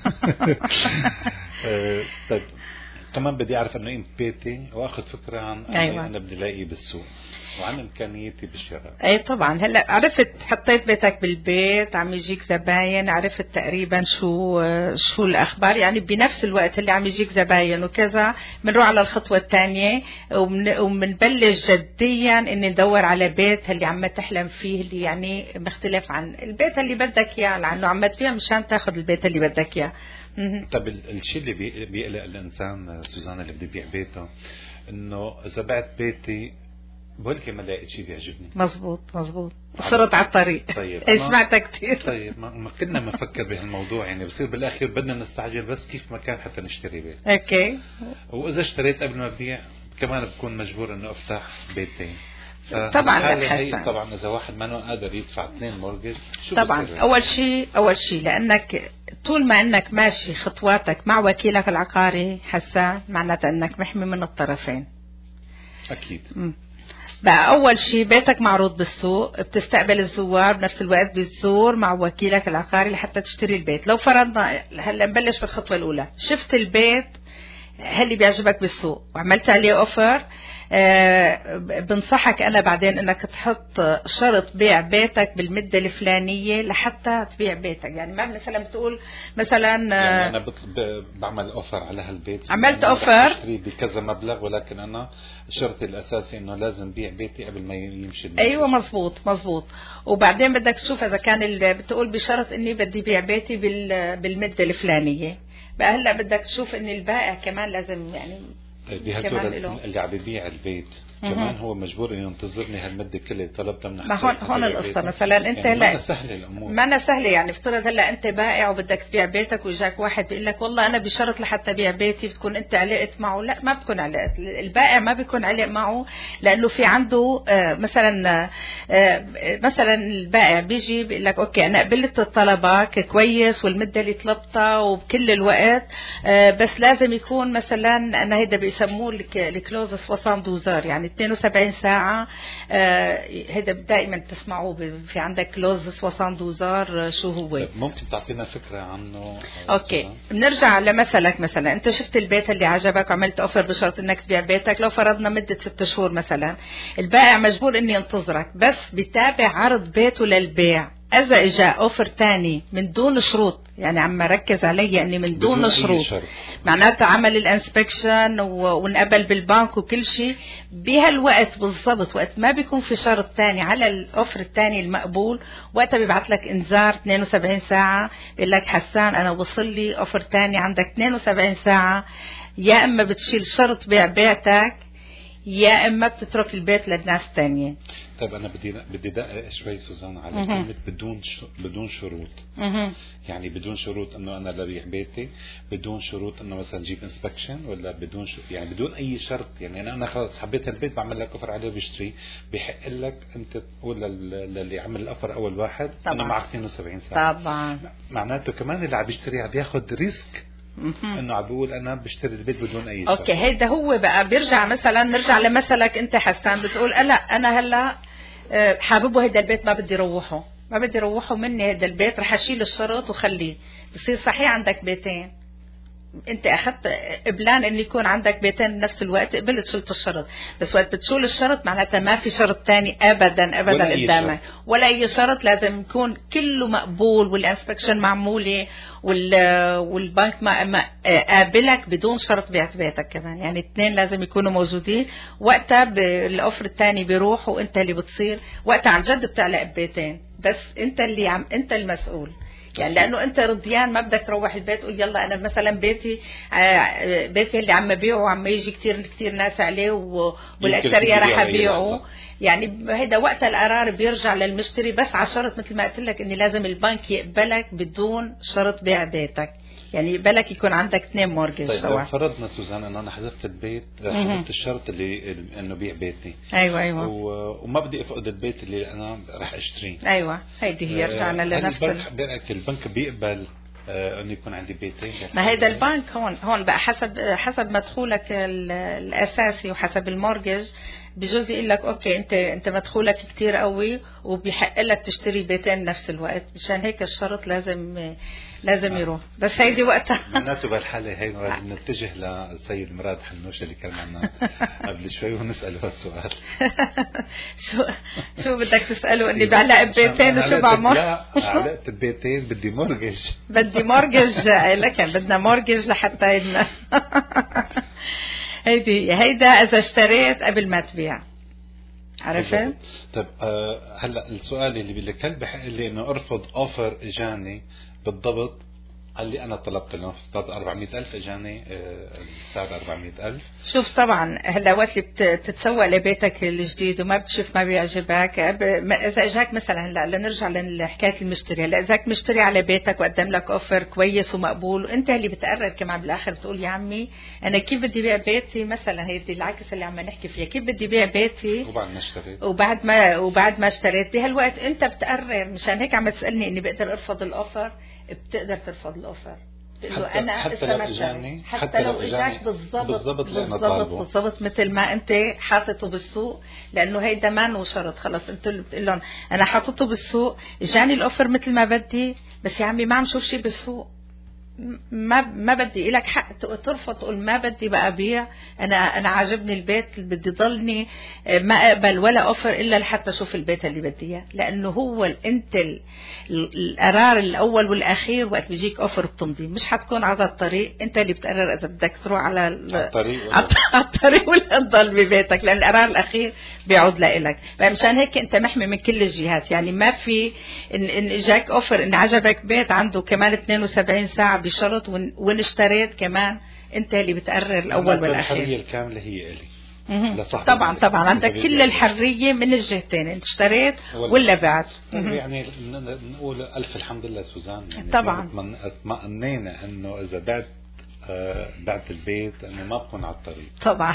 طيب كمان بدي اعرف انه قيمه بيتي واخذ فكره عن أيوة. انا بدي الاقيه بالسوق وعن امكانيتي بالشراء. اي طبعا هلا عرفت حطيت بيتك بالبيت عم يجيك زباين عرفت تقريبا شو شو الاخبار يعني بنفس الوقت اللي عم يجيك زباين وكذا بنروح على الخطوه الثانيه وبنبلش جديا ان ندور على بيت اللي عم تحلم فيه اللي يعني مختلف عن البيت اللي بدك اياه لانه عم تبيع مشان تاخذ البيت اللي بدك اياه. طب الشيء اللي بيقلق الانسان سوزان اللي بده يبيع بيته انه اذا بعت بيتي بقول لك ما لقيت شيء بيعجبني. مزبوط مزبوط صرت على الطريق. طيب سمعتها كثير. طيب ما كنا بنفكر بهالموضوع يعني بصير بالاخير بدنا نستعجل بس كيف ما كان حتى نشتري بيت. اوكي واذا اشتريت قبل ما ابيع كمان بكون مجبور انه افتح بيتين. طبعا طبعا اذا واحد ما قادر يدفع اثنين مورجج طبعا بصير؟ اول شيء اول شيء لانك طول ما انك ماشي خطواتك مع وكيلك العقاري حسان معناته انك محمي من الطرفين. اكيد. م. بقى اول شيء بيتك معروض بالسوق بتستقبل الزوار بنفس الوقت بتزور مع وكيلك العقاري لحتى تشتري البيت. لو فرضنا هلا نبلش بالخطوه الاولى شفت البيت هاللي بيعجبك بالسوق وعملت عليه اوفر، آه بنصحك انا بعدين انك تحط شرط بيع بيتك بالمده الفلانيه لحتى تبيع بيتك. يعني ما مثلا بتقول مثلا آه يعني انا بعمل اوفر على هالبيت، عملت اوفر بشتري بكذا مبلغ، ولكن انا شرطي الاساسي انه لازم بيع بيتي قبل ما يمشي المبلغ. ايوه مزبوط مزبوط. وبعدين بدك تشوف اذا كان بتقول بشرط اني بدي بيع بيتي بالمده الفلانيه، بقى هلا بدك تشوف ان البائع كمان لازم يعني بهالصورة اللي عم ببيع البيت كمان هو مجبور انه ينتظرني هالمده كلها طلبتها من ما هون هون القصه. مثلا انت يعني هلا ما سهله الامور، ما أنا سهله. يعني افترض هلا انت بائع وبدك تبيع بيتك وجاك واحد بيقول لك والله انا بشرط لحتى بيع بيتي بتكون انت علقت معه. لا ما بتكون علقت، البائع ما بيكون علق معه لانه في عنده آه مثلا آه مثلا البائع بيجي بيقول لك اوكي انا قبلت طلبك كويس والمده اللي طلبتها وبكل الوقت، آه بس لازم يكون مثلا انا هيدا بيسموه الكلوز سوسان دوزار، يعني اثنين وسبعين ساعة. هذا آه دائما تسمعوه في عندك كلوز سوسان دوزار. شو هو؟ ممكن تعطينا فكرة عنه؟ اوكي بنرجع لمثلك، مثلا انت شفت البيت اللي عجبك وعملت اوفر بشرط انك تبيع بيتك، لو فرضنا مدة ست شهور مثلا، البائع مجبور انه ينتظرك بس بيتابع عرض بيته للبيع. اذا اجا اوفر تاني من دون شروط، يعني عم ركز علي اني من دون, دون شروط، معناته عمل الانسبكشن ونقبل بالبنك وكل شيء بهالوقت بالضبط، وقت ما بيكون في شرط تاني على الاوفر التاني المقبول، وقتها بيبعت لك انذار اثنين وسبعين ساعة بيقول لك حسان انا وصل لي اوفر تاني عندك اثنين وسبعين ساعة، يا اما بتشيل شرط بيع بيتك يا اما بتترك البيت للناس تانية. طيب انا بدي بدي دقق شوي سوزان على كلمه بدون ش... بدون شروط. مه. يعني بدون شروط انه انا لبيع بيتي، بدون شروط انه مثلا جيب انسبكشن، ولا بدون ش... يعني بدون اي شرط. يعني انا انا خلص حبيت البيت بعمل لك اوفر عليه بشتري، بحق لك انت تقول للي عمل الاوفر اول واحد طبعا. انا معك اثنين وسبعين ساعه طبعا. معناته كمان اللي عم بيشتري عم بياخذ ريسك انه عم بيقول انا بشتري البيت بدون اي شرط. اوكي هيدا هو بقى بيرجع مثلا نرجع لمثلك انت حسان بتقول لا انا هلا حاببه هيدا البيت ما بدي روحه ما بدي روحه مني هيدا البيت، رح اشيل الشرط وخليه. بصير صحيح عندك بيتين، انت اخذت قبلان ان يكون عندك بيتين بنفس الوقت، قبلت شلت الشرط، بس وقت بتشيل الشرط معناتها ما في شرط تاني ابدا ابدا ولا قدامك ولا اي شرط، لازم يكون كله مقبول والانسبكشن معموله والبنك ما قابلك بدون شرط بيعت بيتك كمان. يعني اثنين لازم يكونوا موجودين، وقتها الاوفر الثاني بيروح وانت اللي بتصير وقتها عن جد بتعلق ببيتين، بس انت اللي عم انت المسؤول. يعني لانه انت رضيان ما بدك تروح البيت تقول يلا انا مثلا بيتي بيتي اللي عم ببيعه وعم يجي كتير كتير ناس عليه والاكثريه راح ابيعه. يعني هيدا وقت القرار بيرجع للمشتري، بس على شرط مثل ما قلت لك ان لازم البنك يقبلك بدون شرط بيع بيتك، يعني يقبلك يكون عندك اثنين مورجج طيب سوا. فرضنا سوزان انه انا حذفت البيت، حذفت الشرط اللي انه بيع بيتي. ايوه ايوه و... وما بدي افقد البيت اللي انا رح اشتريه. ايوه هيدي هي رجعنا لنفس البنك البنك بيقبل آه انه يكون عندي بيتين؟ ما هيدا البنك هون هون بقى حسب حسب مدخولك الاساسي وحسب المورجج بجوز يقول لك اوكي انت انت مدخولك كتير قوي وبيحق لك تشتري بيتين نفس الوقت، مشان هيك الشرط لازم لازم يروح. بس هيدي وقتها معناته بالحاله هي نتجه للسيد مراد حنوش اللي كان معنا قبل شوي ونساله هالسؤال. شو شو بدك تساله؟ اني بعلق ببيتين وشو بعمل؟ لا علقت ببيتين بدي مورجج. بدي مورجج لك بدنا مورجج لحتى يدنا. هيدي هيدا اذا اشتريت قبل ما تبيع، عرفت؟ طيب آه هلا السؤال اللي بدي لك، هل بحق لي انه ارفض اوفر اجاني بالضبط اللي انا طلبت له أربعمية ألف اجاني السعر أربعمية ألف؟ شوف طبعا هلا وقت اللي بتتسوق لبيتك الجديد وما بتشوف ما بيعجبك، اذا اجاك مثلا هلا لنرجع لحكايه المشتري، هلا اذاك مشتري على بيتك وقدم لك اوفر كويس ومقبول وانت اللي بتقرر كمان بالاخر بتقول يا عمي انا كيف بدي بيع بيتي، مثلا هي العكس اللي عم نحكي فيها، كيف بدي بيع بيتي وبعد ما اشتريت وبعد ما وبعد ما اشتريت بهالوقت انت بتقرر. مشان هيك عم تسالني اني بقدر ارفض الاوفر، بتقدر ترفض الاوفر. حتى, أنا حتى لو اجاني حتى, حتى لو اجاك بالضبط بالضبط بالضبط بالضبط مثل ما انت حاطته بالسوق، لانه هيدا ما شرط. خلص انت اللي بتقول لهم انا حاطته بالسوق، اجاني الاوفر مثل ما بدي، بس يا عمي ما عم شوف شيء بالسوق، ما ما بدي لك حق ترفض تقول ما بدي بقى بيع، انا انا عاجبني البيت بدي ضلني ما اقبل ولا اوفر الا لحتى اشوف البيت اللي بدي اياه، لانه هو انت القرار الاول والاخير وقت بيجيك اوفر بتمضي، مش حتكون على الطريق انت اللي بتقرر اذا بدك تروح على الطريق على الطريق ولا تضل ببيتك، لان القرار الاخير بيعود لك. فمشان هيك انت محمي من كل الجهات، يعني ما في ان, إن اجاك اوفر ان عجبك بيت عنده كمان اثنين وسبعين ساعه بشرط وان اشتريت كمان انت اللي بتقرر الاول والاخير. الحريه الكامله هي الي طبعا طبعا عندك كل الحريه من الجهتين، انت اشتريت ولا بعت. يعني نقول الف الحمد لله سوزان، يعني طبعا اطمئنينا انه اذا بعت آه بعد البيت انه ما بكون على الطريق. طبعا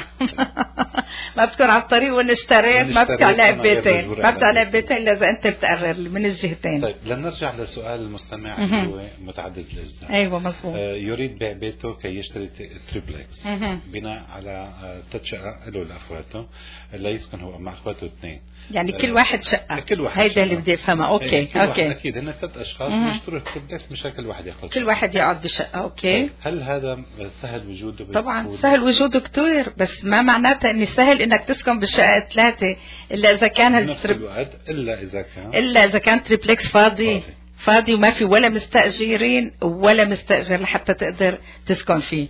ما بتكون على الطريق وان اشتريت ما بتعلق بيتين، ما بتعلق بيتين الا اذا انت بتقرر من الجهتين. طيب لنرجع لسؤال المستمع اللي هو متعدد الازدان. ايوه مظبوط. آه يريد بيع بيته كي يشتري تريبلكس بناء على ثلاث شقق له لاخواته، لا يسكن هو مع اخواته اثنين، يعني كل واحد شقه. كل واحد هيدا اللي بدي افهمها. اوكي كل اوكي واحد اكيد هن ثلاث اشخاص بيشتروا تريبلكس مشان كل واحد ياخذ كل واحد يقعد بشقه. اوكي. هل هذا سهل وجوده؟ طبعا سهل وجوده كتير، بس ما معناتها اني سهل انك تسكن بالشقه ثلاثه الا اذا كان هالتريب الا اذا كان الا اذا كان تريبلكس فاضي فاضي, فاضي وما في ولا مستاجرين ولا مستاجر لحتى تقدر تسكن فيه.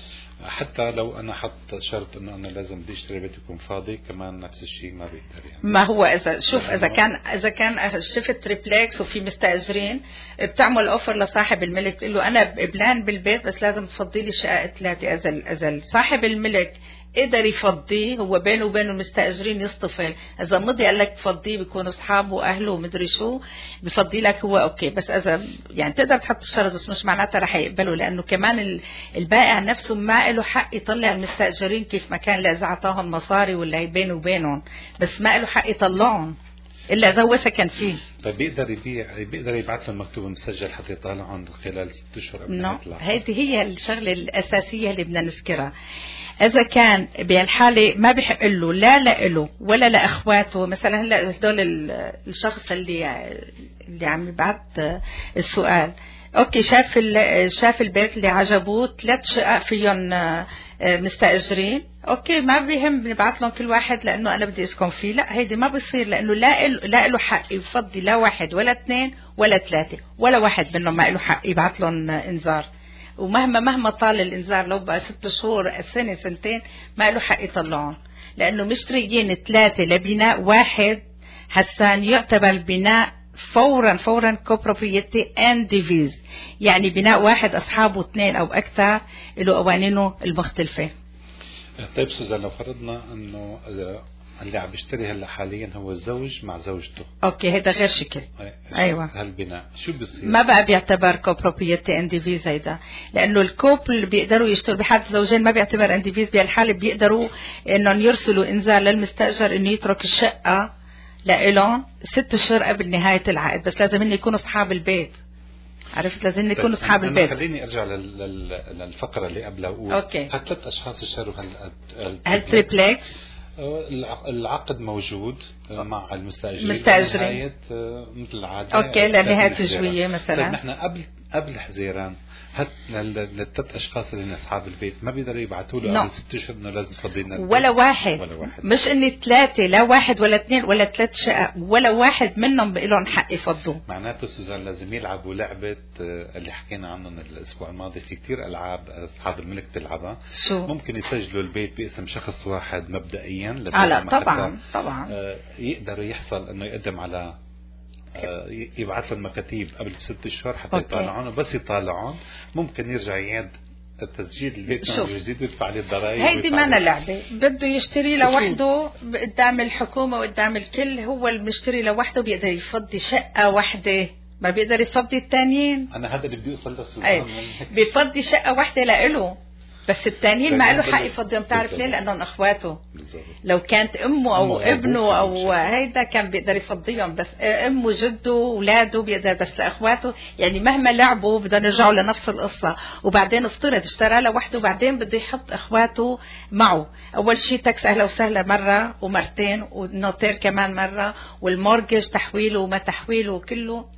حتى لو انا حط شرط انه انا لازم بدي اشتري بيت يكون فاضي كمان نفس الشيء ما بيقدر يعني. ما هو اذا شوف اذا كان اذا كان شفت تريبلكس وفي مستاجرين بتعمل اوفر لصاحب الملك، تقول له انا بلان بالبيت بس لازم تفضي لي الشقه ثلاثه. اذا اذا صاحب الملك قدر يفضيه، هو بينه وبين المستاجرين يصطفل، اذا مضي قال لك فضيه بيكونوا اصحابه واهله ومدري شو بفضي لك هو اوكي. بس اذا يعني تقدر تحط الشرط بس مش معناتها رح يقبلوا، لانه كمان البائع نفسه ما له حق يطلع المستاجرين كيف ما كان، لا اذا اعطاهم مصاري ولا هي بينه وبينهم، بس ما له حق يطلعهم الا اذا هو سكن فيه. طيب بيقدر يبيع بيقدر يبعث لهم مكتوب مسجل حتى يطالعهم خلال ست اشهر قبل ما يطلع. هذه هي الشغله الاساسيه اللي بدنا نذكرها. اذا كان بهالحاله ما بحق له لا له ولا لاخواته، مثلا هلا هدول الشخص اللي اللي عم يبعث السؤال اوكي شاف شاف البيت اللي عجبوه ثلاث شقق فيهم مستاجرين، اوكي ما بيهم بنبعث لهم كل واحد لانه انا بدي اسكن فيه. لا هيدي ما بصير، لانه لا لا له حق يفضي لا واحد ولا اثنين ولا ثلاثه، ولا واحد منهم ما له حق يبعث لهم انذار. ومهما مهما طال الانذار لو بقى ست شهور سنه سنتين ما له حق يطلعون، لانه مشتريين ثلاثه لبناء واحد هسان يعتبر البناء فورا فورا كوبروبريتي اند ديفيز، يعني بناء واحد اصحابه اثنين او اكثر له قوانينه المختلفه. طيب سوزان لو فرضنا انه اللي عم بيشتري هلا حاليا هو الزوج مع زوجته، اوكي هذا غير شكل. ايوه هالبناء شو بصير؟ ما بقى بيعتبر كوبروبريتي اند ديفيز هيدا، لانه الكوبل بيقدروا يشتروا بحال زوجين ما بيعتبر اند ديفيز. بهالحاله بيقدروا انهم يرسلوا انذار للمستاجر انه يترك الشقه لإلهم ست اشهر قبل نهايه العقد، بس لازم انه يكونوا اصحاب البيت. عرفت لازم يكونوا اصحاب البيت. خليني ارجع للفقره اللي قبلها واقول اوكي ثلاث اشخاص اشتروا هالتريبلكس، العقد موجود مع المستاجرين مستاجرين مثل العاده اوكي لنهايه الجويه مثلا. طيب نحن قبل قبل حزيران هات للثلاث اشخاص اللي اصحاب البيت ما بيقدروا يبعثوا له قبل ست اشهر انه لازم تفضي لنا ولا واحد. ولا واحد مش اني ثلاثه، لا واحد ولا اثنين ولا ثلاث شقق، ولا واحد منهم لهم حق يفضوا. معناته سوزان لازم يلعبوا لعبه اللي حكينا عنهم الاسبوع الماضي، في كتير العاب اصحاب الملك تلعبها. شو ممكن يسجلوا البيت باسم شخص واحد مبدئيا لا طبعا طبعا يقدروا يحصل انه يقدم على يبعث لهم مكاتيب قبل ست اشهر حتى يطالعون، وبس يطالعون ممكن يرجع يعيد التسجيل البيت من جديد ويدفع عليه الضرائب. هيدي ما أنا لعبه، بده يشتري لوحده قدام الحكومه وقدام الكل، هو المشتري لوحده بيقدر يفضي شقه واحده، ما بيقدر يفضي الثانيين. انا هذا اللي بدي اوصل له. أيه. بيفضي شقه واحده لإله، بس الثانيين ما له حق يفضيهم. تعرف ليه؟ لانهم اخواته. لو كانت امه او ابنه او هيدا كان بيقدر يفضيهم، بس امه جده اولاده بيقدر، بس اخواته يعني مهما لعبوا بدهم يرجعوا لنفس القصه. وبعدين افترض اشترى له وحده وبعدين بده يحط اخواته معه، اول شيء تاكس اهلا وسهلا مره ومرتين والنوتير كمان مره والمورجج تحويله وما تحويله وكله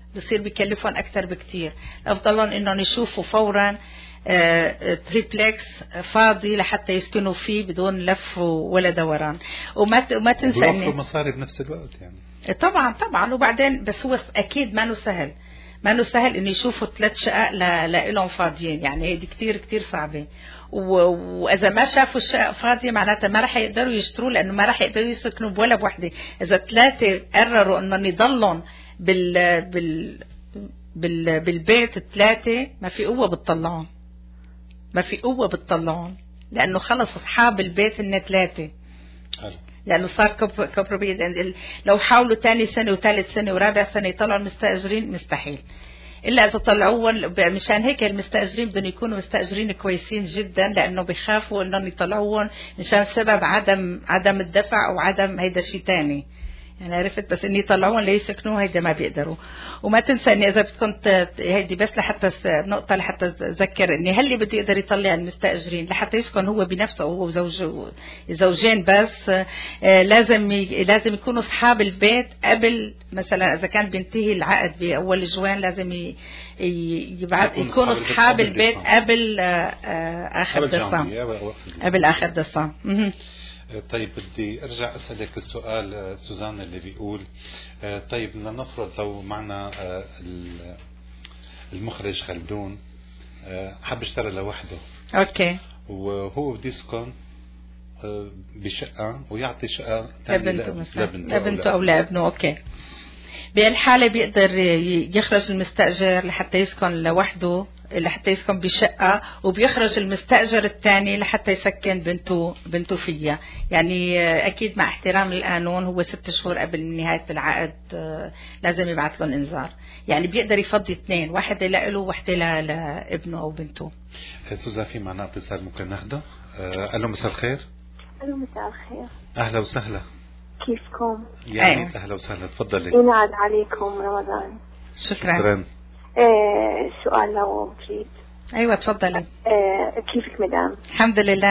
بصير بيكلفهم أكتر بكتير. أفضلهم إنهم يشوفوا فورا تريبلكس فاضي لحتى يسكنوا فيه بدون لف ولا دوران. وما وما تنسى إنه مصاري بنفس الوقت يعني. طبعا طبعا. وبعدين بس هو أكيد ما سهل ما انه سهل انه يشوفوا ثلاث شقق لهم فاضيين، يعني هيدي كتير كتير صعبة. واذا ما شافوا الشقق فاضية معناتها ما رح يقدروا يشتروا، لانه ما رح يقدروا يسكنوا بولا بوحدة. اذا ثلاثة قرروا انهم يضلون بال بال بال بالبيت ثلاثة، ما في قوة بتطلعون ما في قوة بتطلعون لانه خلص اصحاب البيت هن ثلاثة، لأنه صار كوبروبريت. لو حاولوا تاني سنة وثالث سنة ورابع سنة يطلعوا المستأجرين مستحيل، إلا إذا طلعوه. مشان هيك المستأجرين بدهم يكونوا مستأجرين كويسين جدا، لأنه بيخافوا إنهم يطلعوهم مشان سبب عدم عدم الدفع أو عدم هيدا شيء تاني، يعني عرفت. بس إني يطلعون ليسكنوا هيدا ما بيقدروا. وما تنسى إني إذا كنت هيدي بس لحتى نقطة لحتى أذكر إني هل بده يقدر يطلع المستأجرين لحتى يسكن هو بنفسه هو وزوجه زوجين بس. آه لازم ي... لازم يكونوا أصحاب البيت قبل، مثلا إذا كان بينتهي العقد بأول جوان لازم ي... يبعد يكونوا أصحاب البيت قبل آه آه آخر ديسمبر قبل آخر ديسمبر. طيب بدي ارجع اسالك السؤال سوزان اللي بيقول طيب بدنا نفرض لو معنا المخرج خلدون حب يشتري لوحده، اوكي، وهو بده يسكن بشقه ويعطي شقه لبنته مثلا لبنته او لابنه، اوكي. بهالحاله بيقدر يخرج المستاجر لحتى يسكن لوحده، لحتى يسكن بشقة، وبيخرج المستأجر الثاني لحتى يسكن بنته بنته فيها. يعني أكيد مع احترام القانون هو ست شهور قبل نهاية العقد لازم يبعث لهم إنذار. يعني بيقدر يفضي اثنين، واحدة له وواحدة لابنه أو بنته. سوزان في معنا اتصال ممكن ناخده؟ ألو مساء الخير. ألو مساء الخير. أهلا وسهلا. كيفكم؟ يعني أيه. أهلا وسهلا، تفضلي. ينعاد عليكم رمضان. شكرا. شكرا. آه سؤال لو تريد. أيوة تفضلي. آه كيفك مدام؟ الحمد لله.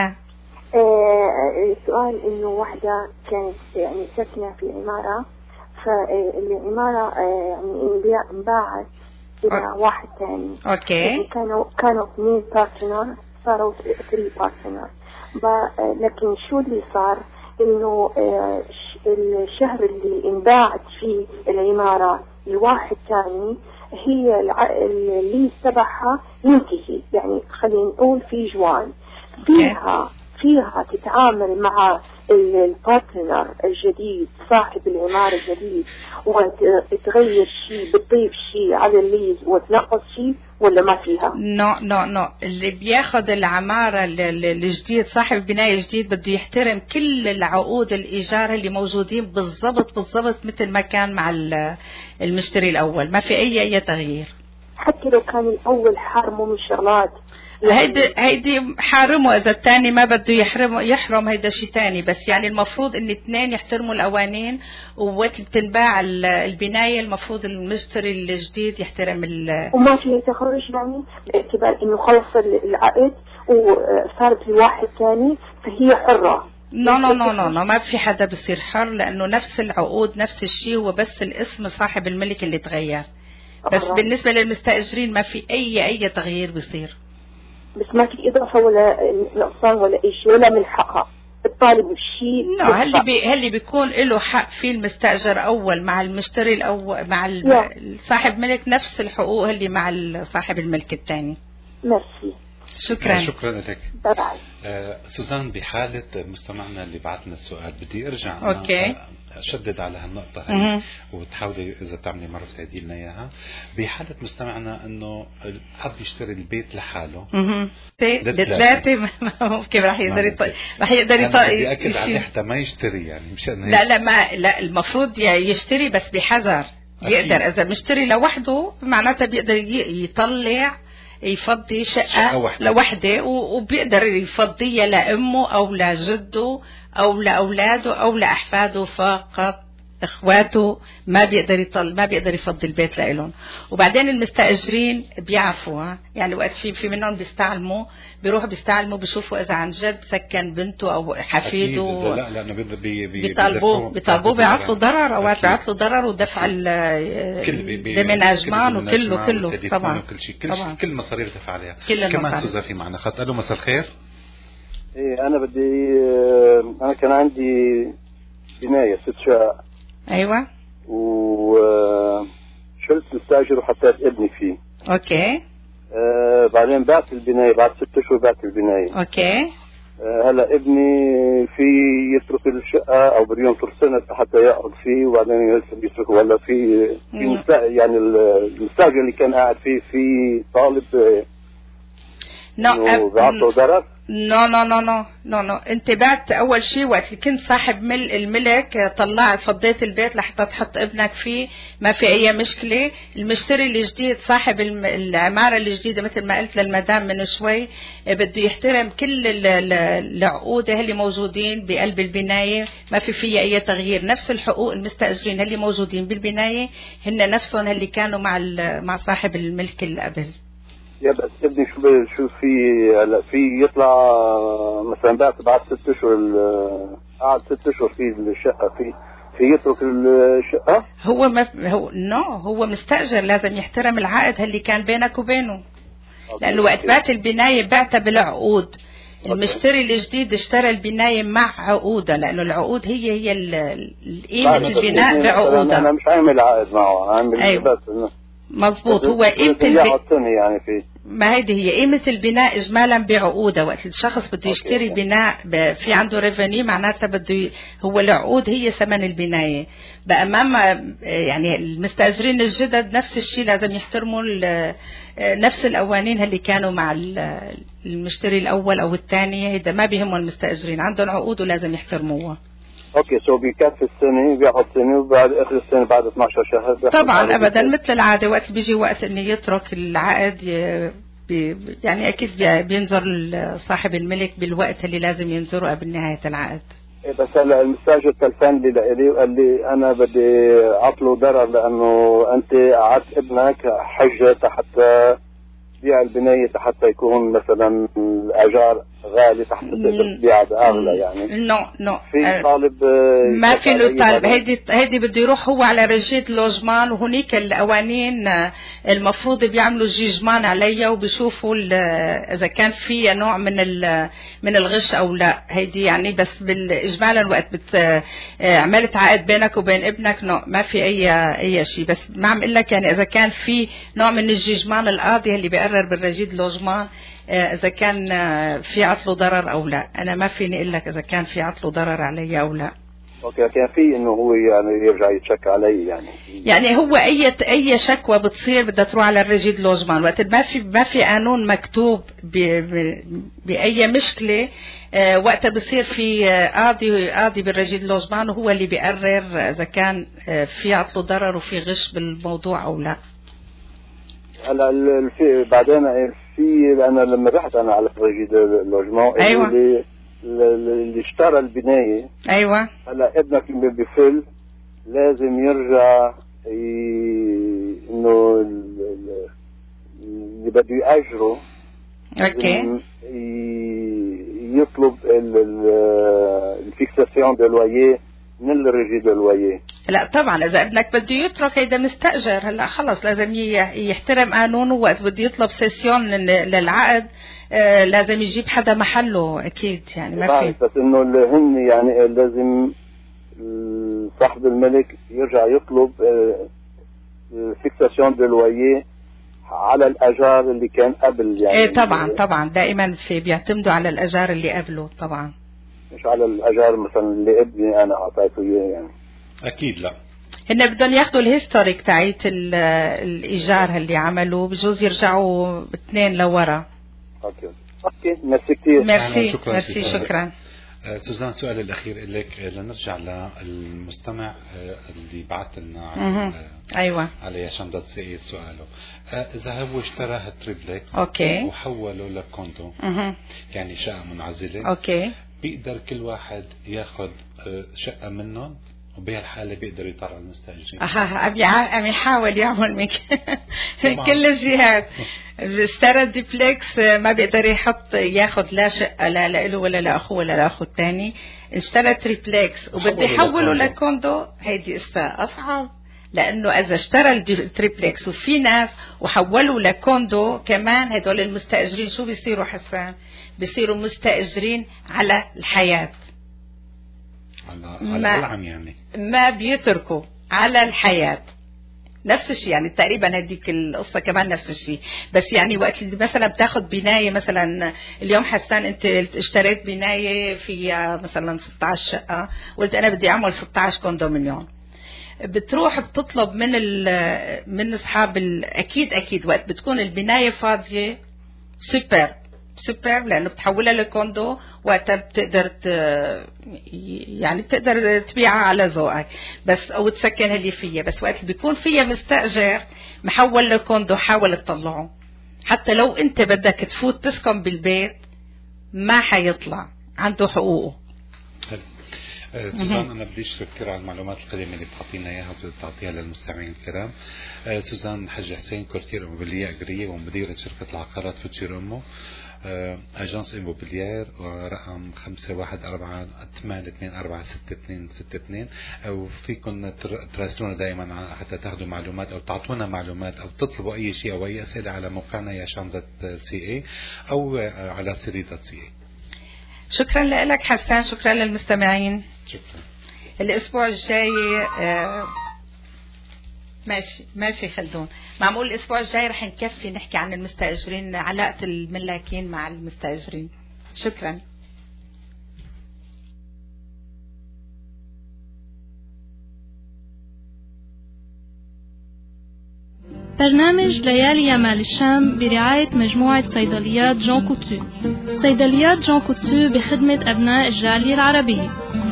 آه السؤال إنه واحدة كانت يعني ساكنة في عمارة، فالعمارة آه يعني انباعت إلى واحد ثاني. أوكي. يعني كانوا كانوا اثنين بارتنر صاروا ثري بارتنر، لكن شو اللي صار إنه آه الشهر اللي انباعت فيه العمارة لواحد ثاني هي اللي تبعها ينتهي، يعني خلينا نقول في جوان فيها فيها تتعامل مع البارتنر الجديد صاحب العمارة الجديد، وتغير شيء بتضيف شيء على الليز وتنقص شيء، ولا ما فيها؟ نو نو نو اللي بياخد العمارة الجديد صاحب البناية الجديد بده يحترم كل العقود الإيجار اللي موجودين بالضبط بالضبط مثل ما كان مع المشتري الأول، ما في أي أي تغيير. حتى لو كان الأول حرمه من شغلات، هيدي هيدي حارمه، إذا الثاني ما بده يحرم يحرم هيدا شيء ثاني. بس يعني المفروض إن اثنين يحترموا القوانين، ووقت بتنباع البناية المفروض المشتري الجديد يحترم ال. وما في تخرج يعني باعتبار إنه خلص العقد وصارت لواحد ثاني فهي حرة. نو نو نو نو نو ما في حدا بصير حر، لأنه نفس العقود نفس الشيء، هو بس الاسم صاحب الملك اللي تغير. بس أحرى. بالنسبة للمستأجرين ما في أي أي تغيير بصير. بس ما في إضافة ولا نقصان ولا أي شيء، ولا من حقها الطالب بشيء. نعم هل بي هل بيكون له حق في المستأجر أول مع المشتري الأول مع صاحب ملك نفس الحقوق اللي مع صاحب الملك الثاني. ميرسي. شكرا. شكرا لك. آه سوزان، بحالة مستمعنا اللي بعتنا السؤال بدي ارجع اوكي اشدد على هالنقطة هي وتحاولي اذا بتعملي مرة تعيدي لنا اياها. بحالة مستمعنا انه حب يشتري البيت لحاله لثلاثة كيف راح يقدر يطلع راح يقدر يطلع يأكد عليه حتى ما يشتري يعني مشان لا لا ما لا المفروض يشتري بس بحذر. يقدر اذا مشتري لوحده معناتها بيقدر يطلع يفضي شقة لوحده، وبيقدر يفضيها لأمه أو لجده أو لأولاده أو لأحفاده فقط. اخواته ما بيقدر يطل ما بيقدر يفضي البيت لإلهم. وبعدين المستأجرين بيعرفوا، يعني وقت في في منهم بيستعلموا بيروحوا بيستعلموا بيشوفوا اذا عن جد سكن بنته او حفيده. لا لا بي بي بيطالبوا بيطالبوا بيعطلوا ضرر، اوقات بيعطلوا ضرر ودفع الدمناجمان وكله كله طبعا كل شيء كل شيء كل مصاريف دفع عليها. كمان سوزان في معنا خط. الو مساء الخير. ايه انا بدي انا كان عندي بناية ست شقق. ايوه. وشلت مستاجر وحطيت ابني فيه. اوكي. آه بعدين بعت البناية بعد ست اشهر بعت البناية. اوكي. آه هلا ابني في يترك الشقة او بده ينطر سنة حتى يقعد فيه وبعدين يترك، ولا في في يعني المستاجر اللي كان قاعد فيه في طالب نو بعطله ضرر؟ نو نو نو نو نو نو انت بعت اول شيء وقت كنت صاحب مل الملك طلعت فضيت البيت لحتى تحط ابنك فيه، ما في اي مشكله. المشتري الجديد صاحب العماره الجديده مثل ما قلت للمدام من شوي بده يحترم كل العقود اللي موجودين بقلب البنايه، ما في فيها اي تغيير. نفس الحقوق المستاجرين اللي موجودين بالبنايه هن نفسهم اللي كانوا مع مع صاحب الملك اللي قبل. يا بس ابني شو شو في هلا في يطلع مثلا بعد بعد ست اشهر قعد ست اشهر في الشقه في في يترك الشقه؟ هو ما هو نو هو مستاجر لازم يحترم العقد اللي كان بينك وبينه، لانه وقت بات البنايه بعتها بالعقود. المشتري الجديد اشترى البنايه مع عقودها، لانه العقود هي هي قيمه البناء بعقودها. انا مش عامل عقد معه، عامل أيوة. بس مظبوط. هو قيمة البناء يعني في ما هيدي هي قيمة البناء إجمالا بعقودها. وقت الشخص بده يشتري بناء في عنده ريفينيو معناتها بده ي... هو العقود هي ثمن البناية. بقى أمام يعني المستأجرين الجدد نفس الشيء لازم يحترموا نفس القوانين اللي كانوا مع المشتري الأول أو الثاني. هيدا ما بيهمهم المستأجرين، عندهم عقود ولازم يحترموها. اوكي سو بيكفي السنه بياخذ سنه وبعد اخر السنه بعد اثني عشر شهر طبعا ابدا مثل العاده. وقت بيجي وقت انه يترك العقد بي يعني اكيد بينظر صاحب الملك بالوقت اللي لازم ينظره قبل نهايه العقد. إيه بس هلا المستاجر تلفن لي لإلي وقال لي انا بدي اعطله ضرر لانه انت قعدت ابنك حجه حتى بيع البناية حتى يكون مثلا الأجار غالي حتى تقدر تبيعها بأغلى يعني. نو نو في طالب ما في له طالب. هيدي هيدي بده يروح هو على رجيت لوجمان، وهنيك القوانين المفروض بيعملوا جيجمان عليها وبيشوفوا إذا كان في نوع من من الغش أو لا. هيدي يعني بس بالإجمالا وقت بت عملت عقد بينك وبين ابنك نو ما في أي أي شيء. بس ما عم أقول لك يعني إذا كان في نوع من الجيجمان القاضي اللي بيقرر بالرجيد لوجمان إذا كان في عطله ضرر أو لا. أنا ما فيني أقول لك إذا كان في عطله ضرر علي أو لا. أوكي كان في إنه هو يعني يرجع يتشك علي يعني. يعني هو أي أي شكوى بتصير بدها تروح على الرجيد لوجمان. وقت ما في ما في قانون مكتوب بأي مشكلة وقتها بصير في قاضي قاضي بالرجيد لوجمان وهو اللي بيقرر إذا كان في عطله ضرر وفي غش بالموضوع أو لا. هلا في بعدين في انا لما رحت انا على رجيد اللوجمان ايوه اللي, اللي اشترى البنايه ايوه هلا ابنك اللي بفل لازم يرجع ي... انه اللي بده ياجره اوكي يطلب الفيكساسيون دو لوييه من الرجيد اللوية. لا طبعا اذا ابنك بده يترك هيدا مستاجر. هلا خلص لازم يحترم قانونه. وقت بده يطلب سيسيون للعقد آه لازم يجيب حدا محله اكيد يعني ما في. بس انه هن يعني لازم صاحب الملك يرجع يطلب الفيكساسيون دو لوية على الاجار اللي كان قبل يعني. ايه طبعا طبعا دائما في بيعتمدوا على الاجار اللي قبله طبعا، مش على الأجار مثلا اللي ابني أنا أعطيته إياه يعني. أكيد لا. هن بدهم ياخذوا الهيستوريك تاعت الإيجار اللي عملوه، بجوز يرجعوا اثنين لورا. أوكي أوكي ميرسي كثير. ميرسي شكرا ميرسي شكرا. سوزان سؤال الأخير لك لنرجع للمستمع اللي بعث لنا على أيوة على عشان بدي تسأل سؤاله. إذا هو اشترى تريبلكس أوكي وحوله لكوندو يعني شقة منعزلة أوكي بيقدر كل واحد ياخد شقة منهم وبهالحالة بيقدر يطلع المستأجرين. أها أبي عم يحاول يعمل من كل الجهات. اشترى ديبلكس ما بيقدر يحط ياخد لا شقة لا له ولا لأخوه ولا لأخو الثاني. اشترى تريبلكس وبده يحوله لكوندو، هيدي أصعب، لأنه إذا اشترى التريبلكس وفي ناس وحولوا لكوندو كمان، هدول المستأجرين شو بيصيروا حسان؟ بيصيروا مستأجرين على الحياة، على ما, العام يعني ما بيتركوا على الحياة. نفس الشيء يعني تقريبا هديك القصة كمان نفس الشيء، بس يعني وقت مثلا بتاخد بناية، مثلا اليوم حسان انت اشتريت بناية فيها مثلا ستة عشر شقة، قلت انا بدي اعمل ستة عشر كوندومينيون، بتروح بتطلب من من اصحاب اكيد اكيد وقت بتكون البناية فاضية سوبر سوبر، لانه بتحولها لكوندو وقتها بتقدر يعني بتقدر تبيعها على ذوقك بس، او تسكن اللي فيها. بس وقت بيكون فيها مستأجر محول لكوندو، حاول تطلعه، حتى لو انت بدك تفوت تسكن بالبيت ما حيطلع، عنده حقوقه. آه سوزان، أنا بدي أشكرك على المعلومات القديمة اللي بتعطينا إياها وبتعطيها للمستمعين الكرام. آه سوزان حج حسين، كورتير إموبيلية أجرية ومديرة شركة العقارات فوتشير أمو، آه أجانس إموبيليير، ورقم خمسة واحد أربعة ثمانية اثنين أربعة ستة اثنين ستة اثنين. أو فيكم تراسلونا دائما حتى تاخذوا معلومات أو تعطونا معلومات أو تطلبوا أي شيء أو أي أسئلة على موقعنا ياشان دوت سي اي أو على سيري دوت سي اي. شكرا لك حسان، شكرا للمستمعين. شكرا. الأسبوع الجاي آه ماشي ماشي خلدون، معمول الأسبوع الجاي رح نكفي نحكي عن المستأجرين، علاقة الملاكين مع المستأجرين. شكرا. برنامج ليالي يمال الشام برعاية مجموعة صيدليات جون كوتو. صيدليات جون كوتو بخدمة أبناء الجالية العربية.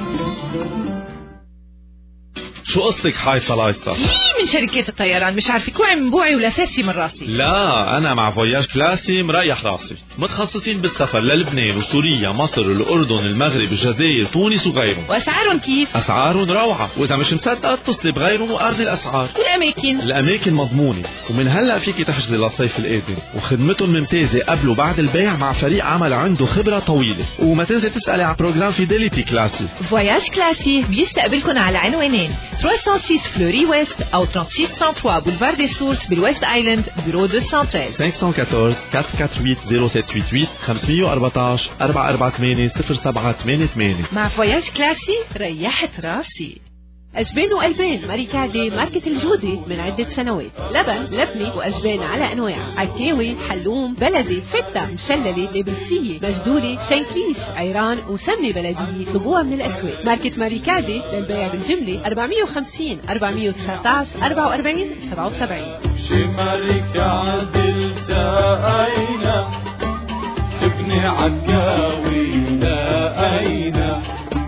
شو قصتك حايصة لايصة؟ مين من شركات الطيران؟ مش عارفة كوعي من بوعي ولا ساسي من راسي. لا، أنا مع فوياج كلاسي مريح راسي، متخصصين بالسفر للبنان وسوريا مصر الأردن المغرب الجزائر تونس وغيرهم. وأسعارهم كيف؟ أسعارهم روعة، وإذا مش مصدقة اتصلي بغيرهم وقارني الأسعار. والأماكن؟ الأماكن مضمونة، ومن هلأ فيكي تحجزي للصيف القادم، وخدمتهم ممتازة قبل وبعد البيع مع فريق عمل عنده خبرة طويلة. وما تنسي تسألي على بروجرام فيديليتي كلاسي. فوياج كلاسي بيستقبلكم على عنوانين ثلاثمية وستة فلوري ويست أو ثلاثمية وستة وثلاثة بولفار دي سورس بالويست آيلاند بيرو مئتين وثلاثة عشر. خمسة واحد أربعة أربعة ثمانية صفر سبعة ثمانية ثمانية خمسة أربعة أربعة أربعة ثمانية صفر سبعة ثمانية ثمانية. مع فوياج كلاسي ريحت راسي. أجبان وألبان ماريكادي ماركة الجودة من عدة سنوات. لبن لبني وأجبان على أنواع، عكاوي حلوم بلدي فتة مشللة نابلسية مجدولة شينكليش عيران وسمنة بلدية. طلبوها من الأسواق. ماركة ماريكادي للبيع بالجملة أربعمية وخمسين أربعمية وتسعة عشر أربعة وأربعين سبعة وسبعين. شمالك عدل تأينا ابن عكاوي تأينا.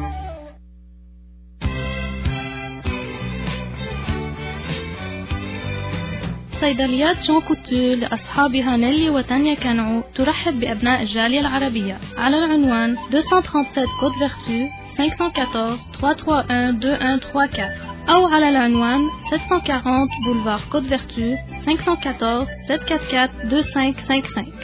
صيدليات جون كوتو لأصحابها نيلي وتانيا كانعو ترحب بأبناء الجالية العربية على العنوان مئتين وسبعة وثلاثين كود فيرتو خمسة أربعة واحد ثلاثة ثلاثة واحد اثنين ثلاثة أربعة أو على العنوان سبعمية وأربعين بولفار كود فيرتو خمسة أربعة واحد سبعة أربعة أربعة اثنين خمسة خمسة خمسة.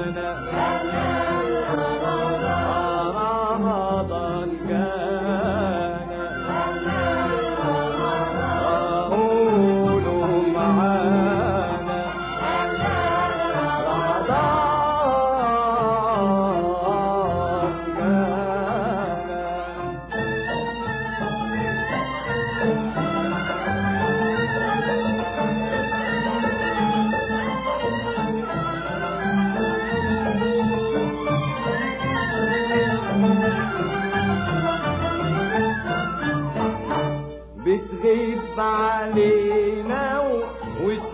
رمضان كان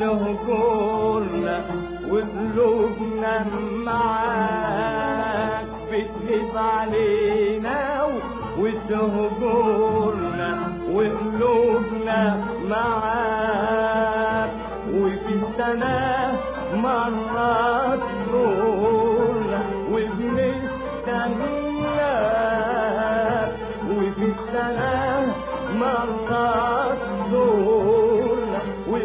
وتهجرنا وقلوبنا معاك بتغيب علينا وتهجرنا وقلوبنا معاك وفي السنة مرات تزورنا وبنستناك وفي السنة مرات تزورنا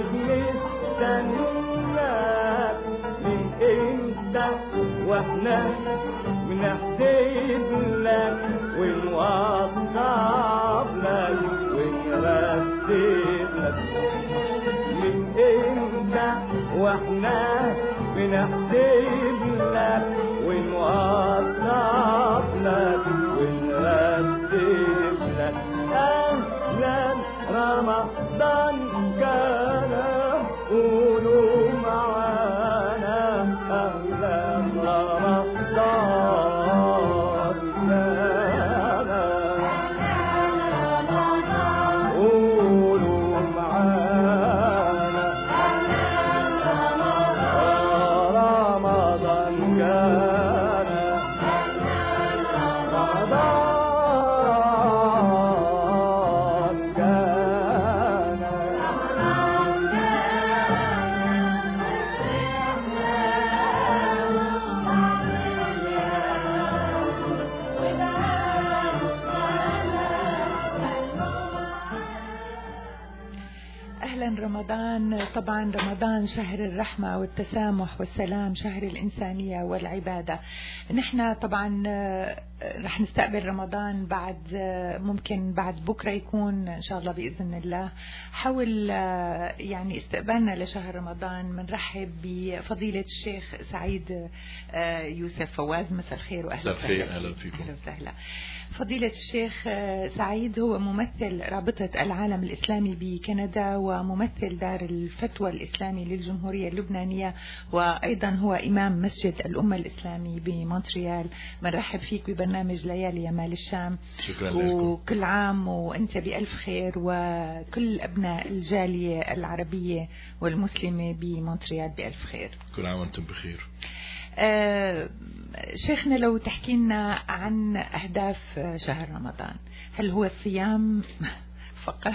وبنستناك من امتى واحنا بنحسب لك ونوصف لك ونرتب لك من امتى واحنا بنحسب لك ونوصف لك ونرتب لك اهلا رمضان كان قولوا معانا اهلا رمضان رمضان. طبعا رمضان شهر الرحمة والتسامح والسلام، شهر الإنسانية والعبادة. نحن طبعا رح نستقبل رمضان بعد، ممكن بعد بكرة يكون إن شاء الله بإذن الله. حول يعني استقبالنا لشهر رمضان بنرحب بفضيلة الشيخ سعيد يوسف فواز. مساء الخير وأهلا وسهلا. أهلا فيكم. أهلا وسهلا. فضيلة الشيخ سعيد هو ممثل رابطة العالم الإسلامي بكندا وممثل دار الفتوى الإسلامي للجمهورية اللبنانية، وأيضا هو إمام مسجد الأمة الإسلامي بمونتريال. بنرحب فيك ببرنامج ليالي يمال الشام. شكرا لكم. وكل عام وأنت بألف خير، وكل أبناء الجالية العربية والمسلمة بمونتريال بألف خير. كل عام وأنتم بخير. آه شيخنا، لو تحكي لنا عن أهداف شهر رمضان، هل هو الصيام فقط؟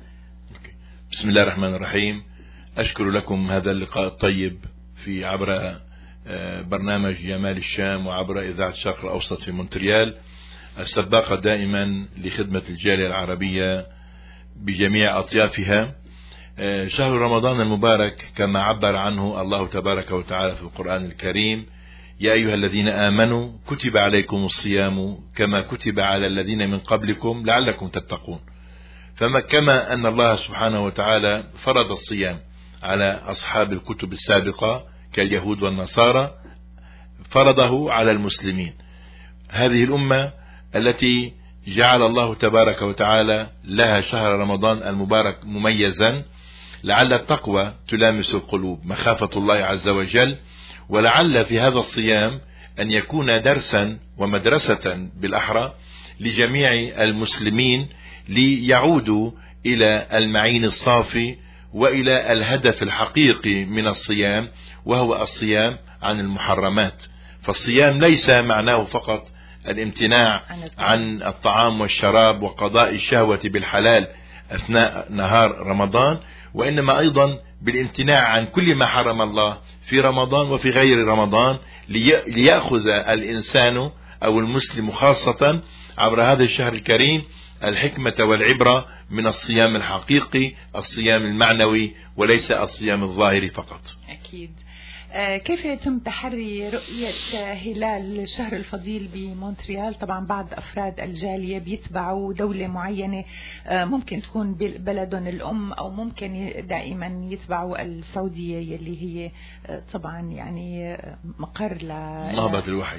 بسم الله الرحمن الرحيم. أشكر لكم هذا اللقاء الطيب في عبر برنامج جمال الشام وعبر إذاعة الشرق الأوسط في مونتريال، السباقة دائما لخدمة الجالية العربية بجميع أطيافها. شهر رمضان المبارك كما عبر عنه الله تبارك وتعالى في القرآن الكريم: يا أيها الذين آمنوا كتب عليكم الصيام كما كتب على الذين من قبلكم لعلكم تتقون. فما كما أن الله سبحانه وتعالى فرض الصيام على أصحاب الكتب السابقة كاليهود والنصارى، فرضه على المسلمين. هذه الأمة التي جعل الله تبارك وتعالى لها شهر رمضان المبارك مميزا، لعل التقوى تلامس القلوب، مخافة الله عز وجل، ولعل في هذا الصيام أن يكون درسا ومدرسة بالأحرى لجميع المسلمين ليعودوا إلى المعين الصافي وإلى الهدف الحقيقي من الصيام، وهو الصيام عن المحرمات. فالصيام ليس معناه فقط الامتناع عن الطعام والشراب وقضاء الشهوة بالحلال أثناء نهار رمضان، وإنما أيضا بالامتناع عن كل ما حرم الله في رمضان وفي غير رمضان، ليأخذ الإنسان أو المسلم خاصة عبر هذا الشهر الكريم الحكمة والعبرة من الصيام الحقيقي، الصيام المعنوي، وليس الصيام الظاهري فقط. أكيد. كيف يتم تحري رؤية هلال الشهر الفضيل بمونتريال؟ طبعا بعض أفراد الجالية بيتبعوا دولة معينة، ممكن تكون بلدهم الأم أو ممكن دائما يتبعوا السعودية يلي هي طبعا يعني مقر نهضة الوحي.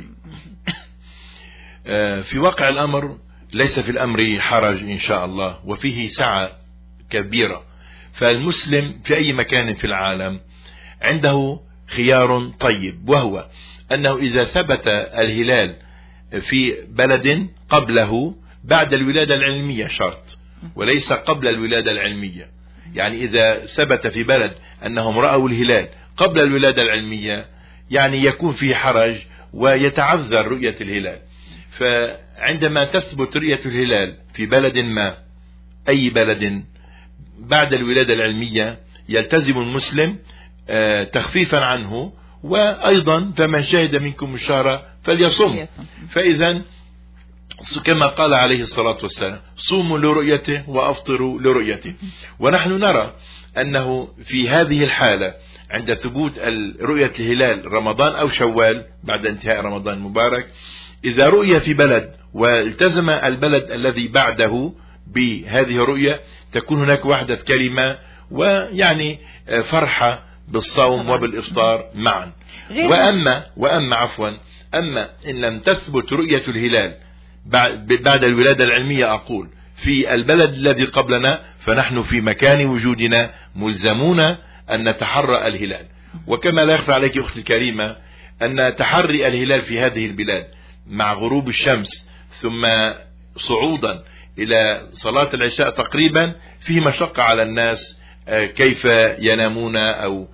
في واقع الأمر ليس في الأمر حرج إن شاء الله، وفيه سعة كبيرة. فالمسلم في أي مكان في العالم عنده خيار طيب، وهو أنه إذا ثبت الهلال في بلد قبله بعد الولادة العلمية شرط، وليس قبل الولادة العلمية. يعني إذا ثبت في بلد أنهم رأوا الهلال قبل الولادة العلمية يعني يكون في حرج ويتعذر رؤية الهلال. فعندما تثبت رؤية الهلال في بلد ما أي بلد بعد الولادة العلمية يلتزم المسلم تخفيفا عنه، وأيضا فمن شهد منكم الشهر فليصم. فإذا كما قال عليه الصلاة والسلام صوموا لرؤيته وأفطروا لرؤيته. ونحن نرى أنه في هذه الحالة عند ثبوت رؤية الهلال رمضان أو شوال بعد انتهاء رمضان المبارك، إذا رؤية في بلد والتزم البلد الذي بعده بهذه الرؤية تكون هناك وحدة كلمة ويعني فرحة بالصوم وبالإفطار معا. وأما, وأما عفوا أما إن لم تثبت رؤية الهلال بعد الولادة العلمية أقول في البلد الذي قبلنا، فنحن في مكان وجودنا ملزمون أن نتحرى الهلال. وكما لا يخفى عليك أختي الكريمة أن تحري الهلال في هذه البلاد مع غروب الشمس ثم صعودا إلى صلاة العشاء تقريبا فيه مشقة على الناس كيف ينامون أو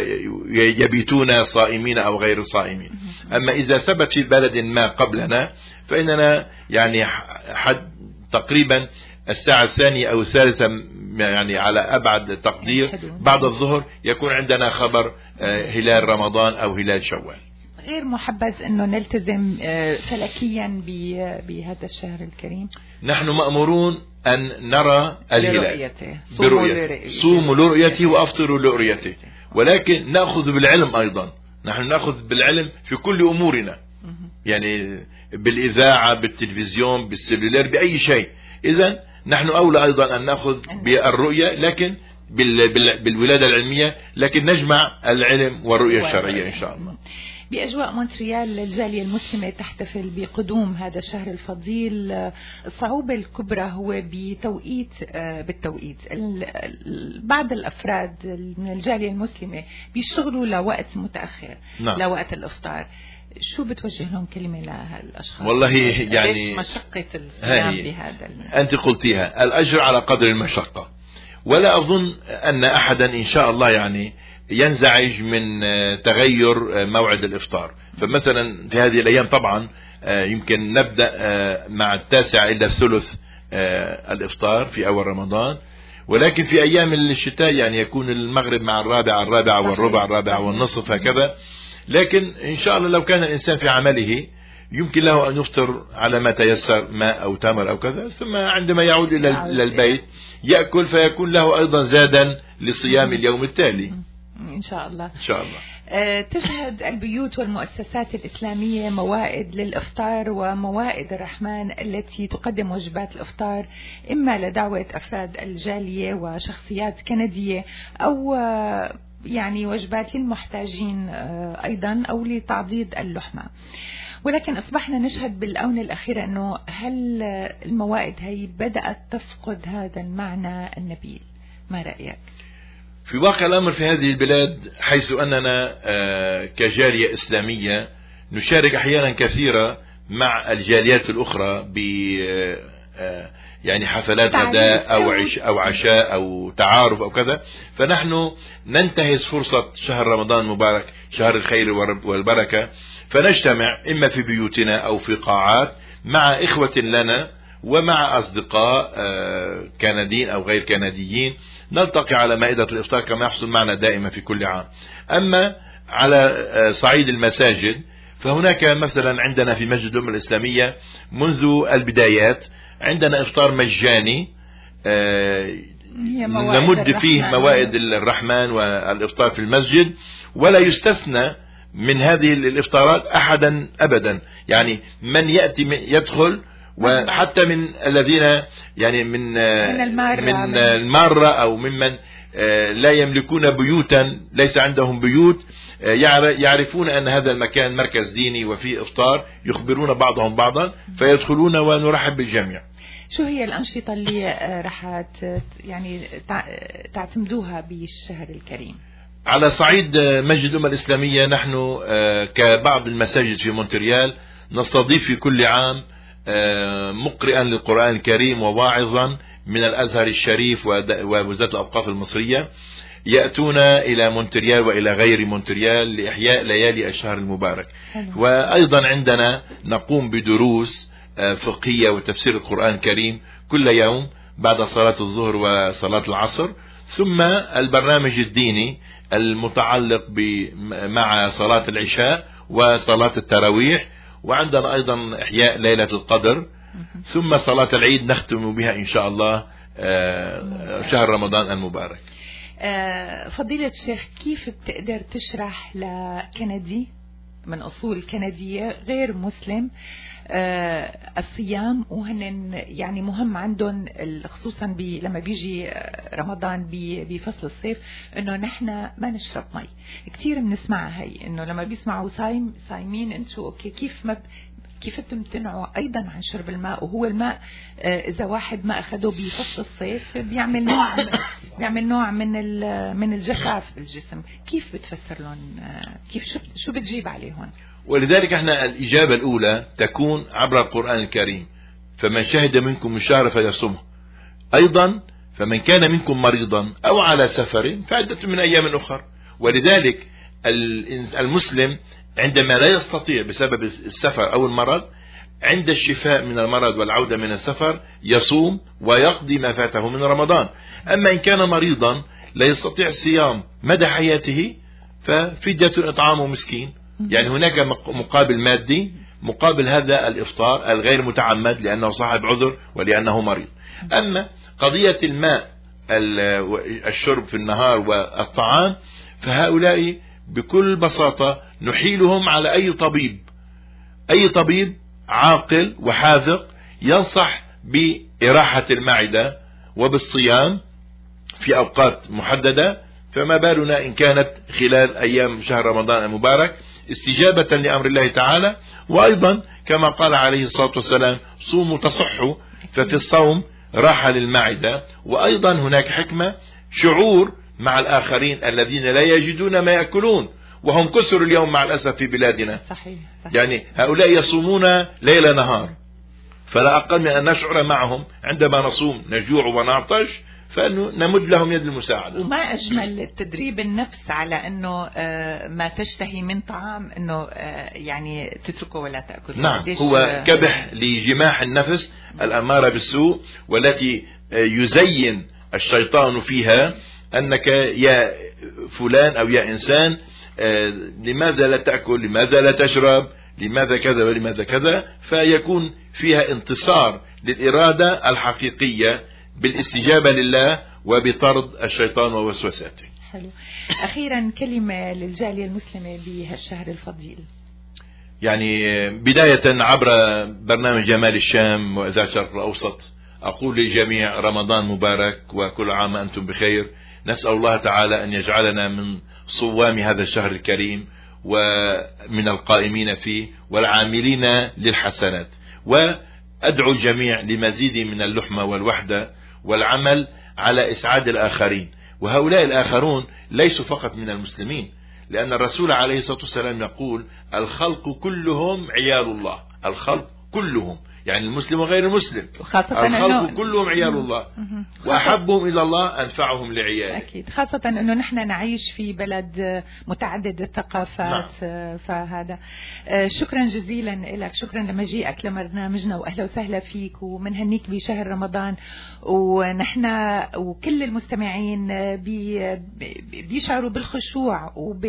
يبيتون صائمين أو غير صائمين. أما إذا ثبت في بلد ما قبلنا فإننا يعني حد تقريبا الساعة الثانية أو الثالثة يعني على أبعد تقدير بعد الظهر يكون عندنا خبر هلال رمضان أو هلال شوال. غير محبذ أنه نلتزم فلكيا بهذا الشهر الكريم؟ نحن مأمورون أن نرى الهلال برؤيته، صوموا لرؤيته وأفطروا لرؤيته، ولكن نأخذ بالعلم أيضا. نحن نأخذ بالعلم في كل أمورنا، يعني بالإذاعة بالتلفزيون بالسلولار بأي شيء. إذن نحن أولى أيضا أن نأخذ بالرؤية لكن بالولادة العلمية، لكن نجمع العلم والرؤية الشرعية إن شاء الله. بأجواء مونتريال الجالية المسلمة تحتفل بقدوم هذا الشهر الفضيل. الصعوبة الكبرى هو بتوقيت بالتوقيت. بعض الأفراد من الجالية المسلمة بيشتغلوا لوقت متأخر، نعم. لوقت الإفطار. شو بتوجه لهم كلمة لهالأشخاص؟ والله يعني مشقة الصيام بهذا. أنت قلتيها، الأجر على قدر المشقة، ولا أظن أن أحدا إن شاء الله يعني ينزعج من تغير موعد الإفطار. فمثلا في هذه الأيام طبعا يمكن نبدأ مع التاسع إلى الثلث الإفطار في أول رمضان، ولكن في أيام الشتاء يعني يكون المغرب مع الرابع الرابع والربع الرابع والنصف هكذا. لكن إن شاء الله لو كان الإنسان في عمله يمكن له أن يفطر على ما تيسر، ماء أو تمر أو كذا، ثم عندما يعود إلى البيت يأكل فيكون له أيضا زادا لصيام اليوم التالي إن شاء الله. إن شاء الله. أه تشهد البيوت والمؤسسات الإسلامية موائد للإفطار وموائد الرحمن التي تقدم وجبات الإفطار إما لدعوة أفراد الجالية وشخصيات كندية أو يعني وجبات للمحتاجين أيضا أو لتعضيد اللحمة. ولكن أصبحنا نشهد بالآونة الأخيرة أنه هل الموائد هي بدأت تفقد هذا المعنى النبيل؟ ما رأيك؟ في واقع الأمر في هذه البلاد حيث أننا كجالية إسلامية نشارك أحيانا كثيرة مع الجاليات الأخرى ب يعني حفلات غداء أو عش أو عشاء أو تعارف أو كذا، فنحن ننتهز فرصة شهر رمضان المبارك شهر الخير والبركة، فنجتمع إما في بيوتنا أو في قاعات مع إخوة لنا ومع أصدقاء كنديين أو غير كنديين، نلتقي على مائدة الإفطار كما يحصل معنا دائما في كل عام. أما على صعيد المساجد فهناك مثلا عندنا في مسجد الأمة الإسلامية منذ البدايات عندنا إفطار مجاني نمد فيه موائد الرحمن والإفطار في المسجد، ولا يستثنى من هذه الإفطارات أحدا أبدا، يعني من يأتي يدخل، وحتى من الذين يعني من من المارة, من المارة أو ممن لا يملكون بيوتا، ليس عندهم بيوت، يعرفون أن هذا المكان مركز ديني وفيه إفطار، يخبرون بعضهم بعضا فيدخلون ونرحب بالجميع. شو هي الأنشطة اللي راح يعني تعتمدوها بالشهر الكريم؟ على صعيد مسجد الأمة الإسلامية نحن كبعض المساجد في مونتريال نستضيف في كل عام مقرئا للقرآن الكريم وواعظا من الأزهر الشريف ووزارة الأوقاف المصرية يأتون إلى مونتريال وإلى غير مونتريال لإحياء ليالي الشهر المبارك. وأيضا عندنا نقوم بدروس فقهية وتفسير القرآن الكريم كل يوم بعد صلاة الظهر وصلاة العصر، ثم البرنامج الديني المتعلق مع صلاة العشاء وصلاة التراويح، وعندنا أيضا إحياء ليلة القدر، ثم صلاة العيد نختم بها إن شاء الله شهر رمضان المبارك. فضيلة الشيخ، كيف بتقدر تشرح لكندي من أصول كندية غير مسلم آه الصيام، وهن يعني مهم عندهم خصوصا بي لما بيجي رمضان بفصل الصيف انه نحن ما نشرب مي؟ كتير بنسمعها هي، انه لما بيسمعوا صايم صايمين انتوا اوكي، كيف ما كيف تمتنعوا ايضا عن شرب الماء؟ وهو الماء آه اذا واحد ما اخذه بفصل الصيف بيعمل نوع بيعمل نوع من من الجفاف بالجسم. كيف بتفسر لهم؟ آه كيف شو شو بتجيب عليهم؟ ولذلك احنا الإجابة الأولى تكون عبر القرآن الكريم، فمن شهد منكم الشهر فليصمه. أيضا فمن كان منكم مريضا أو على سفر فعدة من أيام أخر. ولذلك المسلم عندما لا يستطيع بسبب السفر أو المرض، عند الشفاء من المرض والعودة من السفر يصوم ويقضي ما فاته من رمضان. أما إن كان مريضا لا يستطيع الصيام مدى حياته ففدية إطعام مسكين. يعني هناك مقابل مادي مقابل هذا الإفطار الغير متعمد لأنه صاحب عذر ولأنه مريض. أما قضية الماء الشرب في النهار والطعام فهؤلاء بكل بساطة نحيلهم على أي طبيب، أي طبيب عاقل وحاذق ينصح بإراحة المعدة وبالصيام في أوقات محددة، فما بالنا إن كانت خلال أيام شهر رمضان المبارك استجابة لأمر الله تعالى. وأيضا كما قال عليه الصلاة والسلام صوموا تصحوا، ففي الصوم راحة للمعدة. وأيضا هناك حكمة شعور مع الآخرين الذين لا يجدون ما يأكلون، وهم كثر اليوم مع الأسف في بلادنا. صحيح. صحيح. يعني هؤلاء يصومون ليل نهار، فلا أقل من أن نشعر معهم عندما نصوم نجوع ونعطش فنمد لهم يد المساعدة. وما أجمل تدريب النفس على أنه ما تشتهي من طعام أنه يعني تتركه ولا تأكله. نعم، هو كبح لجماح النفس الأمارة بالسوء، والتي يزين الشيطان فيها أنك يا فلان أو يا إنسان لماذا لا تأكل، لماذا لا تشرب، لماذا كذا ولماذا كذا، فيكون فيها انتصار للإرادة الحقيقية بالاستجابة لله وبطرد الشيطان ووسوساته. حلو. أخيرا كلمة للجالية المسلمة بهالشهر الفضيل. يعني بداية عبر برنامج جمال الشام وإذاعة الشرق الأوسط أقول للجميع رمضان مبارك وكل عام أنتم بخير. نسأل الله تعالى أن يجعلنا من صوام هذا الشهر الكريم ومن القائمين فيه والعاملين للحسنات. وأدعو الجميع لمزيد من اللحمة والوحدة والعمل على إسعاد الآخرين، وهؤلاء الآخرون ليسوا فقط من المسلمين، لأن الرسول عليه الصلاة والسلام يقول الخلق كلهم عيال الله. الخلق كلهم يعني المسلم وغير المسلم، الخلق كلهم عيال الله، وأحبهم إلى الله أنفعهم لعياله. أكيد، خاصة أنه نحن نعيش في بلد متعدد الثقافات. نعم. فهذا شكرا جزيلا لك، شكرا لمجيئك لبرنامجنا، وأهلا وسهلا فيك، ومنهنيك بشهر رمضان. ونحن وكل المستمعين بي بيشعروا بالخشوع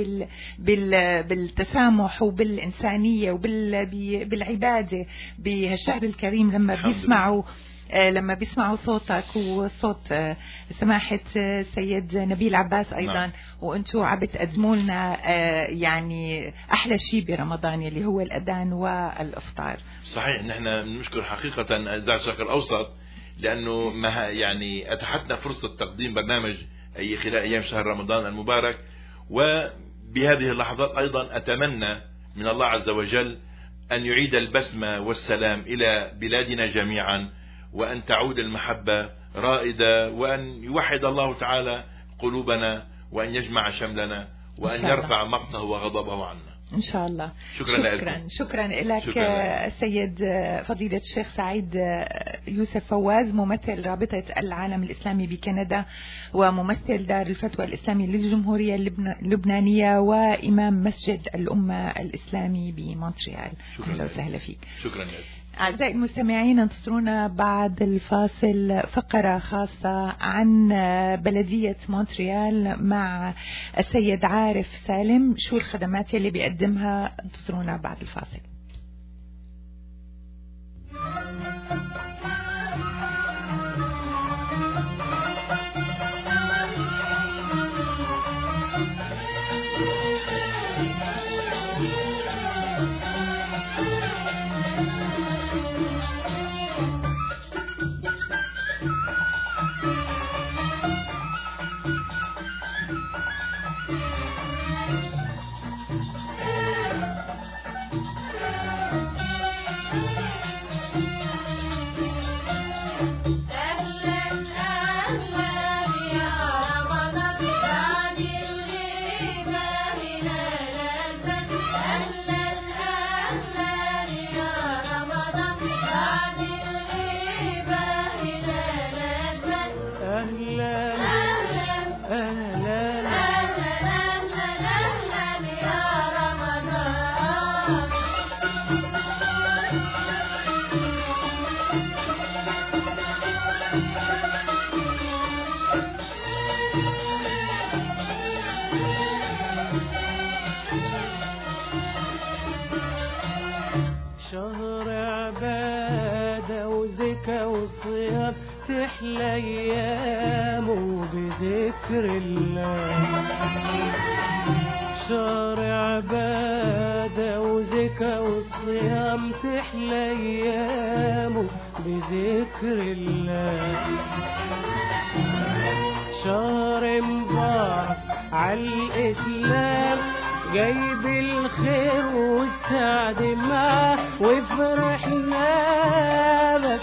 وبالتسامح وبالإنسانية وبالعبادة بهالشهر الكريم لما بيسمعوا لما بيسمعوا صوتك وصوت سماحة سيد نبيل عباس أيضا. نعم. وأنتم عم بتقدموا لنا يعني أحلى شيء برمضان اللي هو الأذان والإفطار. صحيح، نحن نشكر حقيقة إذاعة الشرق الأوسط لأنه ما يعني أتحتنا فرصة تقديم برنامج أي خلال أيام شهر رمضان المبارك. وبهذه اللحظات أيضا أتمنى من الله عز وجل أن يعيد البسمة والسلام إلى بلادنا جميعا، وأن تعود المحبة رائدة، وأن يوحد الله تعالى قلوبنا، وأن يجمع شملنا، وأن يرفع مقته وغضبه عنا. إن شاء الله. شكرا شكرا شكرا لك السيد فضيلة الشيخ سعيد يوسف فواز، ممثل رابطة العالم الإسلامي بكندا وممثل دار الفتوى الإسلامي للجمهورية اللبنانية وإمام مسجد الأمة الإسلامي بمونتريال. أهلا وسهلا فيك. شكرا لك. أعزائي المستمعين، انتظرونا بعد الفاصل فقرة خاصة عن بلدية مونتريال مع السيد عارف سالم، شو الخدمات اللي بيقدمها. انتظرونا بعد الفاصل. تحلى أيامه بذكر الله، شهر عبادة وزكاة والصيام تحلى أيامه بذكر الله، شهر مبارك عالإسلام جايب الخير والسعد معاه وفرحنا بك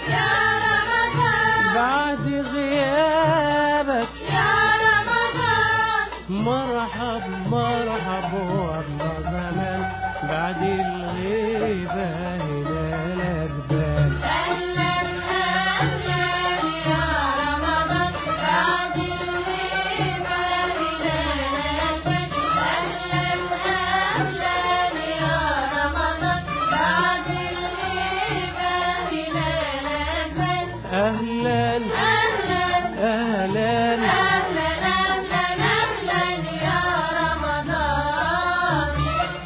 بعد غيابك يا رمضان. مرحب مرحب والله زمان بعد الغيبة هنا الأجبال. أهلا أهلا يا رمضان بعد الغيبة هنا الأجبال. أهلا أهلا يا رمضان بعد الغيبة هنا الأجبال. أهلا أهلا أهلا أهلا أهلا أهلا يا رمضان.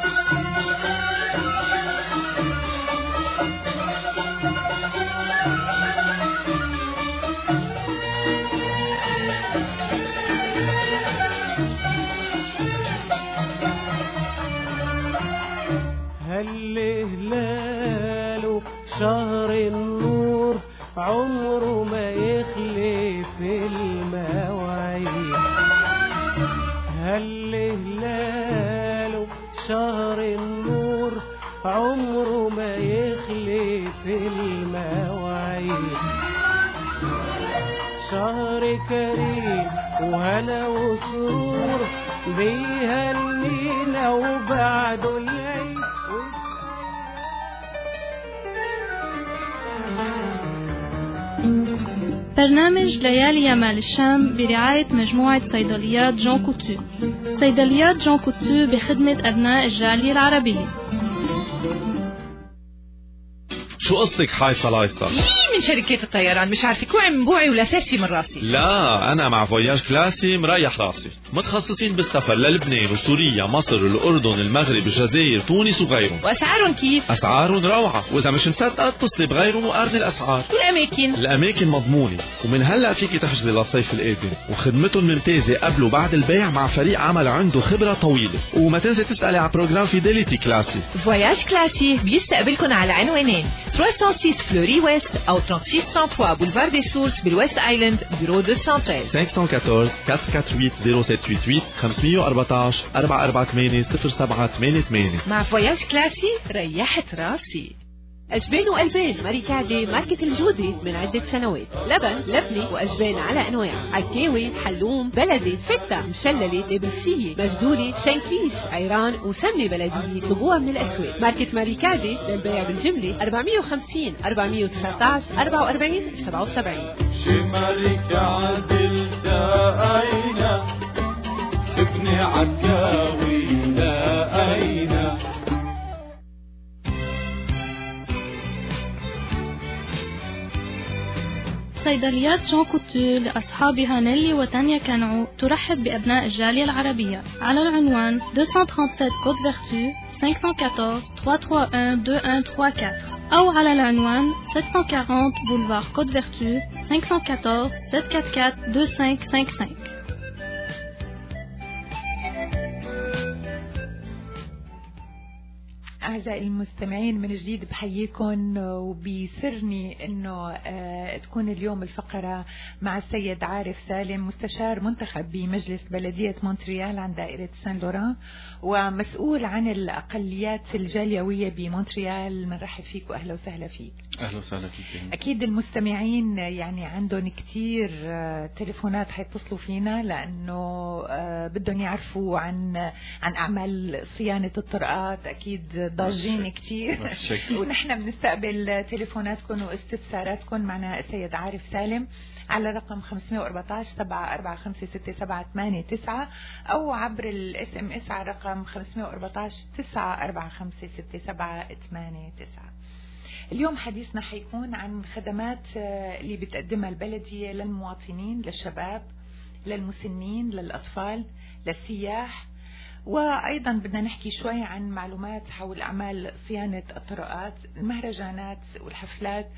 هل هلاله شهر النور عمره ما يخلف المواعيد، هل هلاله شهر النور عمره ما يخلف المواعيد، شهر كريم وهنا وسرور بيهنينا وبعده العيد. برنامج ليالي يمال الشام برعاية مجموعة صيدليات جون كوتو. صيدليات جون كوتو بخدمة أبناء الجالية العربية. شو قصتك حايفة لايصة؟ من شركة الطيران مش عارفة كوعي من بوعي ولا ساسي من راسي. لا أنا مع فوياج كلاسي مريح راسي، متخصصين بالسفر للبنان وسوريا مصر الأردن المغرب الجزائر تونس وغيرهم. وأسعارهم كيف؟ أسعارهم روعة، وإذا مش مصدقة اتصلي بغيرهم وقارن الأسعار. والأماكن؟ الأماكن مضمونة، ومن هلا فيكي تحجزي للصيف القادم، وخدمتهم ممتازة قبل وبعد البيع مع فريق عمل عنده خبرة طويلة، وما تنسي تسألي على بروجرام فيديليتي كلاسي. فواياج كلاسي بيستقبلكم على عنوانين ثلاثمية وستة فلوري ويست أو ثلاثمية وستة وثلاثة بولفار دي سورس بالويست آيلاند بيرو مئتين وثلاثة عشر خمسة واحد أربعة أربعة ثمانية صفر ستة ثمانية ثمانية خمسمية وأربعتاشر أربعة أربعة ثمانية صفر سبعة ثمانية ثمانية. مع فواياج كلاسي ريحت راسي. أجبان وألبان ماريكادي ماركة الجودة من عدة سنوات. لبن لبني وأجبان على أنواع، عكاوي، حلوم، بلدي، فتة، مشللة، نابلسية، مجدولة، شنكليش، عيران وسمنة بلدية. اطلبوها من الأسواق. ماركة ماريكادي للبيع بالجملة أربعمية وخمسين أربعمية وتسعطعش أربعة وأربعين سبعة وسبعين. شي ماريكادي التقينا ابن عكاوي لقينا. صيدليات جون كوتو لأصحابها نيلي وتانيا كانعو ترحب بأبناء الجالية العربية على العنوان مئتين وسبعة وثلاثين كوت فيرتو خمسة أربعة واحد ثلاثة واحد واحد اثنين واحد ثلاثة أربعة أو على العنوان سبعمية وأربعين بولفار كوت فيرتو خمسة أربعة أربعة سبعة أربعة أربعة اثنين خمسة خمسة خمسة. أعزائي المستمعين من جديد بحييكم، وبيسرني أنه آه تكون اليوم الفقرة مع السيد عارف سالم، مستشار منتخب بمجلس بلدية مونتريال عن دائرة سان لوران ومسؤول عن الأقليات الجاليوية بمونتريال. بنرحب فيك وأهلا وسهلا فيك. أهلا وسهلا فيك. أكيد المستمعين يعني عندهم كتير آه تليفونات حيتصلوا فينا لأنه آه بدهم يعرفوا عن عن أعمال صيانة الطرقات. أكيد ضاجين كتير ونحن بنستقبل تليفوناتكم واستفساراتكم. معنا السيد عارف سالم على رقم خمسمية وأربعتاشر سبعة أربعة خمسة ستة سبعة ثمانية تسعة أو عبر الاس ام اس على رقم خمسمية وأربعتاشر تسعة أربعة خمسة ستة سبعة ثمانية تسعة. اليوم حديثنا حيكون عن خدمات اللي بتقدمها البلدية للمواطنين، للشباب، للمسنين، للأطفال، للسياح، وأيضا بدنا نحكي شوي عن معلومات حول أعمال صيانة الطرقات، المهرجانات والحفلات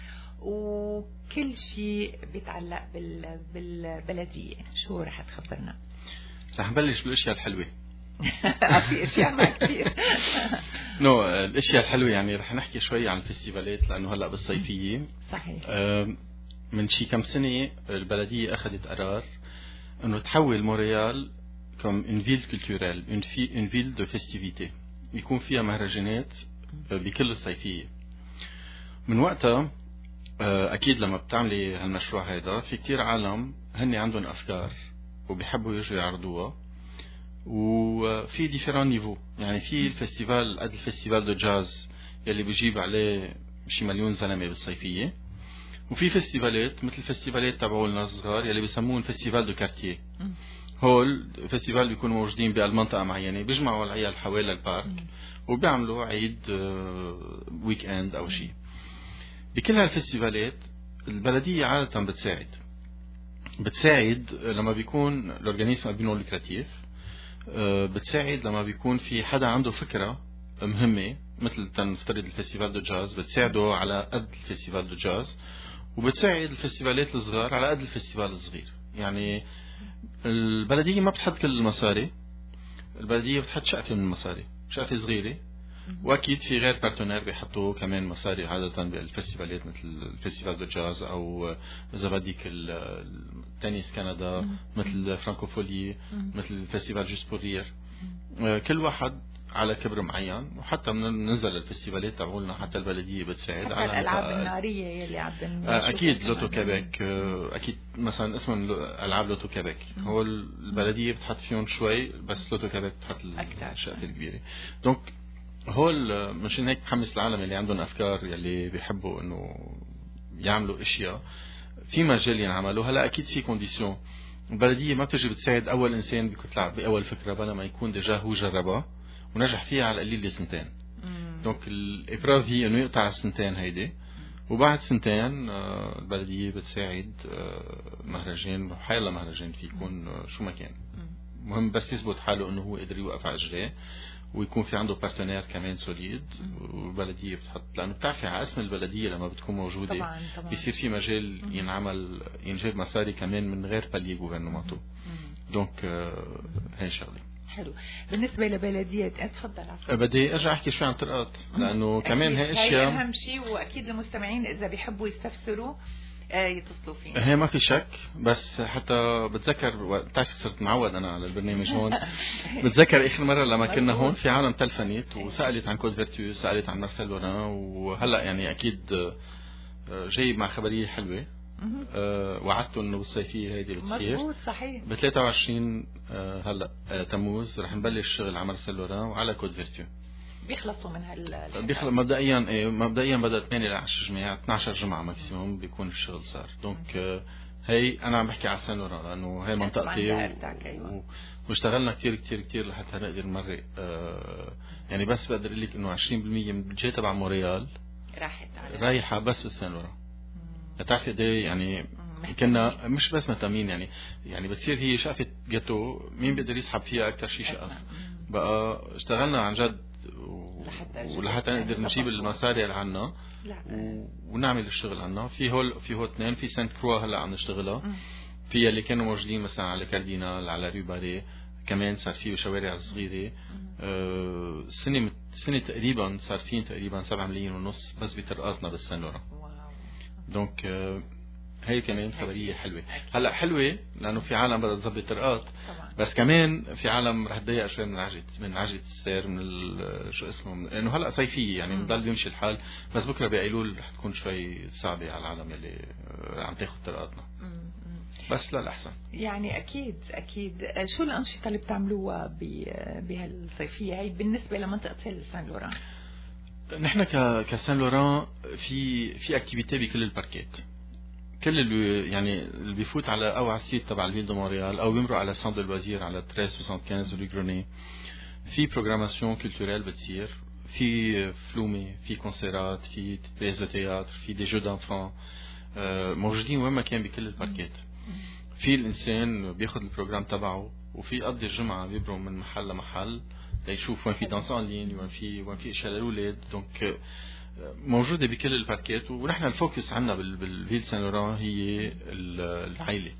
وكل شيء بيتعلق بالبلدية. شو رح تخبرنا؟ رح نبلش بالأشياء الحلوة. في أشياء ما كتير. نو الأشياء الحلوة يعني رح نحكي شوي عن الفستيفالات لأنه هلأ بالصيفية. صحيح. من شي كم سنة البلدية أخذت قرار أنه تحول مونريال comme une ville culturelle, une, fi- une ville de festivité. يكون فيها مهرجانات بكل الصيفية. من وقتها أكيد لما بتعملي هالمشروع هيدا في كتير عالم هني عندهم أفكار وبيحبوا يجوا يعرضوها، وفي ديفيرون نيفو. يعني في الفستيفال قد الفستيفال دو جاز يلي بيجيب عليه شي مليون زلمة بالصيفية، وفي فستيفالات مثل الفستيفالات تبعولنا الصغار يلي بيسموهم فستيفال دو كارتيه. هول فستيفال بيكونوا موجودين بمنطقة معينة، بيجمعوا العيال حوالي البارك وبيعملوا عيد ويك اند أو شيء. بكل هالفستيفالات البلدية عادة بتساعد بتساعد لما بيكون الأورجانيزم أبينو لوكراتيف، بتساعد لما بيكون في حدا عنده فكرة مهمة مثل تنفترض الفستيفال دو جاز بتساعده على قد الفستيفال دو جاز، وبتساعد الفستيفالات الصغار على قد الفستيفال الصغير. يعني البلدية ما بتحط كل المصاري، البلدية بتحط شقفة من المصاري، شقفة صغيرة، وأكيد في غير بارتنير بيحطوا كمان مصاري عادة بالفستيفالات مثل الفستيفال دو جاز أو إذا بدك التنس كندا مثل فرانكوفولي مثل الفستيفال جوست بور رير. كل واحد على كبر معين، وحتى بننزل الفستيفالات تبعولنا حتى البلدية بتساعد حتى على الألعاب النارية يلي عم أكيد لوتو كيبك، أكيد مثلا اسمهم ألعاب لوتو كيبك، هو البلدية بتحط فيهم شوي بس لوتو كيبك بتحط الشقفة الكبيرة. دونك هول مشان هيك بحمس العالم اللي عندهم أفكار يلي بيحبوا إنه يعملوا أشياء في مجال ينعملوا. هلا أكيد في كونديسيون، البلدية ما بتجي بتساعد أول إنسان بيطلع بأول فكرة بلا ما يكون ديجا هو جربها ونجح فيها على القليل لسنتين. دونك الإبراف هي إنه يقطع السنتين هيدي، وبعد سنتين البلدية بتساعد مهرجان حيلا مهرجان في يكون شو ما كان، مهم بس يثبت حاله إنه هو قدر يوقف على رجليه ويكون في عنده بارتنير كمان سوليد. والبلدية بتحط لأنه بتعرفي على اسم البلدية لما بتكون موجودة طبعاً طبعاً. بيصير في مجال ينعمل ينجاب مصاري كمان من غير بالي غوفرنمنتو. دونك هاي شغلة حلو. بالنسبة لبلدية اتفضل. بدي ارجع احكي شوي عن طرقات لانه كمان هاي اشياء اهم شيء، واكيد المستمعين اذا بيحبوا يستفسروا يتصلوا فينا. هي ما في شك، بس حتى بتذكر وقت صرت معود انا على البرنامج هون. بتذكر اخر مره لما كنا هون في عالم تلفنت وسالت عن كود فيرتو، سالت عن مارسيل لوران، وهلا يعني اكيد جاي مع خبريه حلوه. أه وعدته انه بالصيفيه هيدي بتصير مضبوط صحيح ب ثلاثة وعشرين أه هلا أه تموز رح نبلش الشغل على مارسيل لوران وعلى كود فيرتو. بيخلصوا من هال بيخلص مبدئيا ايه مبدئيا بدا ثمانية ل عشرة جمعة اثني عشر جمعه ماكسيموم بيكون الشغل صار. دونك أه هي انا عم بحكي على سان لوران لانه هي منطقتي و... واشتغلنا كثير كثير كثير لحتى نقدر نمرق. أه يعني بس بقدر اقول لك انه عشرين بالمية من البادجت تبع مونريال راحت رايحه بس بسان لوران. بتعرفي قد ايه يعني كنا مش بس مهتمين يعني يعني بتصير هي شقفة جاتو مين بيقدر يسحب فيها اكثر شيء شقف. بقى اشتغلنا عن جد ولحتى نقدر نجيب المصاري اللي عنا ونعمل الشغل عنا. في هول في هول اثنين في سانت كروا هلا عم نشتغلها، في اللي كانوا موجودين مثلا على كاردينال على ريباري كمان صار فيه شوارع صغيره. أه سنه سنه تقريبا صار فين تقريبا سبعة ملايين ونص بس بطرقاتنا بالسان لوران. دونك أه هي كمان خبريه حلوه. هلا حلوه لانه في عالم بدها تظبط طرقات، بس كمان في عالم رح تضيق شوي من عجله من عجله السير من شو اسمه، لانه هلا صيفيه يعني بضل بيمشي الحال، بس بكره بايلول رح تكون شوي صعبه على العالم اللي عم تاخذ طرقاتنا. بس للاحسن يعني اكيد اكيد. شو الانشطه اللي بتعملوها بهالصيفيه هي بالنسبه لمنطقه سان لوران؟ نحن ك كسان لوران في في اكتيفيتي بكل الباركات. كل اللي يعني اللي بيفوت على او على السيت تبع الفيل دو مونريال او بيمرق على سان دو لوازير على ثلاثمية وخمسة وخمسين ولي غروني، في بروغراماسيون كولتوريل بتصير، في فلومي، في كونسيرات، في بيز دو تياتر، في دي جو دانفون موجودين وين ما كان بكل الباركات. في الانسان بياخذ البروغرام تبعه وفي يقضي الجمعه بيبرم من محل لمحل ليشوف وين في دانس ان لين وين في وين في اشياء للاولاد. دونك موجوده بكل الباركات. ونحن الفوكس عندنا بالفيل سان لوران هي العائله،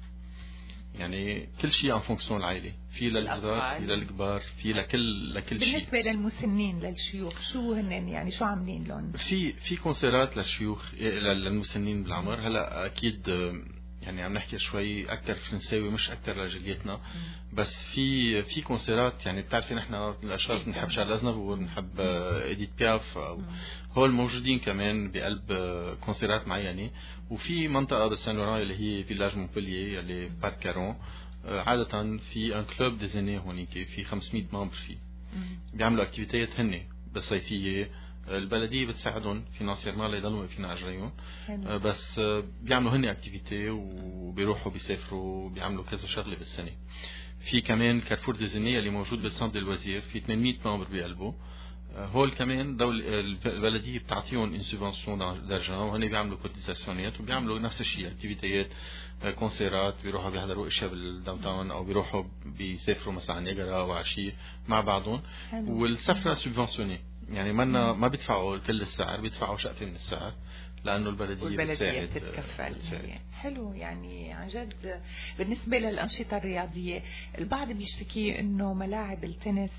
يعني كل شيء عن فونكسيون العائله، في للصغار في للكبار في لكل لكل شيء. بالنسبه للمسنين للشيوخ شو هن يعني شو عاملين لهم؟ في في كونسيرات للشيوخ للمسنين بالعمر. هلا اكيد يعني عم نحكي شوي اكثر فرنساوي مش اكثر لجليتنا، بس في في كونسيرات يعني بتعرفي نحن الاشخاص بنحب شارل ازنافور ونحب اديت بياف هول موجودين كمان بقلب كونسيرات معينه. وفي منطقه بالسان لوران اللي هي فيلاج مونبلييه اللي بارك كارون، عاده في ان كلوب ديزيني هونيك في خمسمية ممبر فيه بيعملوا اكتيفيتيات هن بالصيفيه. البلديه بتساعدهم فينانسيرمان ليضلوا واقفين على رجليهم، بس بيعملوا هن اكتيفيتي وبيروحوا بيسافروا بيعملوا كذا شغله بالسنه. في كمان كارفور ديزيني اللي موجود بالسنت دو لوازير في ثمانمية ممبر بقلبه. هول كمان دول البلديه بتعطيهم ان سوبفونسيون دارجان وهن بيعملوا كوتيزاسيونات وبيعملوا نفس الشيء اكتيفيتيات كونسيرات، بيروحوا بيحضروا اشياء بالداون تاون او بيروحوا بيسافروا مثلا نياجرا او عشيه مع بعضهم. والسفره سوبفونسيوني يعني منا ما بيدفعوا كل السعر، بيدفعوا شقفه من السعر لانه البلديه والبلديه بتتكفل. حلو يعني عن جد. بالنسبه للانشطه الرياضيه البعض بيشتكي انه ملاعب التنس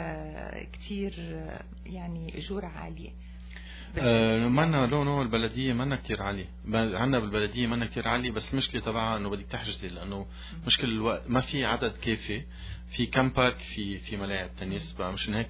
كثير يعني اجور عاليه. أه منا لو نو البلديه منا كثير عاليه، عندنا بالبلديه منا كثير عاليه، بس المشكله تبعها انه بدك تحجزي لانه مشكل الوقت ما في عدد كافي. في كم بارك في في ملاعب تنس بقى مشان هيك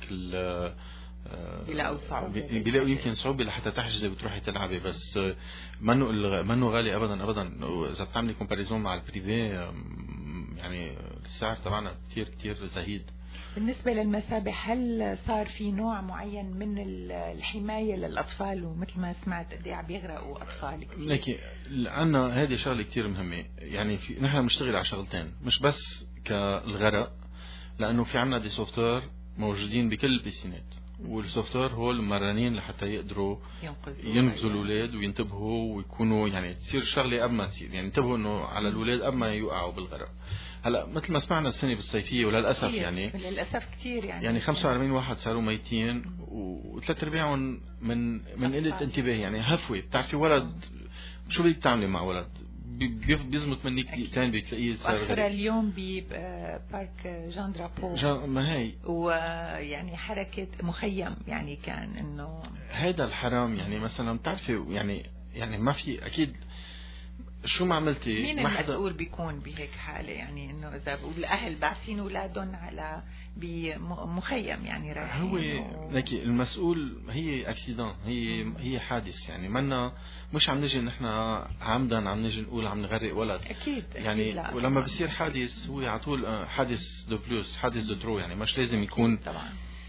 بيلاقوا صعوبة بيلاقوا يمكن صعوبة لحتى تحجزي بتروحي تلعبي. بس منه منه غالي ابدا ابدا. اذا بتعملي كومباريزون مع البريفي يعني السعر تبعنا كثير كثير زهيد. بالنسبة للمسابح هل صار في نوع معين من الحماية للأطفال؟ ومثل ما سمعت قد ايه عم يغرقوا أطفال كثير. لكن عنا هذه شغلة كثير مهمة. يعني في نحن بنشتغل على شغلتين مش بس كالغرق، لأنه في عنا دي سوفتوير موجودين بكل البيسينات، والسوفتوير هو المرنين لحتى يقدروا ينقذوا الاولاد وينتبهوا ويكونوا يعني تصير شغله قبل ما تصير، يعني ينتبهوا انه على الاولاد قبل ما يوقعوا بالغرق. هلا مثل ما سمعنا السنه بالصيفيه وللاسف يعني للاسف كثير يعني يعني خمسة وأربعين واحد صاروا ميتين وثلاث ارباعهم من من قله انتباه. يعني هفوه بتعرفي ولد شو بدك تعملي مع ولد بيزمط منك دقيقتين بتلاقيه صار اخر اليوم ببارك جان درابو جان ما هي ويعني حركه مخيم يعني كان انه هذا الحرام يعني مثلا بتعرفي يعني يعني ما في اكيد شو ما عملتي مين ما حدا المسؤول بيكون بهيك حالة؟ يعني انه اذا الاهل باعثين اولادهم على بمخيم يعني رايحين هو و... لكن المسؤول هي اكسيدان، هي مم. هي حادث يعني، منا مش عم نجي نحن عمدا عم نجي نقول عم نغرق ولد اكيد يعني أكيد. ولما بصير حادث هو على طول حادث دو بلوس، حادث دو ترو، يعني مش لازم يكون طبعا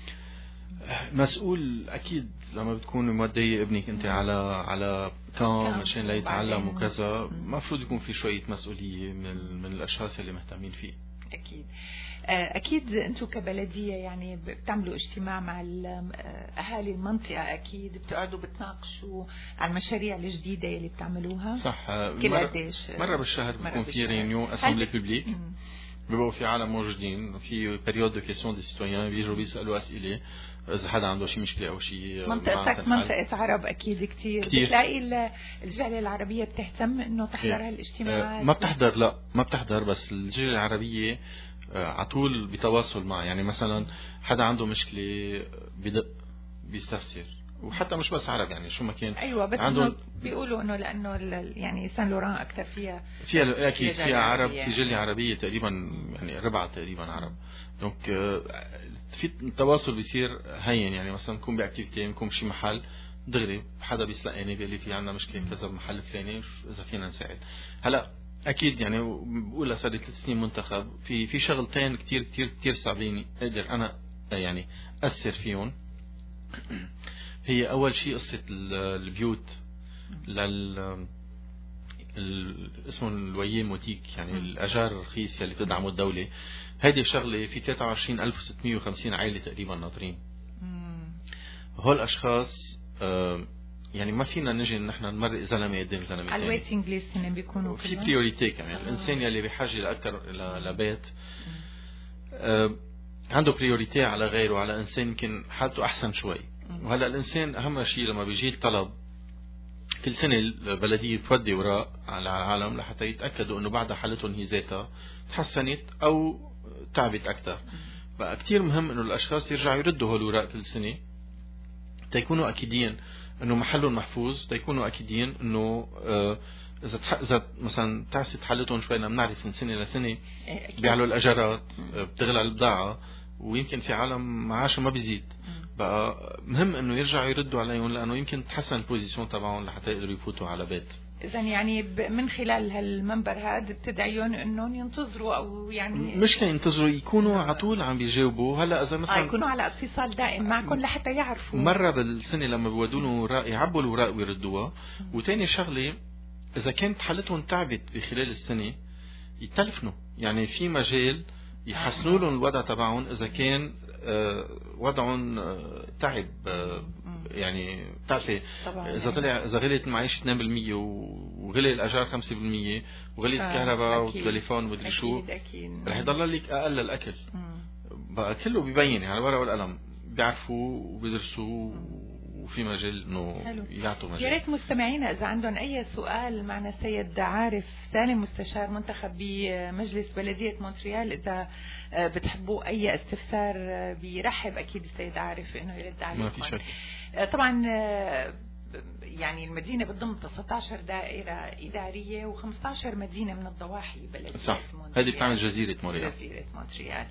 مسؤول. اكيد لما بتكون مودي ابنك انت على على كام مشان ليتعلم وكذا، المفروض يكون في شويه مسؤوليه من من الاشخاص اللي مهتمين فيه. اكيد اكيد. انتم كبلديه يعني بتعملوا اجتماع مع اهالي المنطقه، اكيد بتقعدوا بتناقشوا على المشاريع الجديده اللي بتعملوها. صح. كل مرة, قديش مره بالشهر بيكون في ريونيون اسامبلي بوبليك، بيبقوا في عالم موجودين، في بريود دو كيسيون دي سيتويان، بيجوا بيسالوا اسئله اذا حدا عنده شيء مشكله او شيء. منطقتك منطقه عرب اكيد كثير، بتلاقي الجاليه العربيه بتهتم انه تحضر هالاجتماعات؟ ما بتحضر، لا ما بتحضر، بس الجاليه العربيه على طول بتواصل معه. يعني مثلا حدا عنده مشكله بدق بيستفسر، وحتى مش بس عرب يعني شو ما كان. ايوه بس عندهم بيقولوا انه لانه يعني سان لوران اكثر فيها فيها اكيد فيها عرب، في جاليه عربيه تقريبا يعني ربع تقريبا عرب. دونك في التواصل بيصير هين، يعني مثلا نكون باكتيفيتي، نكون بشي محل دغري حدا بيسلقني بيقول لي في عندنا مشكله كذا بمحل فلاني اذا فينا نساعد. هلا اكيد يعني بقول صار لي ثلاث سنين منتخب، في في شغلتين كتير كتير كتير صعبين اقدر انا يعني اثر فيهم. هي اول شيء قصه البيوت لل اسمه الويي موتيك، يعني الاجار الرخيصه اللي بتدعمه الدوله. هيدي شغله في ثلاثة وعشرين ألف وستمية وخمسين عائله تقريبا ناطرين. هول الاشخاص يعني ما فينا نجي نحن نمرق زلمه قدام زلمه ثاني. على الويتنج ليست هن بيكونوا في بريوريتي كمان. يعني الانسان يلي بحاجه لاكثر لبيت آه عنده بريوريتي على غيره، على انسان يمكن حالته احسن شوي. وهلا الانسان اهم شيء لما بيجي الطلب كل سنه البلديه بتودي وراء على العالم لحتى يتاكدوا انه بعد حالتهم هي ذاتها تحسنت او تعبت اكثر. فكتير مهم انه الاشخاص يرجعوا يردوا هول وراء كل سنه تيكونوا اكيدين انه محلهم محفوظ، تيكونوا اكيدين انه آه اذا اذا مثلا تعست حالتهم شوي، بنعرف من سنه لسنه بيعلوا الاجارات، بتغلى البضاعه، ويمكن في عالم معاشهم ما بيزيد. بقى مهم انه يرجعوا يردوا عليهم لانه يمكن تحسن البوزيشن تبعهم لحتى يقدروا يفوتوا على بيت. اذا يعني من خلال هالمنبر هذا بتدعيهم انهم ينتظروا او يعني مش كان ينتظروا، يكونوا على طول عم بيجاوبوا. هلا اذا مثلا آه يكونوا على اتصال دائم معكم لحتى يعرفوا. مره بالسنه لما بيودوا لهم وراء يعبوا الوراق ويردوها. وثاني شغله اذا كانت حالتهم تعبت بخلال السنه يتلفنوا، يعني في مجال يحسنوا لهم الوضع تبعهم اذا كان آه وضعهم آه تعب. آه يعني بتعرفي اذا طلع اذا غليت المعيشه اثنين بالمية وغلي الاجار خمسة بالمية وغليت الكهرباء والتليفون ومدري شو، رح يضل لك اقل الاكل. بقى كله ببين يعني الورقه والقلم، بيعرفوا وبيدرسوا وفي مجال انه يعطوا مجال. يا ريت مستمعينا اذا عندهم اي سؤال معنا السيد عارف سالم مستشار منتخب بمجلس بلديه مونتريال، اذا بتحبوا اي استفسار بيرحب اكيد السيد عارف انه يرد عليكم. ما في شك. طبعا يعني المدينه بتضم تسعة عشر دائره اداريه وخمسة عشر مدينه من الضواحي بلديه صح. هذه بتعمل جزيره مونتريال. جزيره مونتريال.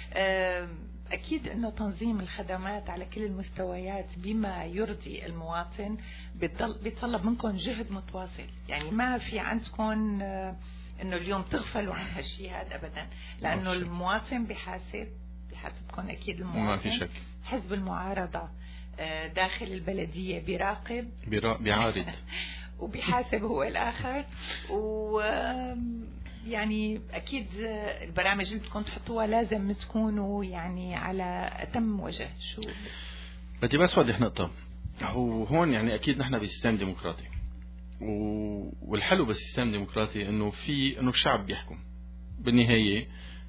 أكيد أنه تنظيم الخدمات على كل المستويات بما يرضي المواطن بيتطلب منكم جهد متواصل. يعني ما في عندكم أنه اليوم تغفلوا عن هالشيء هذا أبدا، لأنه المواطن بحاسب بحاسبكم أكيد المواطن. ما في شك. حزب المعارضة داخل البلدية بيراقب بيعارض وبيحاسب هو الآخر. و يعني أكيد البرامج اللي بدكم تحطوها لازم تكونوا يعني على أتم وجه. شو بدي بس وضح نقطة. هو هون يعني أكيد نحن بسيستم ديمقراطي، والحلو بالسيستم ديمقراطي إنه في إنه الشعب بيحكم بالنهاية،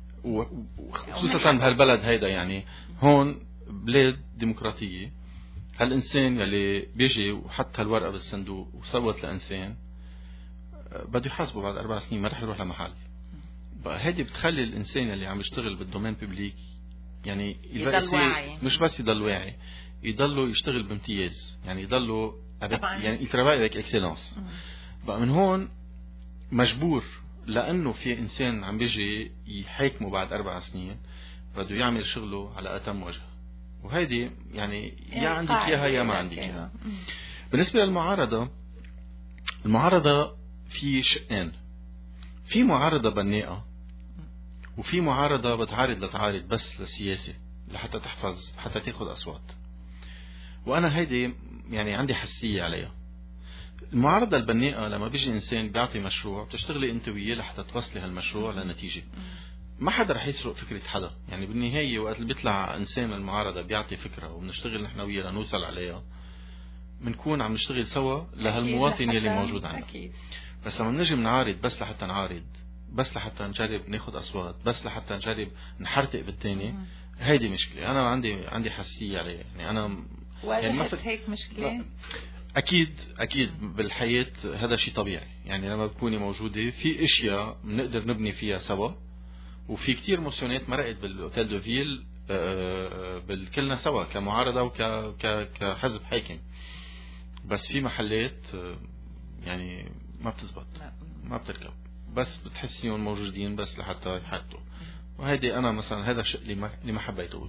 وخصوصا بهالبلد هيدا. يعني هون بلاد ديمقراطية، هالإنسان يلي بيجي وحط هالورقة بالصندوق وصوت لإنسان بده يحاسبه بعد أربع سنين، ما رح يروح لمحل. بقى هيدي بتخلي الإنسان اللي عم يشتغل بالدومين ببليك يعني يضل واعي، مش بس يضل واعي، يضله يشتغل بامتياز، يعني يضله يعني يتربى لك اكسلانس. بقى من هون مجبور لأنه في إنسان عم بيجي يحاكمه بعد أربع سنين بده يعمل شغله على أتم وجه، وهيدي يعني يا عندك إياها يا ما عندك إياها. بالنسبة للمعارضة، المعارضة في شقين، في معارضة بناءة وفي معارضة بتعارض لتعارض بس للسياسة لحتى تحفظ حتى تاخد أصوات، وأنا هيدي يعني عندي حساسية عليها. المعارضة البناءة لما بيجي إنسان بيعطي مشروع بتشتغلي أنت وياه لحتى توصلي هالمشروع لنتيجة، ما حدا رح يسرق فكرة حدا. يعني بالنهاية وقت اللي بيطلع إنسان المعارضة بيعطي فكرة وبنشتغل نحن وياه لنوصل عليها، بنكون عم نشتغل سوا لهالمواطن يلي موجود عندنا. بس لما نجي بنعارض بس لحتى نعارض، بس لحتى نجرب ناخد أصوات، بس لحتى نجرب نحرتق بالتاني، هيدي مشكلة. أنا عندي عندي حساسية عليها. يعني أنا واجهت يعني هيك مشكلة. أكيد أكيد بالحياة هذا شيء طبيعي. يعني لما بتكوني موجودة في أشياء بنقدر نبني فيها سوا، وفي كتير موسيونات مرقت بالأوتيل دو فيل بالكلنا سوا كمعارضة وكحزب حاكم، بس في محلات يعني ما بتزبط ما بتركب، بس بتحسيهم موجودين بس لحتى يحطوا. وهيدي أنا مثلا هذا الشيء اللي ما حبيته،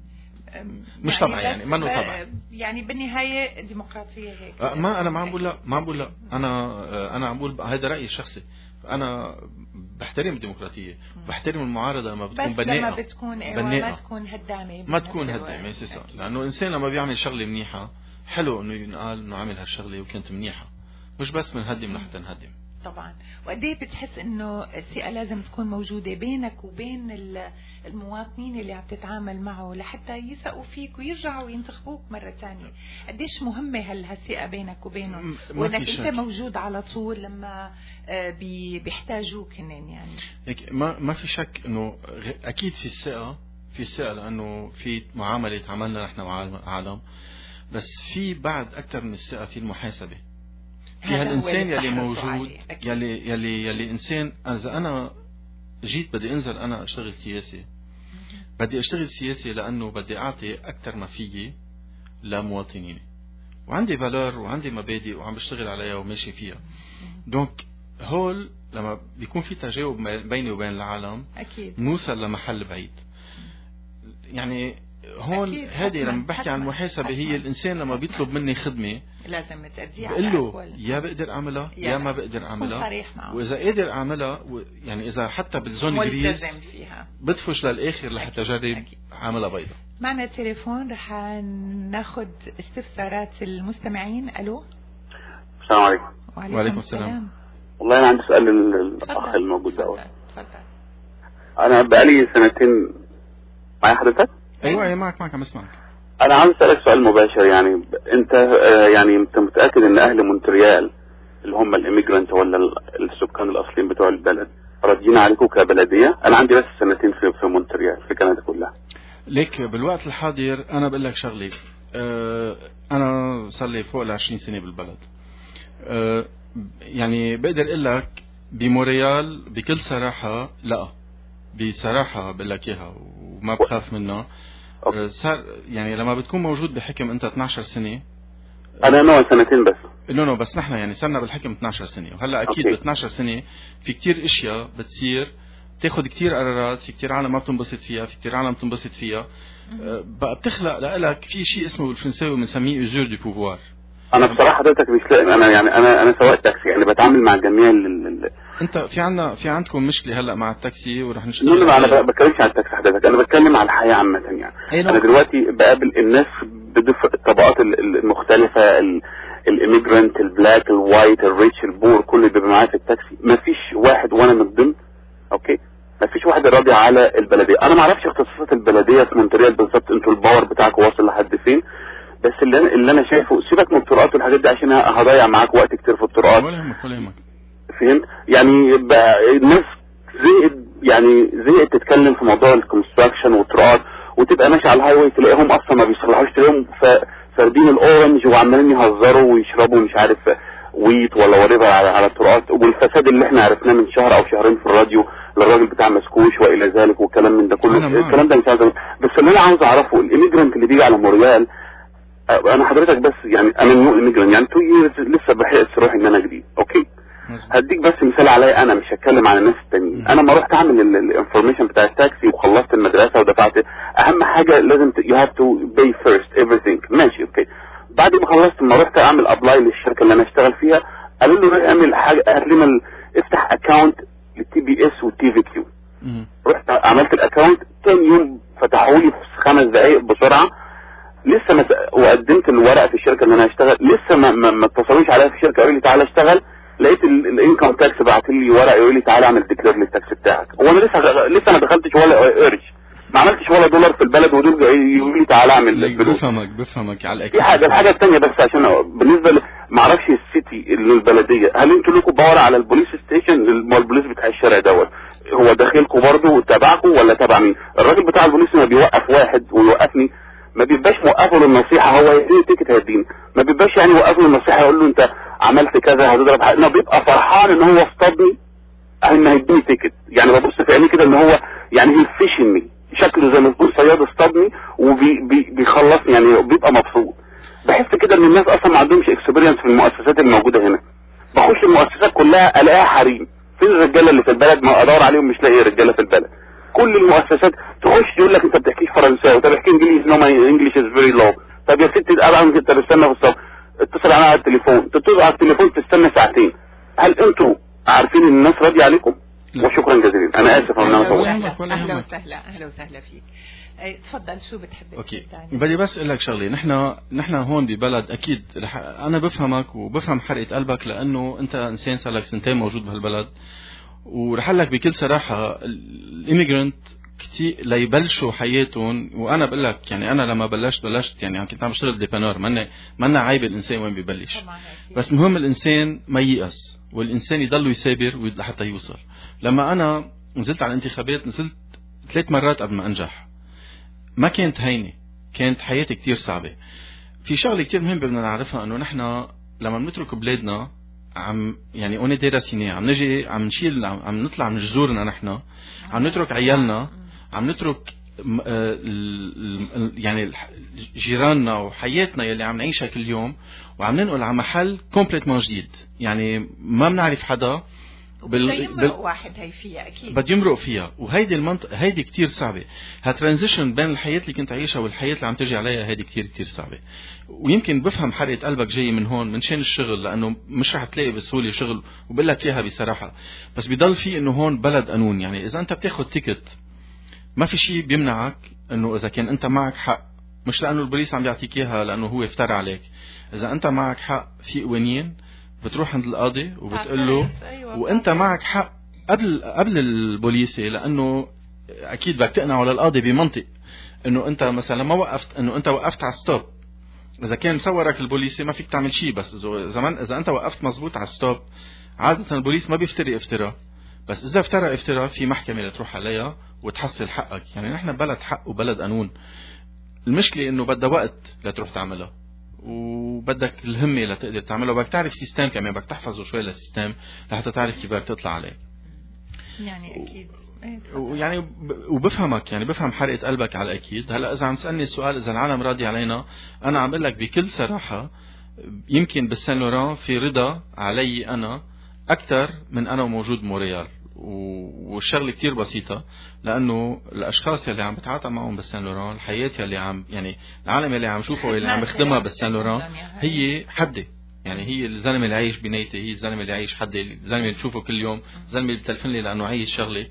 مش يعني طبعا يعني ما انه طبعا يعني بالنهايه ديمقراطيه هيك. ما انا ما عم بقول لا ما عم بقول لا انا انا عم بقول هذا رايي الشخصي. انا بحترم الديمقراطيه، بحترم المعارضه لما بتكون بناءه، بس لما بتكون ايوه ما تكون هدامه، ما تكون هدامه اساسا. لانه الانسان لما بيعمل شغله منيحه حلو انه ينقال انه عمل هالشغله وكانت منيحه، مش بس بنهدم لحتى نهدم. طبعا. وقد ايه بتحس انه الثقه لازم تكون موجوده بينك وبين المواطنين اللي عم تتعامل معه لحتى يثقوا فيك ويرجعوا ينتخبوك مره ثانيه؟ قديش مهمه هالثقه بينك وبينهم، وانك انت موجود على طول لما بيحتاجوك هنن. يعني ما ما في شك انه اكيد في الثقه، في الثقه لانه في معامله عملنا نحن مع العالم، بس في بعد اكثر من الثقه في المحاسبه. في هالإنسان يلي موجود يلي يلي يلي إنسان. إذا أنا جيت بدي أنزل أنا أشتغل سياسي، بدي أشتغل سياسي لأنه بدي أعطي أكثر ما فيي لمواطنيني، وعندي فالور وعندي مبادئ وعم بشتغل عليها وماشي فيها. دونك هول لما بيكون في تجاوب بيني وبين العالم أكيد نوصل لمحل بعيد. يعني هون هذه لما بحكي عن المحاسبة هي الإنسان لما بيطلب مني خدمة لازم تأديها بقول له يا بقدر أعملها يا ما بقدر أعملها، وإذا قادر أعملها يعني إذا حتى بالزون جريز بدفش للآخر لحتى أجرب أعملها بيضة. معنا تليفون رح ناخد استفسارات المستمعين. ألو السلام عليكم. وعليكم, وعليكم السلام. السلام. والله أنا عندي سؤال للأخ الموجود ده. أنا بقالي سنتين معي حضرتك. ايوه معك معك عم اسمعك. انا عاوز اسالك سؤال مباشر. يعني انت يعني انت متاكد ان اهل مونتريال اللي هم الاميجرانت ولا السكان الاصليين بتوع البلد راضيين عليكم كبلديه؟ انا عندي بس سنتين في في مونتريال في كندا كلها. ليك بالوقت الحاضر انا بقول لك شغله، أه انا صار لي فوق ال عشرين سنه بالبلد. أه يعني بقدر اقول لك بمونريال بكل صراحه لا، بصراحه بقول لك اياها وما بخاف منها. صار يعني لما بتكون موجود بحكم انت اثنعش سنه. انا نوع سنتين بس. نو نو بس نحن يعني صرنا بالحكم اثنعش سنه، وهلا اكيد ب اثنعش سنه في كتير اشياء بتصير تاخذ كتير قرارات، في كتير عالم ما بتنبسط فيها، في كتير عالم بتنبسط فيها. أه بقى بتخلق لك في شيء اسمه بالفرنساوي بنسميه ازور دو بوفوار. انا بصراحه حضرتك مش لاقي. انا يعني انا انا سواق تاكسي، يعني بتعامل مع جميع ال انت في عندنا في عندكم مشكله هلا مع التاكسي ورح نشتغل. لا انا بتكلمش على التاكسي حضرتك، انا بتكلم على الحياه عامه. يعني انا دلوقتي بقابل الناس بالطبقات المختلفه، الاميجرانت، البلاك، الوايت، الريتش، البور، كل اللي بيبقى معايا في التاكسي ما فيش واحد وانا من ضمن. اوكي ما فيش واحد راضي على البلديه. انا ما اعرفش اختصاصات البلديه في مونتريال بالظبط، انتوا الباور بتاعكم واصل لحد فين، بس اللي انا اللي انا شايفه سيبك من الطرقات والحاجات دي عشان هضيع معاك وقت كتير في الطرقات. ولا يهمك ولا يهمك. فهمت؟ يعني بقى الناس زهقت، يعني زهقت تتكلم في موضوع الكونستراكشن والطرقات، وتبقى ماشي على الهاي واي تلاقيهم اصلا ما بيصلحوش، تلاقيهم فاردين الاورنج وعمالين يهزروا ويشربوا مش عارف ويت ولا وريبه على على الطرقات، والفساد اللي احنا عرفناه من شهر او شهرين في الراديو للراجل بتاع مسكوش والى ذلك والكلام من ده كله. الكلام ده مش عايز، بس اللي انا عاوز اعرفه الاميجرانت اللي بيجي على موريال. انا حضرتك بس يعني انا نيو ايميجرانت، يعني تو ييرز لسه بحقق روحي ان انا جديد. اوكي هديك بس مثال عليا انا، مش هتكلم عن الناس التانيين. انا ما رحت اعمل الانفورميشن بتاع التاكسي وخلصت المدرسه ودفعت، اهم حاجه لازم يو هاف تو باي فيرست ايفريثينج، ماشي اوكي. بعد ما خلصت ما رحت اعمل ابلاي للشركه اللي انا اشتغل فيها، قالوا لي روح اعمل حاجه، هات لنا افتح اكونت للتي بي اس والتي في كيو. رحت عملت الاكونت، تاني يوم فتحوا لي في خمس دقائق بسرعه. لسه ما وقدمت الورق في الشركه اللي انا هشتغل، لسه ما ما اتصلوش عليا في الشركه قالوا لي تعالى اشتغل. لقيت الانكم تاكس بعت لي ورق يقول لي تعالى اعمل ديكلير للتاكس بتاعك، وانا لسه لسه ما دخلتش ولا قرش، ما عملتش ولا دولار في البلد، ودول يقولوا لي تعالى اعمل الفلوس. بفهمك بفهمك على الاكيد. في حاجه الحاجه الثانيه بس عشان بالنسبه ل... ما اعرفش السيتي البلديه، هل انتوا لكم باور على البوليس ستيشن؟ البوليس بتاع الشارع دوت هو داخلكم برضه تبعكم ولا تبع مين؟ الراجل بتاع البوليس ما بيوقف واحد ويوقفني، ما بيبقاش موقفه للنصيحه، هو يديني تيكت هيديني، ما بيبقاش يعني موقفه للنصيحه يقول له انت عملت كذا هتضرب حق. انه بيبقى فرحان ان هو اصطادني ان هيديني تيكت، يعني ببص في عينيه كده ان هو يعني هيفشني، شكله زي ما تقول صياد اصطادني وبيخلصني، يعني بيبقى مبسوط. بحس كده ان الناس اصلا ما عندهمش اكسبيرينس في المؤسسات الموجوده هنا. بخش المؤسسات كلها الاقيها حريم، فين الرجاله اللي في البلد؟ ما ادور عليهم مش لاقي رجاله في البلد. كل المؤسسات تخش يقول لك انت بتحكيش فرنساوي، طب احكي انجليزي، نو ماي انجلش از فيري لو. طب يا ستي ابقى انت تستنى في الصف، اتصل على التليفون، تتصل على التليفون تستنى ساعتين. هل انتوا عارفين ان الناس راضيه عليكم؟ وشكرا جزيلا. انا اسف ان انا طولت. اهلا وسهلا اهلا وسهلا فيك. تفضل شو بتحب اوكي بدي بس اقول لك شغله. نحن نحن هون ببلد اكيد رح انا بفهمك وبفهم حرقه قلبك، لانه انت انسان صار لك سنتين موجود بهالبلد، ورح اقول لك بكل صراحه الاميجرنت كثير ليبلشوا حياتهم. وانا بقول لك يعني انا لما بلشت بلشت يعني كنت عم بشتغل ديبانور، منا منا عيب الانسان وين ببلش، بس مهم الانسان ما ييأس، والانسان يضل يثابر لحتى يوصل. لما انا نزلت على الانتخابات نزلت ثلاث مرات قبل ما انجح، ما كانت هينه، كانت حياتي كتير صعبة. في شغلة كتير مهمة بدنا نعرفها، انه نحن لما بنترك بلادنا عم يعني اوني ديراسيني، عم نجي عم نشيل عم نطلع من جذورنا، نحن عم نترك عيالنا، عم نترك يعني جيراننا وحياتنا يلي عم نعيشها كل يوم، وعم ننقل على محل كومبليتمون جديد. يعني ما بنعرف حدا بل... بده يمرق بل... واحد هي فيها اكيد بده يمرق فيها، وهيدي المنطقه هيدي كتير صعبه. هالترانزيشن بين الحياه اللي كنت عايشها والحياه اللي عم تجي عليها هيدي كتير كتير صعبه. ويمكن بفهم حرقه قلبك جاي من هون من شان الشغل، لانه مش رح تلاقي بسهوله شغل، وبقول لك اياها بصراحه. بس بضل في انه هون بلد قانون، يعني اذا انت بتاخذ تيكت ما في شيء بيمنعك انه اذا كان انت معك حق، مش لانه البوليس عم يعطيك اياها لانه هو افترى عليك، اذا انت معك حق في قوانين بتروح عند القاضي وبتقول له أيوة وانت معك حق قبل قبل البوليسي، لانه اكيد بدك تقنعه للقاضي بمنطق انه انت مثلا ما وقفت، انه انت وقفت على ستوب. اذا كان صورك البوليسي ما فيك تعمل شيء، بس زمان اذا انت وقفت مزبوط على ستوب، عاده البوليس ما بيفتري افتراء، بس اذا افترى افتراء في محكمه لتروح عليها وتحصل حقك. يعني نحن بلد حق وبلد قانون. المشكله انه بدها وقت لتروح تعملها، وبدك الهمة لتقدر تعمله، بدك تعرف سيستم كمان، بدك تحفظه شوي للسيستم لحتى تعرف كيف بدك تطلع عليه. يعني اكيد ويعني وبفهمك، يعني بفهم حرقة قلبك على الاكيد. هلا اذا عم تسالني السؤال اذا العالم راضي علينا، انا عم بقول لك بكل صراحة يمكن بالسان لوران في رضا علي انا اكثر من انا وموجود موريال. والشغله كتير بسيطه، لانه الاشخاص اللي عم بتعاطى معهم بالسان لوران، الحياه اللي عم يعني العالم اللي عم شوفه اللي عم بخدمها بالسان لوران هي حدي. يعني هي الزلمه اللي عايش بنيتي، هي الزلمه اللي عايش حدي، الزلمه اللي بشوفه كل يوم، الزلمه اللي بتلفن لي لانه عايش شغله.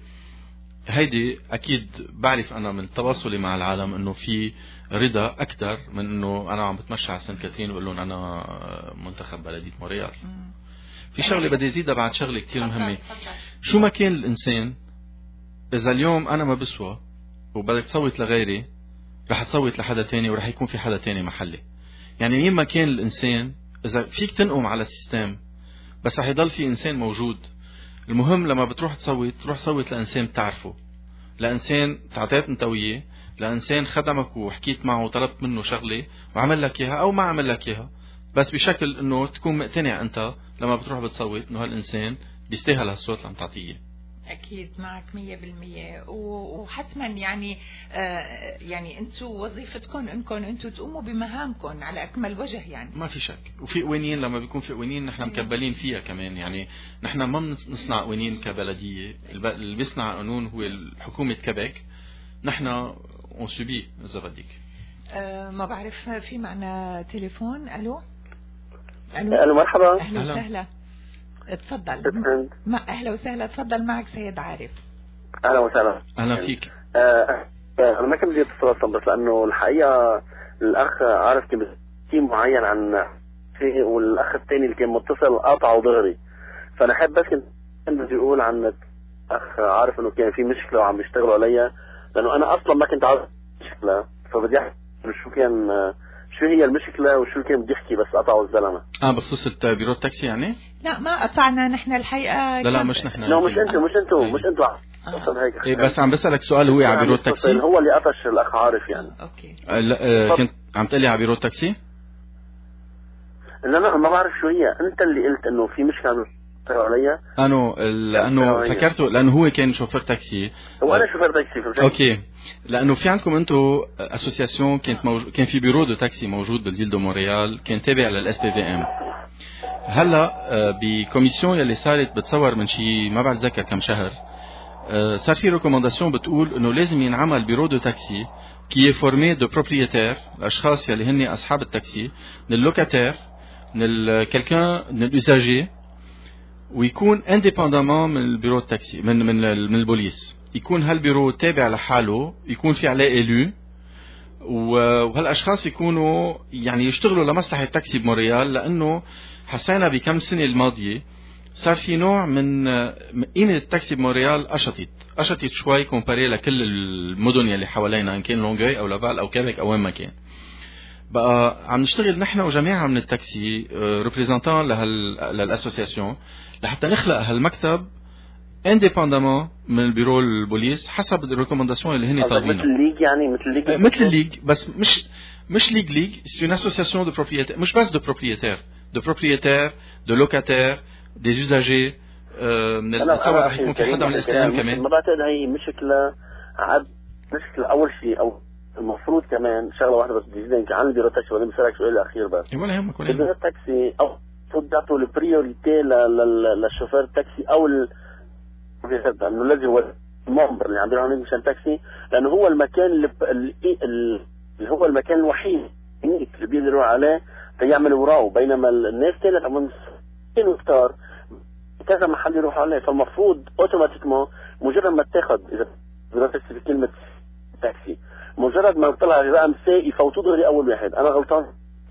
هيدي اكيد بعرف انا من تواصلي مع العالم انه في رضا اكثر من انه انا عم بتمشى على سانت كاترين وبقول لهم انا منتخب بلديه موريال. في شغله بدي ازيدها بعد، شغله كتير مهمه. شو ما كان الانسان، اذا اليوم انا ما بسوى وبدك تصوت لغيري، رح تصوت لحدا تاني ورح يكون في حدا تاني محلي. يعني مين ما كان الانسان، اذا فيك تنقم على السيستم بس رح يضل في انسان موجود. المهم لما بتروح تصوت تروح تصوت لانسان بتعرفه، لانسان تعطيت انت وياه، لانسان خدمك وحكيت معه وطلبت منه شغله وعمل لك اياها او ما عمل لك اياها، بس بشكل انه تكون مقتنع انت لما بتروح بتصوت انه هالانسان بيستاهل هالصوت اللي عم تعطيه. أكيد معك مية بالمية، وحتما يعني آه يعني أنتم وظيفتكم أنكم أنتم تقوموا بمهامكم على أكمل وجه يعني. ما في شك. وفي قوانين لما بيكون في قوانين نحن مكبلين فيها كمان، يعني نحن ما بنصنع قوانين كبلدية، اللي بيصنع قانون هو حكومة كيبيك، نحن اون سوبي إذا بدك. آه ما بعرف، في معنا تليفون. ألو ألو, ألو مرحبا. أهلا وسهلا، اتفضل. ما أهلا وسهلا، اتفضل معك سيد عارف. أهلا وسهلا. أهلا فيك. آه أنا ما كنت بدي أتصل أصلا، بس لأنه الحقيقة الأخ عارف كان بشيء معين عن شيء، والأخ الثاني اللي كان متصل قاطعه دغري، فأنا حابب بس كنت بدي أقول عن الأخ عارف إنه كان في مشكلة وعم بيشتغلوا عليها، لأنه أنا أصلا ما كنت عارف مشكلة، فبدي أحكي شو كان شو هي المشكلة وشو كان بدي أحكي، بس قطعوا الزلمة. آه بخصوص بيرو التاكسي يعني؟ لا ما قطعنا نحن الحقيقة. لا لا مش نحن. لا مش أنتوا مش أنتوا مش أنتوا آه. هيك. إيه بس عم بسألك سؤال، هو على بيرو التاكسي؟ هو اللي قطش الأخ عارف يعني. أوكي. آه لا آه كنت عم تقلي على بيرو التاكسي؟ لا لا ما بعرف شو هي، أنت اللي قلت إنه في مشكلة عليا. أنا لأنه فكرته لأنه هو كان شوفير تاكسي. هو أنا شوفير تاكسي في أوكي. لأنه في عندكم أنتو أسوسياسيون كانت موجود، كان في بيرو دو تاكسي موجود بالفيل دو مونريال، كان تابع للإس بي في إم. هلا بكوميسيون يلي صارت بتصور من شي ما بتذكر كم شهر، صار في ريكومانداسيون بتقول إنه لازم ينعمل بيرو دو تاكسي كي فورمي دو بروبريتير، الأشخاص يلي هن أصحاب التاكسي، من اللوكاتير، من كالكان، من الأوزاجي، ويكون انديبندامون من البيرو التاكسي، من من من البوليس، يكون هالبيرو تابع لحاله، يكون في عليه إلو، وهالاشخاص يكونوا يعني يشتغلوا لمصلحه التاكسي بمونريال، لانه حسينا بكم سنه الماضيه صار في نوع من قيمه التاكسي بمونريال قشطت قشطت شوي كومباري لكل المدن يلي حوالينا، ان كان لونغوي او لافال او كيبيك او وين ما كان. بقى عم نشتغل نحن وجماعه من التاكسي ريبريزونتان للاسوسياسيون لحتى نخلق هالمكتب انديبندامون من البيرو البوليس حسب الريكومانداسيون اللي هن طالبينها. مثل الليج يعني مثل الليج مثل الليج، بس مش مش ليج ليج سي اون اسوسياسيون دو بروبريتير، مش بس دو بروبريتير دو بروبريتير دو لوكاتير دي يوزاجي. من التصور رح يكون في حدا من الاس ام كمان. ما بعتقد هي مشكله عد مشكله اول شيء، او المفروض كمان شغله واحده بس بدي احكي عن البيرو التاكسي، وبعدين بسالك سؤال اخير بس. ولا يهمك ولا البيرو التاكسي او المفروض يعطوا البريوريتي للشوفير التاكسي او انه الذي هو المنبر اللي عم بيروح مشان تاكسي، لانه هو المكان اللي, اللي هو المكان الوحيد اللي بيقدر يروح عليه تيعمل وراه، بينما الناس كانت عم يختار كذا محل يروح عليه. فالمفروض اوتوماتيكمون مجرد ما تاخذ اذا بدك تكتب كلمه تاكسي، مجرد ما طلع رقم سي يفوتوا دغري اول واحد. انا غلطان؟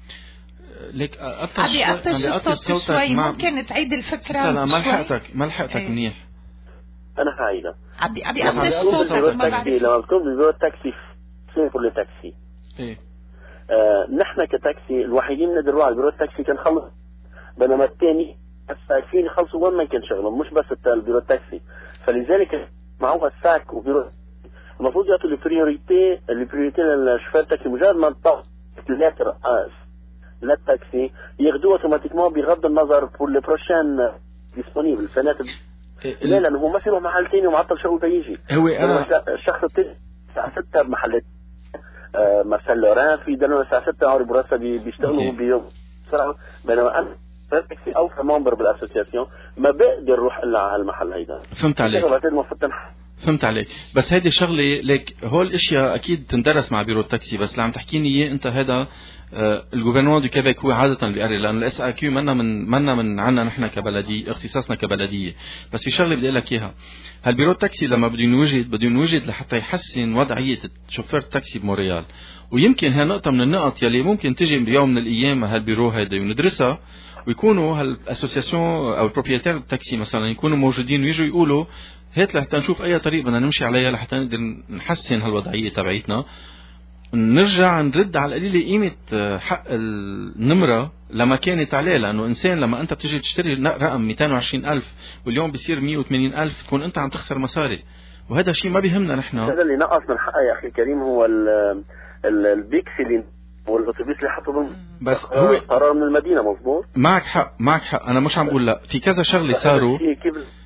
ليك عم بقطش صوت شوي، ممكن تعيد الفكره؟ لا لا ما لحقتك ما لحقتك ايه. منيح. انا هايدا عبي عبي قطش صوتك ما بعرف. لما بتكون ببيرو التاكسي في كل تاكسي ايه آه نحن كتاكسي الوحيدين بنقدر نروح على بيرو التاكسي كان خلص، بينما الثاني الساكين يخلصوا وين ما كان شغلهم، مش بس البيرو التاكسي. فلذلك معه الساك وبيرو المفروض يعطوا البريوريتي البريوريتي للشوفير التاكسي. مجرد ما تطلع اللتر اس للتاكسي ياخذوه اوتوماتيكمون بغض النظر بور لي بروشين ديسپونيبل سنات. لا لانه هو ما في محل ثاني ومعطل شغل بيجي. هو انا الشخص الثاني الساعه ستة بمحلات آه مارسيل لوران في دانو الساعه ستة عمري براسه بيشتغلوا بيوم بسرعه، بينما انا تاكسي او كممبر بالاسوسياسيون ما بقدر اروح الا على المحل هيدا. فهمت عليك فهمت عليك. بس هيدي شغله ليك هول الاشياء اكيد تندرس مع بيرو التاكسي، بس اللي عم تحكيني اياه انت هذا آه الجوفرنمون دو كيبيك هو عاده بيقرر، لانه الاس اي كيو منا من منا من عنا نحن كبلديه اختصاصنا كبلديه. بس في شغله بدي اقول لك اياها، هالبيرو التاكسي لما بده ينوجد بده ينوجد لحتى يحسن وضعيه شوفير التاكسي بمونريال، ويمكن هي نقطه من النقط يلي ممكن تجي بيوم من الايام هالبيرو هيدا وندرسها، ويكونوا هالاسوسياسيون او البروبريتير التاكسي مثلا يكونوا موجودين ويجوا يقولوا هات لحتى نشوف اي طريق بدنا نمشي عليها لحتى نقدر نحسن هالوضعيه تبعيتنا، نرجع نرد على القليله قيمه حق النمره لما كانت عليه. لانه انسان لما انت بتيجي تشتري رقم مئتين وعشرين ألف واليوم بيصير مئة وثمانين ألف تكون انت عم تخسر مصاري، وهذا شيء ما بيهمنا نحن. هذا اللي نقص من حقه يا اخي كريم، هو البيكسي اللي والاتوبيس اللي حطوا بس هو قرار من المدينه. مظبوط، معك حق معك حق، انا مش عم اقول لا، في كذا شغله صاروا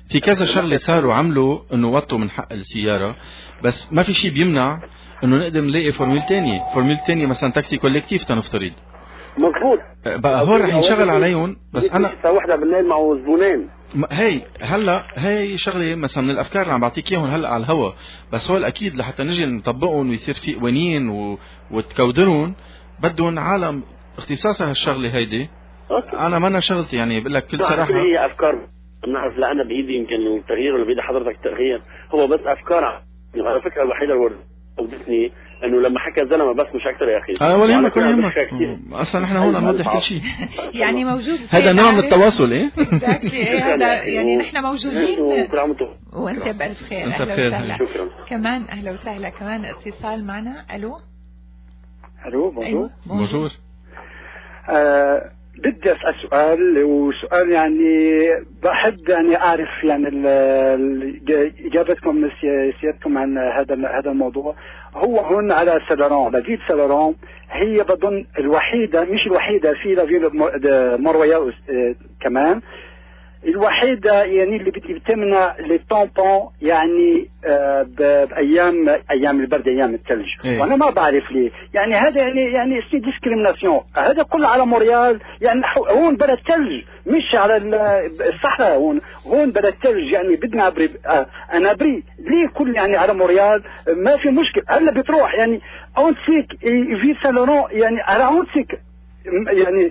في كذا شغله صاروا عملوا انه وطوا من حق السياره، بس ما في شيء بيمنع انه نقدر نلاقي فورميل تانية فورميل تانية مثلا تاكسي كوليكتيف تنفترض. مظبوط. بقى هون رح ينشغل عليهم، بس انا الساعه واحدة بالليل معه زبونين. هي هلا هي شغله مثلا من الافكار اللي عم بعطيك اياهم هلا على الهوا، بس هو اكيد لحتى نجي نطبقهم ويصير في قوانين و... وتكودرهم بدهم عالم اختصاصها هالشغله هيدي. أوكي. انا ما انا شغلتي يعني بقول لك كل صراحه هي افكار بنعرف. لا انا بايدي يمكن التغيير ولا بايد حضرتك التغيير، هو بس افكار. على فكره الوحيده اللي وردتني انه لما حكى الزلمه بس مش اكثر يا اخي. اه ولا يهمك ولا يهمك، اصلا نحن هون نوضح كل شيء. يعني موجود هذا نوع من التواصل. ايه هذا يعني نحن موجودين وانت بالف خير. انت بخير. شكرا كمان. اهلا وسهلا. كمان اتصال معنا. الو الو بونجور. بونجور. بدي اسال سؤال، وسؤال يعني بحب يعني اعرف يعني اجابتكم سيادتكم عن هذا هذا الموضوع. هو هون على سيلوران، لافيل سيلوران هي بظن الوحيده، مش الوحيده، في لافيل مونرويال كمان الوحيده يعني اللي بتمنع لي طامبون يعني آه بايام ايام البرد ايام الثلج. إيه. وانا ما بعرف ليه يعني هذا يعني يعني سي ديسكريميناسيون. هذا كله على مونريال يعني هون بلد ثلج مش على الصحراء. هون هون بلد ثلج يعني بدنا ابري آه انا ابري ليه كل يعني على مونريال ما في مشكله. هلا بتروح يعني اونسيك في سالورون يعني على اونسيك يعني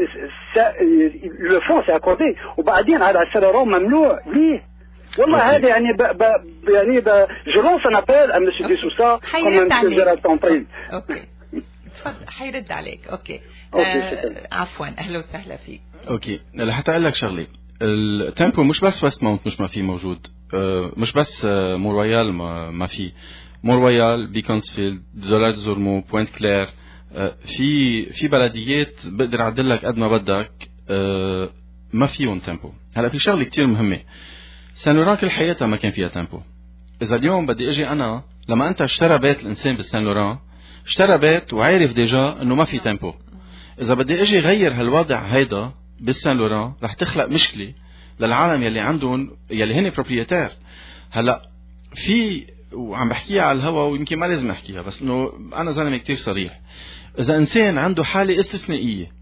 لو فون سي اكوردي وبعدين على السيلورون ممنوع ليه؟ والله هذا يعني ب ب يعني ب جو لونس ان ابيل ا مسيو دي سوسا كوم مسيو تونبري. اوكي تفضل حيرد عليك. اوكي, أوكي. آه عفوا. اهلا وسهلا فيك. اوكي لحتى اقول لك شغله، التيمبو مش بس ويست ماونت مش ما في موجود، آه مش بس آه مونرويال ما, ما في مونرويال بيكونسفيلد دولار زورمو بوينت كلير. في في بلديات بقدر اعدل لك قد ما بدك أه ما فيهم تيمبو. هلا في شغله كتير مهمه، سان لوران كل حياتها ما كان فيها تيمبو. اذا اليوم بدي اجي انا، لما انت اشترى بيت الانسان بالسان لوران اشترى بيت وعارف ديجا انه ما في تيمبو. اذا بدي اجي غير هالوضع هيدا بالسان لوران رح تخلق مشكله للعالم يلي عندهم يلي هن بروبريتير. هلا في وعم بحكيها على الهوا ويمكن ما لازم احكيها، بس انه انا زلمه كتير صريح. اذا انسان عنده حاله استثنائيه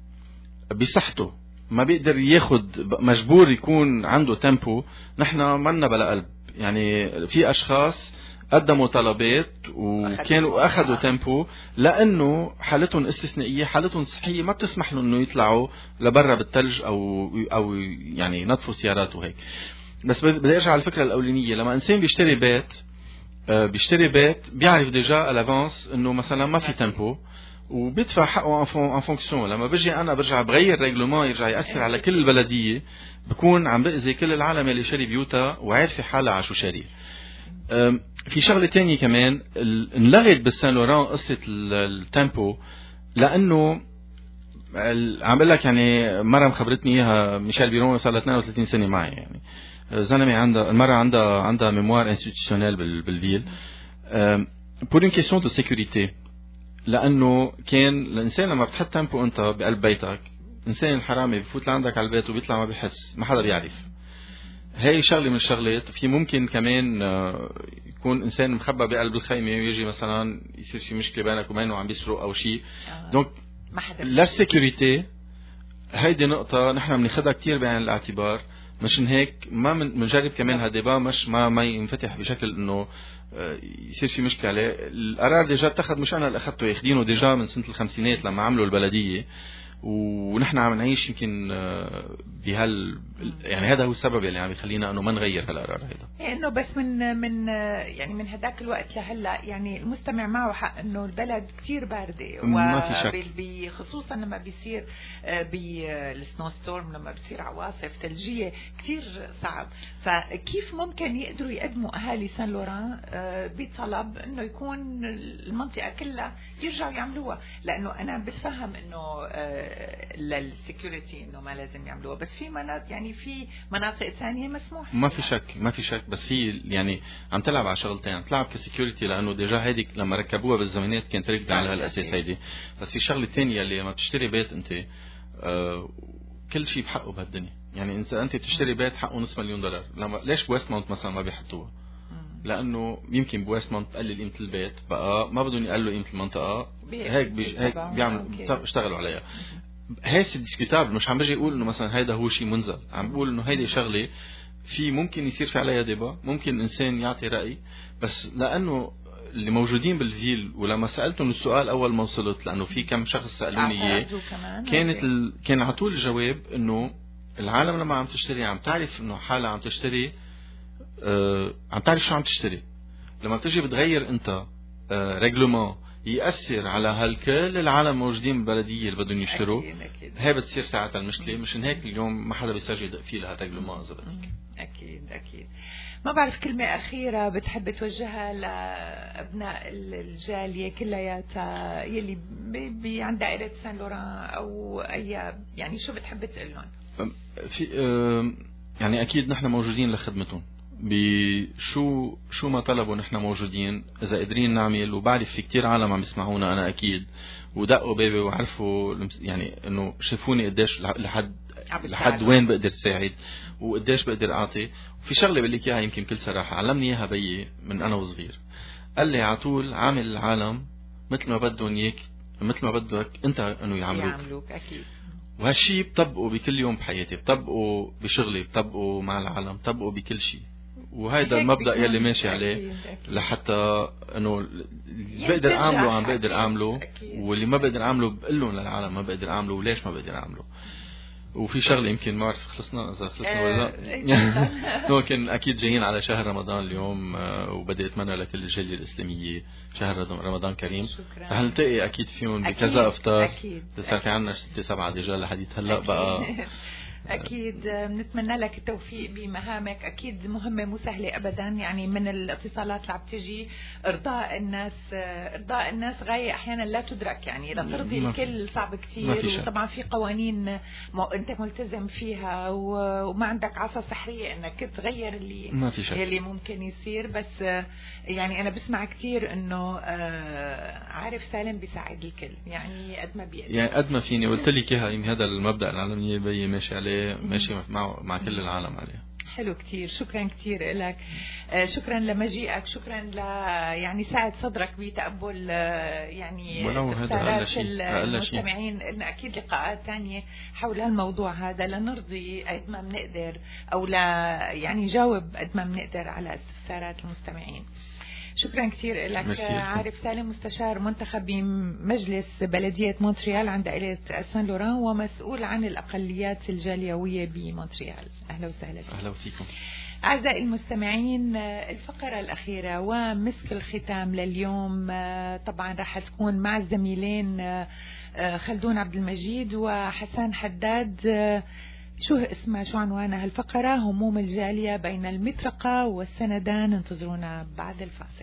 بصحته ما بيقدر ياخد، مجبور يكون عنده تيمبو، نحن مالنا بلا قلب. يعني في اشخاص قدموا طلبات وكانوا اخذوا تيمبو لانه حالتهم استثنائيه، حالتهم الصحيه ما بتسمح لهم انه يطلعوا لبرا بالثلج او او يعني ينظفوا سيارات وهيك. بس بدي ارجع على الفكره الاولانيه، لما انسان بيشتري بيت بيشتري بيت بيعرف ديجا الافانس انه مثلا ما في تيمبو وبيدفع حقه ان فونكسيون. لما بجي انا برجع بغير ريغلومون يرجع ياثر على كل البلديه، بكون عم باذي كل العالم اللي شاري بيوتها وعارفه حالها على شو شاري. في شغله تانية كمان انلغت بالسان لوران قصه التيمبو، لانه عم بقول لك يعني مره مخبرتني اياها ميشيل بيرون، صار لها اثنين وثلاثين سنه معي. يعني زلمه عندها المره عندها عندها ميموار انستيتيونيل بالفيل بور اون كيسيون دو سيكوريتي، لانه كان الانسان لما بتحط تيمبو انت بقلب بيتك، الانسان الحرامي بفوت لعندك على البيت وبيطلع ما بيحس، ما حدا بيعرف. هي شغله من الشغلات. في ممكن كمان يكون انسان مخبى بقلب الخيمه ويجي مثلا يصير في مشكله بينك وبينه وعم بيسرق او شيء. دونك لا سيكوريتي هيدي نقطه نحن بناخذها كثير بعين الاعتبار. مشان هيك ما بنجرب كمان هالديبا مش ما ما ينفتح بشكل انه يصير في مشكله عليه. القرار ديجا اتخذ، مش انا اللي اخذته، ياخذينه ديجا من سنه الخمسينات لما عملوا البلديه، ونحن عم نعيش يمكن بهال يعني هذا هو السبب اللي عم يخلينا انه ما نغير هالقرار هذا. انه بس من من يعني من هداك الوقت لهلا يعني المستمع معه حق انه البلد كتير بارده، وخصوصا لما بيصير بالسنو ستورم، لما بيصير عواصف ثلجيه كتير صعب. فكيف ممكن يقدروا يقدموا اهالي سان لوران بطلب انه يكون المنطقه كلها يرجعوا يعملوها؟ لانه انا بتفهم انه للسكيورتي انه ما لازم يعملوها، بس في مناطق يعني في مناطق ثانيه مسموح. ما في شك ما في شك بس هي يعني عم تلعب على شغلتين، تلعب كسكيورتي لانه ديجا هيدي لما ركبوها بالزمانات كانت ركبت على هالاساس هيدي. بس في شغله ثانيه اللي لما بتشتري بيت انت آه كل شيء بحقه بهالدنيا. يعني انت انت بتشتري بيت حقه نص مليون دولار، لما ليش بويستمونت مثلا ما بيحطوها؟ لانه يمكن بويستمونت تقلل قيمه البيت، بقى ما بدهم يقللوا قيمه المنطقه، هيك بيج... هيك بيعملوا بيشتغلوا عليها. هيك ديسكوتابل، مش عم بجي اقول انه مثلا هيدا هو شيء منزل، عم بقول انه هيدي شغله في ممكن يصير في عليها ديبا، ممكن الانسان يعطي راي، بس لانه اللي موجودين بالفيل ولما سالتهم السؤال اول ما وصلت، لانه في كم شخص سالوني اياه، كانت ال... كان على طول الجواب انه العالم لما عم تشتري عم تعرف انه حالها عم تشتري، آه عم تعرف شو عم تشتري. لما بتجي بتغير انت آه ريغلومون يأثر على هالكل العالم موجودين بالبلدية اللي بدهم يشتروا، هي بتصير ساعتها المشكلة. مشان هيك اليوم ما حدا بيسجل في لها ريغلومون اذا بدك. اكيد اكيد. ما بعرف كلمة أخيرة بتحب توجهها لأبناء الجالية كلياتها يلي بي عند دائرة سان لوران أو أي، يعني شو بتحب تقول لهم؟ في آه يعني أكيد نحن موجودين لخدمتهم، بشو شو ما طلبوا نحن موجودين. إذا قادرين نعمل، وبعرف في كتير عالم عم يسمعونا أنا أكيد، ودقوا بيبي وعرفوا يعني إنه شافوني قديش لحد لحد وين بقدر ساعد وقديش بقدر أعطي. وفي شغلة بقول لك إياها يمكن بكل صراحة علمني إياها بيي من أنا وصغير، قال لي عطول عامل العالم مثل ما بدهم إياك، مثل ما بدك أنت إنه يعملوك. يعملوك أكيد. وهالشي بطبقه بكل يوم بحياتي، بطبقه بشغلي، بطبقه مع العالم، بطبقه بكل شيء. وهيدا المبدأ يلي ماشي عليه أكيد أكيد. لحتى انه بقدر اعمله عم بقدر اعمله، واللي ما بقدر اعمله بقول لهم للعالم ما بقدر اعمله وليش ما بقدر اعمله. وفي شغله يمكن ما بعرف خلصنا اذا خلصنا ولا لا. ممكن اكيد جايين على شهر رمضان اليوم، وبدي اتمنى لكل الجاليه الاسلاميه شهر رمضان كريم. رح نلتقي اكيد فيهم بكذا افطار، صار في عندنا ستة سبعة رجال لحديث هلا بقى. أكيد بنتمنى لك التوفيق بمهامك، أكيد مهمة مو سهلة أبدا. يعني من الاتصالات اللي عم تجي إرضاء الناس، إرضاء الناس غاية أحيانا لا تدرك، يعني لترضي الكل صعب كتير. وطبعا في قوانين أنت ملتزم فيها وما عندك عصا سحرية أنك تغير اللي ما في شك. اللي ممكن يصير. بس يعني أنا بسمع كتير إنه عارف سالم بيساعد الكل، يعني قد ما بيقدر، يعني قد ما فيني. قلت لك إياها، هذا المبدأ العالمي بي ماشي عليه، ماشي مع مع كل العالم عليه. حلو كتير، شكرا كتير لك، شكرا لمجيئك، شكرا ل يعني ساعد صدرك بتقبل يعني اختيارات المستمعين. لنا اكيد لقاءات ثانيه حول هالموضوع هذا لنرضي قد ما بنقدر او لا يعني جاوب قد ما بنقدر على استفسارات المستمعين. شكرا كثير لك. عارف سالم مستشار منتخب بمجلس بلدية مونتريال عند دائرة سان لوران ومسؤول عن الأقليات الجاليوية بمونتريال. أهلا وسهلا فيكم. أهلا فيكم أعزائي المستمعين. الفقرة الأخيرة ومسك الختام لليوم طبعا راح تكون مع الزميلين خلدون عبد المجيد وحسان حداد. شو اسمها شو عنوانها هالفقرة؟ هموم الجالية بين المطرقة والسندان. انتظرونا بعد الفاصل.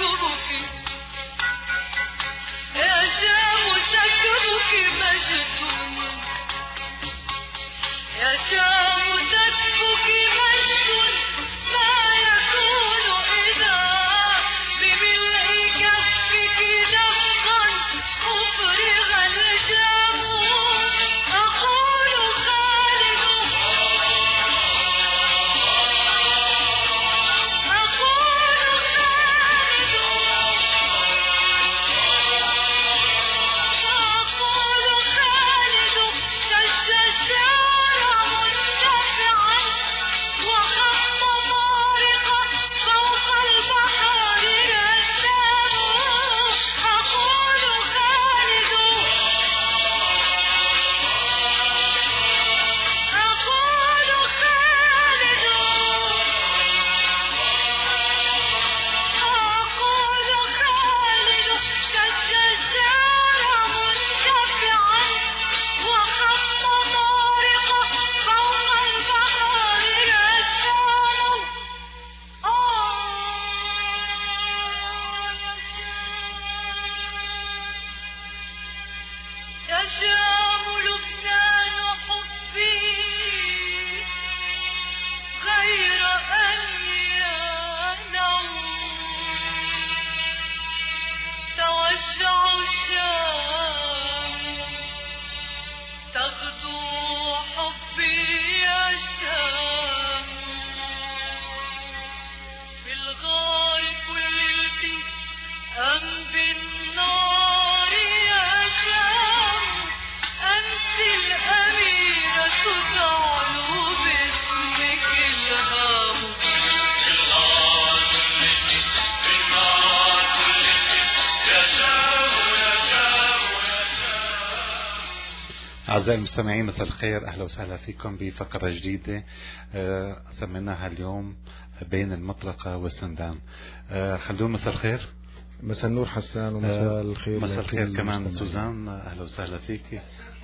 أعزائي المستمعين مساء الخير، أهلا وسهلا فيكم بفقرة جديدة آه سميناها اليوم بين المطرقة والسندان. آه خلدون مساء الخير. مساء النور حسان ومساء الخير. مساء الخير كمان سوزان، أهلا وسهلا فيكي.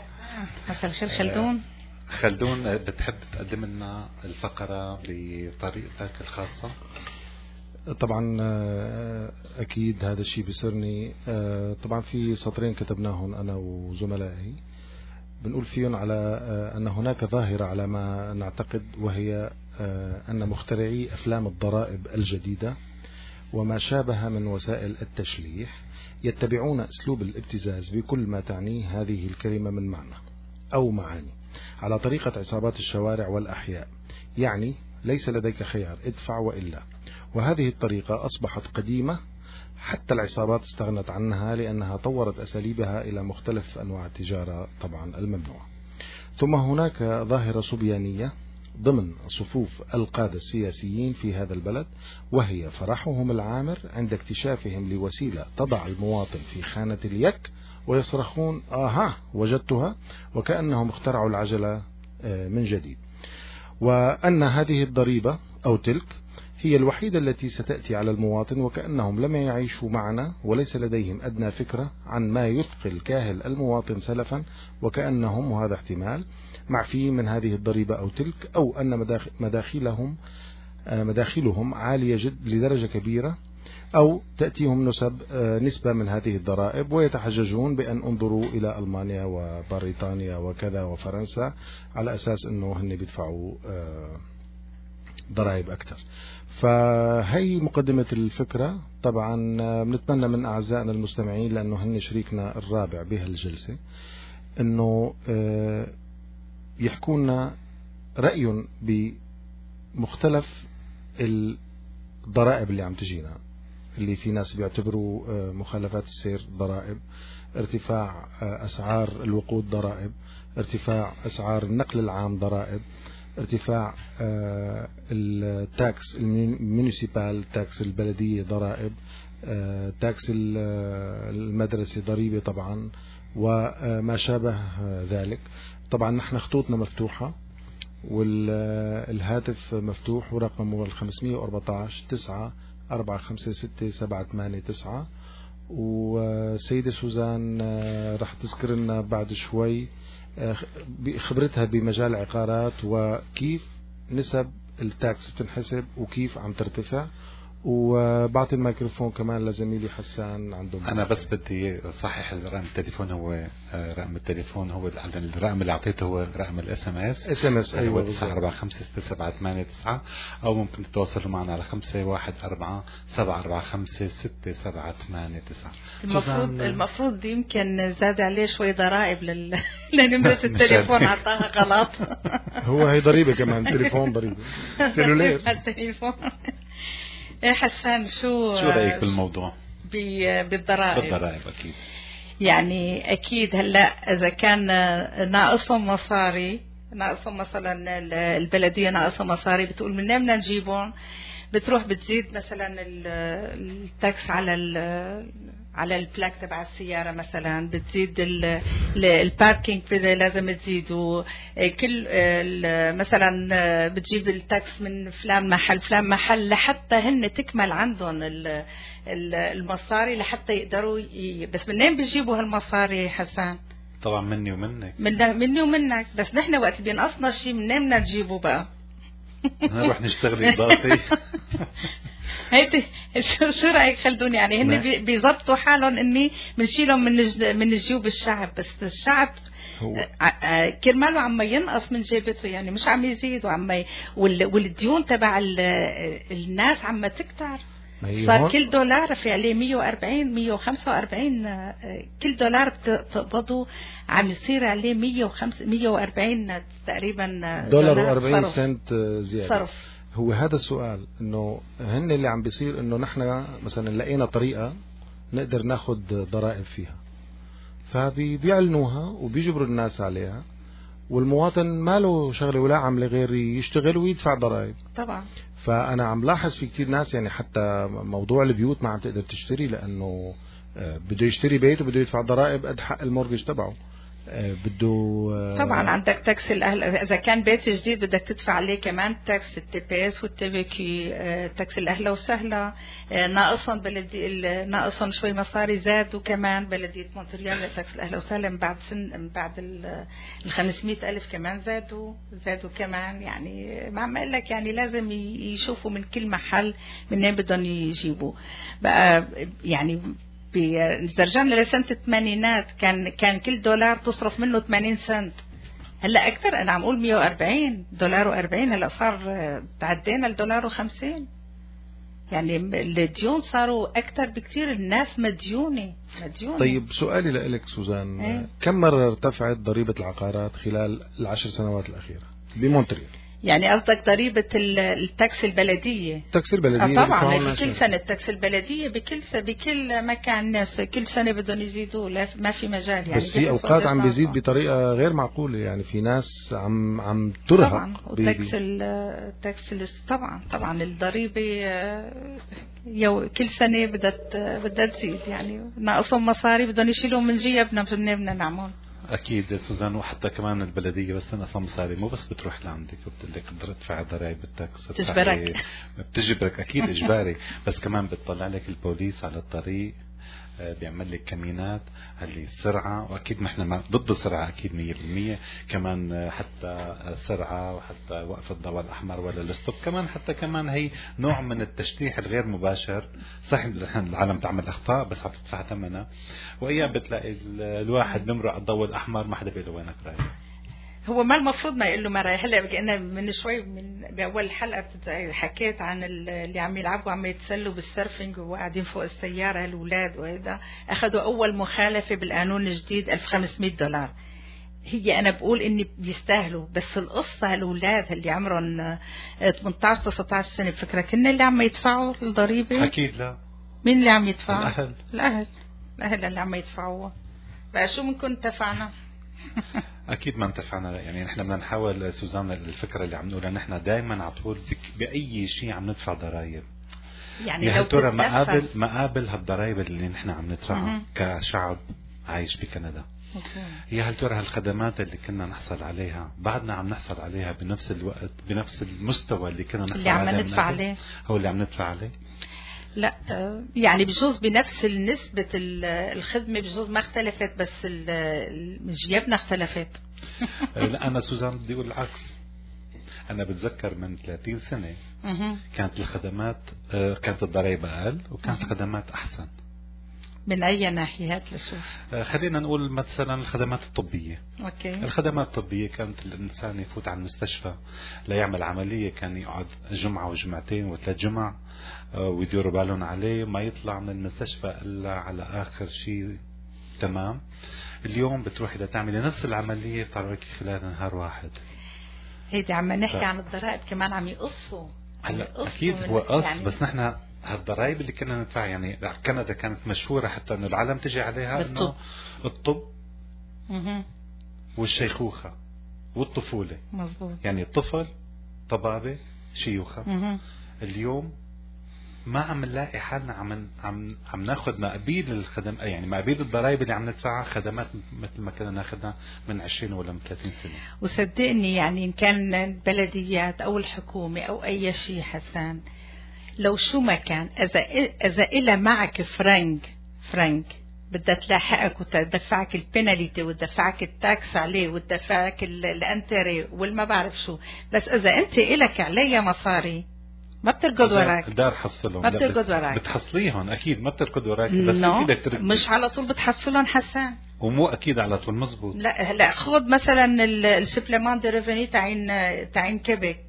مساء الخير خلدون. آه خلدون بتحب تقدم لنا الفقرة بطريقتك الخاصة؟ طبعا أكيد هذا الشيء بيسرني. طبعا في سطرين كتبناهم أنا وزملائي بنقول فيهم على أن هناك ظاهرة على ما نعتقد، وهي أن مخترعي أفلام الضرائب الجديدة وما شابه من وسائل التشليح يتبعون أسلوب الابتزاز بكل ما تعنيه هذه الكلمة من معنى أو معاني على طريقة عصابات الشوارع والأحياء. يعني ليس لديك خيار، ادفع وإلا. وهذه الطريقة أصبحت قديمة، حتى العصابات استغنت عنها لأنها طورت أساليبها إلى مختلف أنواع التجارة طبعا الممنوعة. ثم هناك ظاهرة صبيانية ضمن صفوف القادة السياسيين في هذا البلد، وهي فرحهم العامر عند اكتشافهم لوسيلة تضع المواطن في خانة اليك ويصرخون آها وجدتها، وكأنهم اخترعوا العجلة من جديد، وأن هذه الضريبة أو تلك هي الوحيدة التي ستأتي على المواطن، وكأنهم لم يعيشوا معنا وليس لديهم أدنى فكرة عن ما يثقل كاهل المواطن سلفا، وكأنهم، وهذا احتمال، معفيين من هذه الضريبة أو تلك، أو أن مداخلهم مداخلهم عالية جد لدرجة كبيرة، أو تأتيهم نسب نسبة من هذه الضرائب ويتحججون بأن انظروا إلى ألمانيا وبريطانيا وكذا وفرنسا على أساس أنه هن بيدفعوا ضرائب أكثر. فهي مقدمة الفكرة. طبعا بنتمنى من أعزائنا المستمعين، لأنه هن شريكنا الرابع بهالجلسة، أنه يحكونا رأي بمختلف الضرائب اللي عم تجينا، اللي في ناس بيعتبروا مخالفات السير ضرائب، ارتفاع أسعار الوقود ضرائب، ارتفاع أسعار النقل العام ضرائب، ارتفاع التاكس الميونيسيبال، تاكس البلدية ضرائب، تاكس المدرسة ضريبة طبعا، وما شابه ذلك. طبعا نحن خطوطنا مفتوحة والهاتف مفتوح، ورقمه الخمسمية وأربعتاشر تسعة أربعة خمسة ستة سبعة ثمانية تسعة. وسيدة سوزان رح تذكر لنا بعد شوي خبرتها بمجال العقارات وكيف نسب التاكس بتنحسب وكيف عم ترتفع، وبعطي الميكروفون كمان لزميلي حسان عندهم. انا بس بدي صحح الرقم التليفون هو رقم التليفون هو الرقم اللي اعطيته هو رقم الاس ام اس اس ام اس ايوه تسعة أربعة خمسة ستة سبعة ثمانية تسعة، او ممكن تتواصلوا معنا على خمسة واحد أربعة سبعة أربعة خمسة ستة سبعة ثمانية تسعة. المفروض المفروض يمكن زاد عليه شوي ضرائب لل... لنمرة التليفون عطاها غلط. هو هي ضريبة كمان، تليفون ضريبة سيلولير التليفون. ايه حسان شو شو رأيك بالموضوع؟ بالضرائب. بالضرائب اكيد. يعني اكيد هلا اذا كان ناقصهم مصاري، ناقصهم مثلا البلديه ناقصهم مصاري، بتقول من بدنا نجيبهم، بتروح بتزيد مثلا التاكس على على البلاك تبع السياره، مثلا بتزيد الباركينج لازم تزيدوا كل مثلا بتجيب التاكس من فلان محل فلان محل لحتى هن تكمل عندهم المصاري لحتى يقدروا ي... بس منين بيجيبوا هالمصاري حسان؟ طبعا مني ومنك. من مني ومنك، بس نحن وقت بينقصنا شيء منين بدنا نجيبه بقى؟ نروح نشتغل اضافي. هيدي شو رايك خلدون؟ يعني هن بيضبطوا حالهم اني بنشيلهم من من جيوب الشعب، بس الشعب كرماله عم ينقص من جيبته، يعني مش عم يزيد، وعم والديون تبع الناس عم تكتر. صار كل دولار في عليه مية وأربعين مية وخمسة وأربعين، كل دولار بتقبضه عم يصير عليه مية وخمسة مية وأربعين تقريبا دولار وأربعين سنت زيادة. صرف. هو هذا السؤال، انه هن اللي عم بيصير انه نحن مثلا لقينا طريقة نقدر ناخد ضرائب فيها، فبيعلنوها وبيجبروا الناس عليها، والمواطن ما له شغله ولا عمله غير يشتغل ويدفع ضرائب. طبعا. فأنا عم لاحظ في كتير ناس، يعني حتى موضوع البيوت ما عم تقدر تشتري، لأنه بده يشتري بيت وبده يدفع ضرائب قد حق المورجج تبعه. بده طبعا عندك تاكس الاهل، اذا كان بيت جديد بدك تدفع عليه كمان تاكس التباس والتبكي، تاكس الاهله وسهله، ناقصهم بلدي ناقصهم شوي مصاري زادوا كمان بلديه مونتريال تاكس الاهله وسهله من بعد سن من بعد ال خمسمية ألف كمان زادوا زادوا كمان. يعني ما عم اقول لك، يعني لازم يشوفوا من كل محل منين بدهم يجيبوا بقى. يعني إذا رجعنا لسنة الثمانينات كان كان كل دولار تصرف منه ثمانين سنت، هلا أكثر. أنا عم أقول مية وأربعين دولار وأربعين، هلا صار تعدينا الدولار وخمسين. يعني الديون صاروا أكثر بكثير، الناس مديونة مديونة. طيب سؤالي لك سوزان، ايه؟ كم مرة ارتفعت ضريبة العقارات خلال العشر سنوات الأخيرة بمونتريال؟ يعني قصدك ضريبة التاكس البلدية؟ التاكس البلدية آه طبعا كل سنة التاكس البلدية بكل سنة بكل مكان الناس كل سنة بدهم يزيدوا، لا ما في مجال. يعني بس في أوقات عم بيزيد بطريقة غير معقولة، يعني في ناس عم عم ترهق. طبعا والتاكس التاكس طبعا طبعا الضريبة يو كل سنة بدها بدها تزيد، يعني ناقصهم مصاري بدهم يشيلوا من جيبنا من بدنا نعمل. اكيد سوزان، وحتى كمان البلديه بس نقصها مصاري مو بس بتروح لعندك وبتقول لك بدك تدفع ضرائب التاكس، بتجبرك بتجبرك اكيد اجباري، بس كمان بتطلع لك البوليس على الطريق، بيعمل لك كمينات اللي السرعة، وأكيد ما احنا ضد السرعة أكيد مية بالمية، كمان حتى سرعة وحتى وقف الضوء الأحمر ولا الستوب، كمان حتى كمان هي نوع من التشريح الغير مباشر. صح العالم تعمل أخطاء بس عم تدفع ثمنها، وأيام بتلاقي الواحد بمرق على الضوء الأحمر ما حدا بيقول له وينك رايح. هو ما المفروض ما يقول له ما رايح. هلا بقينا من شوي من باول حلقه حكيت عن اللي عم يلعبوا عم يتسلوا بالسيرفنج وقاعدين فوق السياره الاولاد، وهذا اخذوا اول مخالفه بالقانون الجديد ألف وخمسمية دولار. هي انا بقول اني بيستاهلوا، بس القصه الاولاد اللي عمرهم ثمانية عشر تسعة عشر سنه بفكره كنا اللي عم يدفعوا الضريبه. اكيد لا. مين اللي عم يدفع؟ الاهل. الاهل الاهل اللي عم يدفعوها. بقى شو ممكن دفعنا؟ اكيد ما انتفعنا. يعني نحن بدنا نحاول سوزان الفكره اللي عم نقولها، نحن دائما على طول باي شيء عم ندفع ضرائب. يعني لو ترى مقابل مقابل هالضرائب اللي نحن عم ندفعها كشعب عايش بكندا، هي هل ترى هالخدمات اللي كنا نحصل عليها بعدنا عم نحصل عليها بنفس الوقت بنفس المستوى اللي كنا نحصل عليه؟ اللي عم ندفع عليه هو اللي عم ندفع عليه. لا يعني بجوز بنفس نسبة الخدمة بجوز ما اختلفت، بس جيبنا اختلفت. لا أنا سوزان بدي أقول العكس. أنا بتذكر من ثلاثين سنة مه. كانت الخدمات كانت الضرائب أقل وكانت الخدمات أحسن. من أي ناحية لشوف؟ خلينا نقول مثلا الخدمات الطبية. أوكي. الخدمات الطبية كانت الإنسان يفوت على المستشفى ليعمل عملية كان يقعد جمعة وجمعتين وثلاث جمع ويديروا بالهم عليه ما يطلع من المستشفى إلا على آخر شيء تمام. اليوم بتروح إذا تعملي نفس العملية بتعرفي خلال نهار واحد. هيدي عم نحكي ف... عن الضرائب كمان عم يقصوا. هلا أكيد هو قص يعني... بس نحن هالضرائب اللي كنا ندفع يعني كندا كانت مشهورة حتى إنه العالم تجي عليها إنه الطب مه. والشيخوخة والطفولة. مزبوط. يعني الطفل طبابة شيوخة. مه. اليوم ما عم نلاقي حالنا عم عم عم ناخذ مقابيل الخدم يعني مقابيل الضرائب اللي عم ندفعها خدمات مثل ما كنا ناخذها من عشرين ولا من ثلاثين سنة. وصدقني يعني إن كان البلديات أو الحكومة أو أي شيء حسان لو شو ما كان إذا إذا إلا معك فرنك فرنك بدها تلاحقك وتدفعك البناليتي وتدفعك التاكس عليه وتدفعك الانتري والما بعرف شو، بس إذا أنت إلك عليها مصاري ما بتركض وراك. دار حصلهم ما بتركض وراك. بتحصليهم أكيد ما بتركض وراك بس no. بدك تركض. مش على طول بتحصلهم حسان. ومو أكيد على طول مزبوط. لا لا خذ مثلا السبلمان دي ريفيني تعين تعين كيبك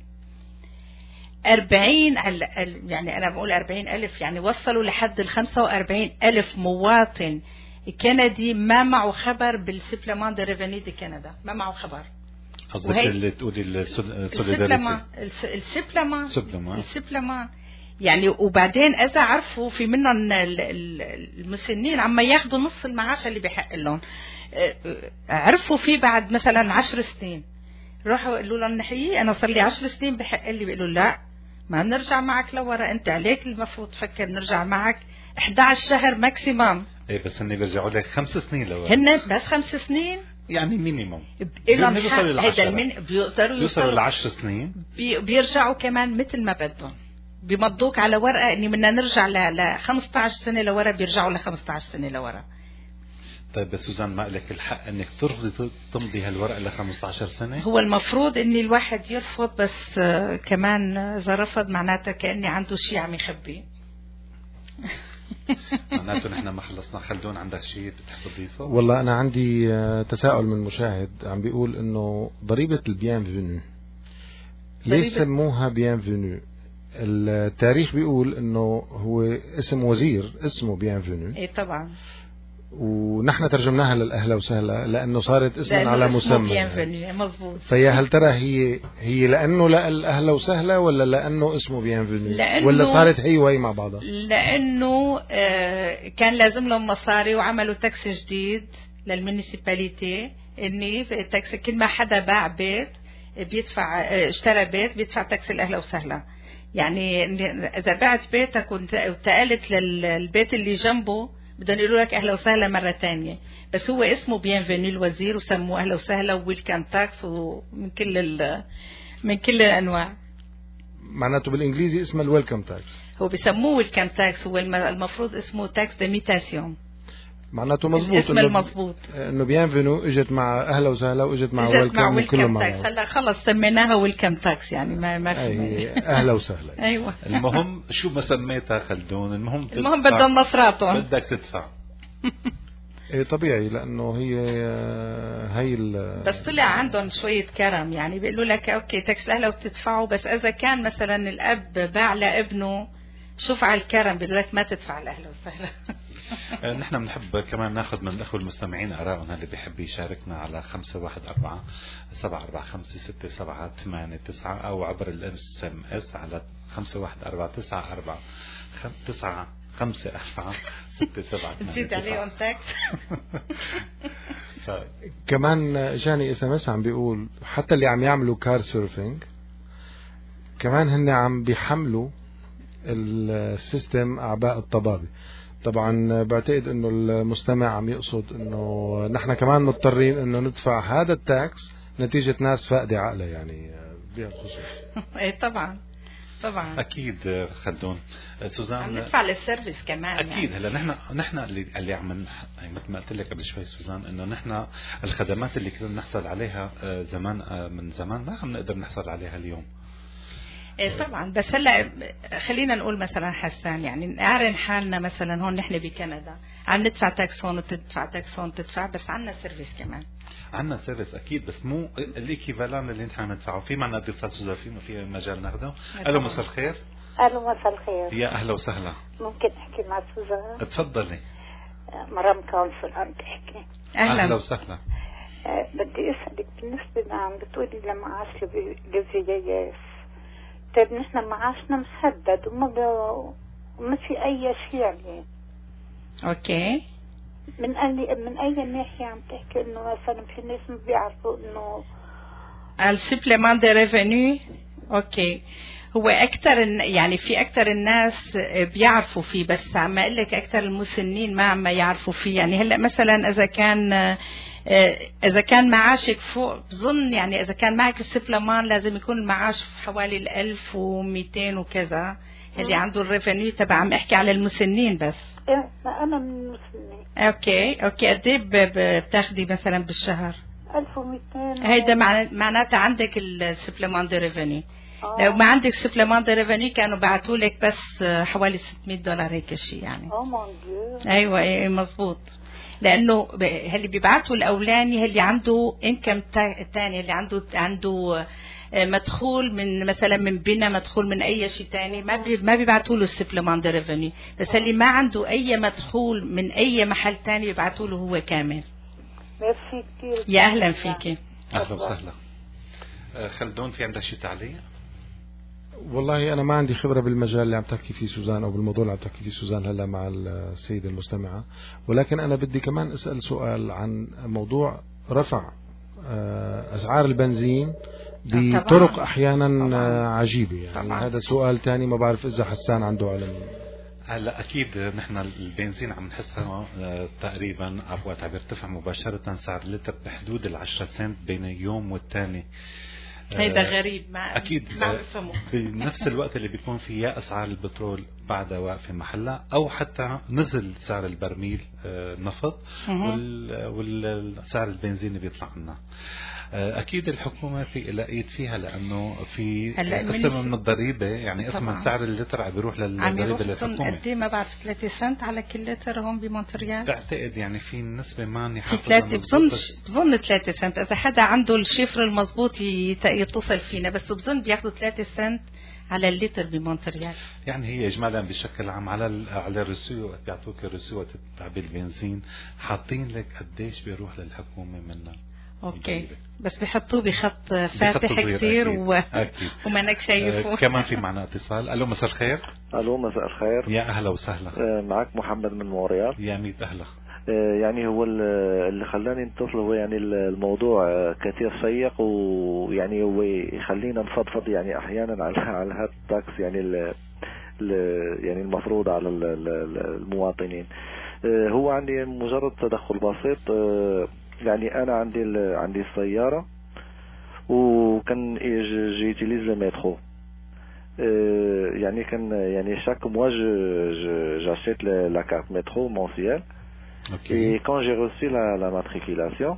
أربعين يعني أنا بقول أربعين ألف يعني وصلوا لحد الخمسة وأربعين ألف مواطن كندي ما معه خبر بالسبلمان دي ريفيني دي كندا ما معه خبر. قصدك اللي تقولي السبلمان السبلمان السبلمان يعني وبعدين إذا عرفوا في منهم المسنين عم ياخدوا نص المعاش اللي بيحق لهم عرفوا فيه بعد مثلا عشر سنين روحوا قالوا لهم نحيي أنا صار لي عشر سنين بحق لي بيقولوا لا ما بنرجع معك لورا أنت عليك المفروض تفكر نرجع معك إحدى عشر شهر ماكسيمام. إيه بس إني بيرجعوا لك خمس سنين لورا. هن بس خمس سنين. يعني مينيموم. بيوصلوا هذا من بيقدروا يوصلوا لعشر سنين. بي بيرجعوا كمان مثل ما بدهم. بيمضوك على ورقة إني بدنا نرجع ل ل خمسة عشر سنة لورا بيرجعوا ل خمسة عشر سنة لورا. طيب بس سوزان ما لك الحق انك ترفضي تمضي هالورقه ل خمسة عشر سنه؟ هو المفروض ان الواحد يرفض بس كمان اذا رفض معناته كاني عنده شيء عم يخبي. معناته نحن ما خلصنا. خلدون عندك شيء بتحب تضيفه؟ والله انا عندي تساؤل من مشاهد عم بيقول انه ضريبه البيانفينو ليش سموها بيانفينو؟ التاريخ بيقول انه هو اسم وزير اسمه بيانفينو. ايه طبعا. ونحن ترجمناها للأهلا وسهلا لأنه صارت اسما على مسمى يعني. مظبوط. فهي هل ترى هي هي لأنه لا الأهلا وسهلا ولا لأنه اسمه بيانفينو ولا صارت هي وهي مع بعضها؟ لأنه آه كان لازم لهم مصاري وعملوا تاكس جديد للمونيسيباليتي إني تاكس كل ما حدا باع بيت بيدفع اه اشترى بيت بيدفع تاكس الأهلا وسهلا. يعني إذا بعت بيتك وانتقلت للبيت اللي جنبه بدهم يقولوا لك أهلا وسهلا مرة تانية بس هو اسمه بيانفينو الوزير وسموه أهلا وسهلا وويلكم تاكس ومن كل ال من كل الأنواع. معناته بالإنجليزي اسمه الويلكم تاكس. هو بيسموه ويلكم تاكس هو المفروض اسمه تاكس ديميتاسيون. معناته مزبوط اسم المضبوط انه بيانفينو اجت مع اهلا وسهلا واجت مع ويلكم وكلهم تاكس. هلا خلص سميناها ويلكم تاكس يعني ما ما في اهلا وسهلا. ايوه المهم شو ما سميتها خلدون المهم المهم بدهم مصراتهم بدك تدفع. ايه طبيعي لانه هي هي بس طلع عندهم شويه كرم يعني بيقولوا لك اوكي تاكس اهلا وتدفعوا بس اذا كان مثلا الاب باع لابنه شوف على الكرم بيقولوا لك ما تدفع الاهلا وسهلا. نحن بنحب كمان ناخذ من الأخوة المستمعين آراءهم اللي بيحب يشاركنا على خمسة واحد أربعة سبعة أربعة خمسة ستة سبعة ثمانية تسعة أو عبر الإس إم إس على خمسة واحد أربعة تسعة أربعة تسعة خمسة أربعة ستة سبعة ثمانية نسيت عليهم تاكس. كمان جاني اس ام اس عم بيقول حتى اللي عم يعملوا كار سيرفينج كمان هن عم بيحملوا السيستم أعباء الطبابة. طبعا بعتقد انه المستمع عم يقصد انه نحن كمان مضطرين انه ندفع هذا التاكس نتيجة ناس فاقدة عقلها يعني بهالخصوص. ايه طبعا طبعا اكيد خلدون. سوزان عم ندفع للسيرفيس كمان اكيد. يعني. هلا نحن نحن اللي اللي عم يعني مثل ما قلت لك قبل شوي سوزان انه نحن الخدمات اللي كنا نحصل عليها زمان من زمان ما عم نقدر نحصل عليها اليوم. إيه طبعا. بس هلا خلينا نقول مثلا حسان يعني نقارن حالنا مثلا هون نحن بكندا عم ندفع تاكس هون وتدفع تاكس هون تدفع، بس عنا سيرفيس كمان. عنا سيرفيس اكيد، بس مو الايكيفالان اللي نحن ندفعه. في معنا اتصال سوزان فينا في مجال ناخذه. الو مساء الخير. الو مساء الخير. يا اهلا وسهلا. ممكن احكي مع سوزان؟ تفضلي. مرام كونسل عم تحكي. اهلا, أهلا وسهلا. أه بدي اسالك بالنسبه لعم بتقولي لمعاش الفي. طيب نحن معاشنا مسدد وما ب... ما في اي شيء يعني. اوكي. من أي من اي ناحيه عم تحكي انه مثلا في ناس ما بيعرفوا انه السبليمنت دي ريفينيو؟ اوكي. هو اكثر يعني في اكثر الناس بيعرفوا فيه، بس عم اقول لك اكثر المسنين ما عم يعرفوا فيه. يعني هلا مثلا اذا كان اذا كان معاشك فوق بظن يعني اذا كان معك السبلمان لازم يكون المعاش حوالي الألف ومئتين وكذا اللي عنده الريفينيو تبع. عم احكي على المسنين بس. ايه انا من المسنين. اوكي اوكي. قد ايه بتاخدي مثلا بالشهر؟ ألف ومئتين. هيدا معناتها عندك السبلمان دي ريفينيو. لو ما عندك سبلمان دي ريفينيو كانوا بعتوا لك بس حوالي ستمئة دولار هيك شيء يعني. او مون ديو. ايوه ايه مزبوط. لانه اللي بيبعتوا الاولاني اللي عنده انكم تاني، اللي عنده عنده مدخول من مثلا من بنا، مدخول من اي شيء تاني، ما بي ما بيبعتوا له السبلمان دي ريفينيو. بس اللي ما عنده اي مدخول من اي محل تاني بيبعتوا له هو كامل. ميرسي كثير. يا اهلا فيكي. اهلا وسهلا. خلدون في عندك شيء تعليق؟ والله أنا ما عندي خبرة بالمجال اللي عم تحكي فيه سوزان أو بالموضوع اللي عم تحكي فيه سوزان هلا مع السيدة المستمعة، ولكن أنا بدي كمان أسأل سؤال عن موضوع رفع أسعار البنزين بطرق أحيانا عجيبة يعني. طبعا. هذا سؤال تاني ما بعرف إذا حسان عنده علم. هلا اكيد نحن البنزين عم نحسها تقريبا وقت عم يرتفع مباشره سعر اللتر بحدود العشرة سنت بين يوم والثاني. هيدا غريب ما اكيد ما بفهمه. في نفس الوقت اللي بيكون فيه يا اسعار البترول بعدها واقفه محلها او حتى نزل سعر البرميل النفط والسعر البنزين اللي بيطلع لنا. اكيد الحكومه في لها ايد فيها لانه في قسم من الضريبه يعني اسم من سعر اللتر عم بيروح للضريبه للحكومه. قد ايه ما بعرف ثلاثة سنت على كل لتر هون بمونتريال؟ بعتقد يعني في نسبه ماني حافظها. ثلاثة بظن بظن ثلاثة سنت. اذا حدا عنده الشفر المضبوط يتصل فينا، بس بظن بياخذوا ثلاثة سنت على اللتر بمونتريال. يعني هي اجمالا بشكل عام على على الرسوم بيعطوك الرسوم تعبي البنزين حاطين لك قديش بيروح للحكومه منها. اوكي. بس بيحطوه بخط فاتح كثير و... ومانك شايفه. آه كمان في معنا اتصال. الو مساء الخير. الو مساء الخير. يا اهلا وسهلا. آه معك محمد من مونريال. يا ميت اهلا. آه يعني هو اللي خلاني نتصل هو يعني الموضوع كثير شيق، ويعني هو يخلينا نفضفض يعني احيانا على على هذا التاكس يعني ال يعني المفروض على المواطنين. آه هو عندي مجرد تدخل بسيط. آه يعني انا عندي عندي السياره وكان جيتيليز لو مترو. يعني كان يعني chaque mois je j'achète la carte métro mensuelle. Et quand j'ai reçu la la matriculation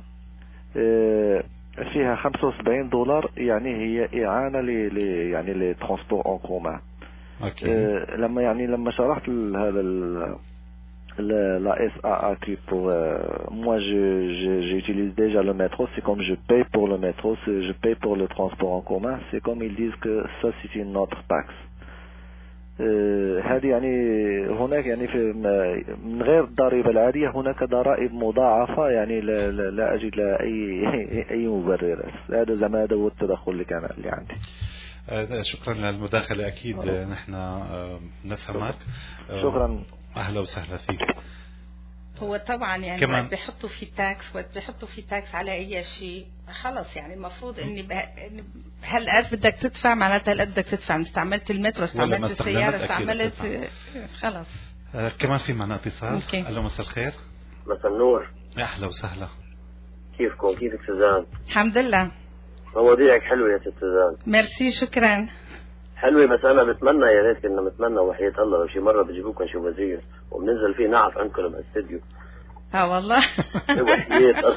فيها خمسة وسبعين دولار يعني هي إعانة ل يعني les transports en commun. لما يعني لما شرحت هذا La, la S A A Q pour euh, moi je, je j'utilise déjà le métro, c'est comme je paye pour le métro, je paye pour le transport en commun, c'est comme ils disent que ça c'est une autre taxe. هذه يعني هناك يعني في من غير الضريبة العادية هناك ضرائب مضاعفة يعني لا, لا, لا أجد لها أي أي مبرر. هذا زمان هذا هو التدخل اللي كان اللي عندي. شكرا للمداخلة. أكيد أوه. نحن نفهمك. شكرا. أهلا وسهلا فيك. هو طبعا يعني وقت بيحطوا في تاكس وقت بيحطوا في تاكس على أي شيء خلص يعني المفروض إني هل قد بدك تدفع معناتها هل قد بدك تدفع. استعملت المترو استعملت السيارة استعملت خلص. آه كمان في معنا اتصال. ألو مساء الخير. مساء النور. أهلا وسهلا. كيفكم كيفك سوزان؟ الحمد لله. مواضيعك حلوة يا ست سوزان. ميرسي شكرا. حلوة، بس أنا بتمنى يا ريت كنا بتمنى وحياة الله لو شي مرة بجيبوكم شي وزير وبننزل فيه نعرف عندكم بالاستديو. اه والله وحياة الله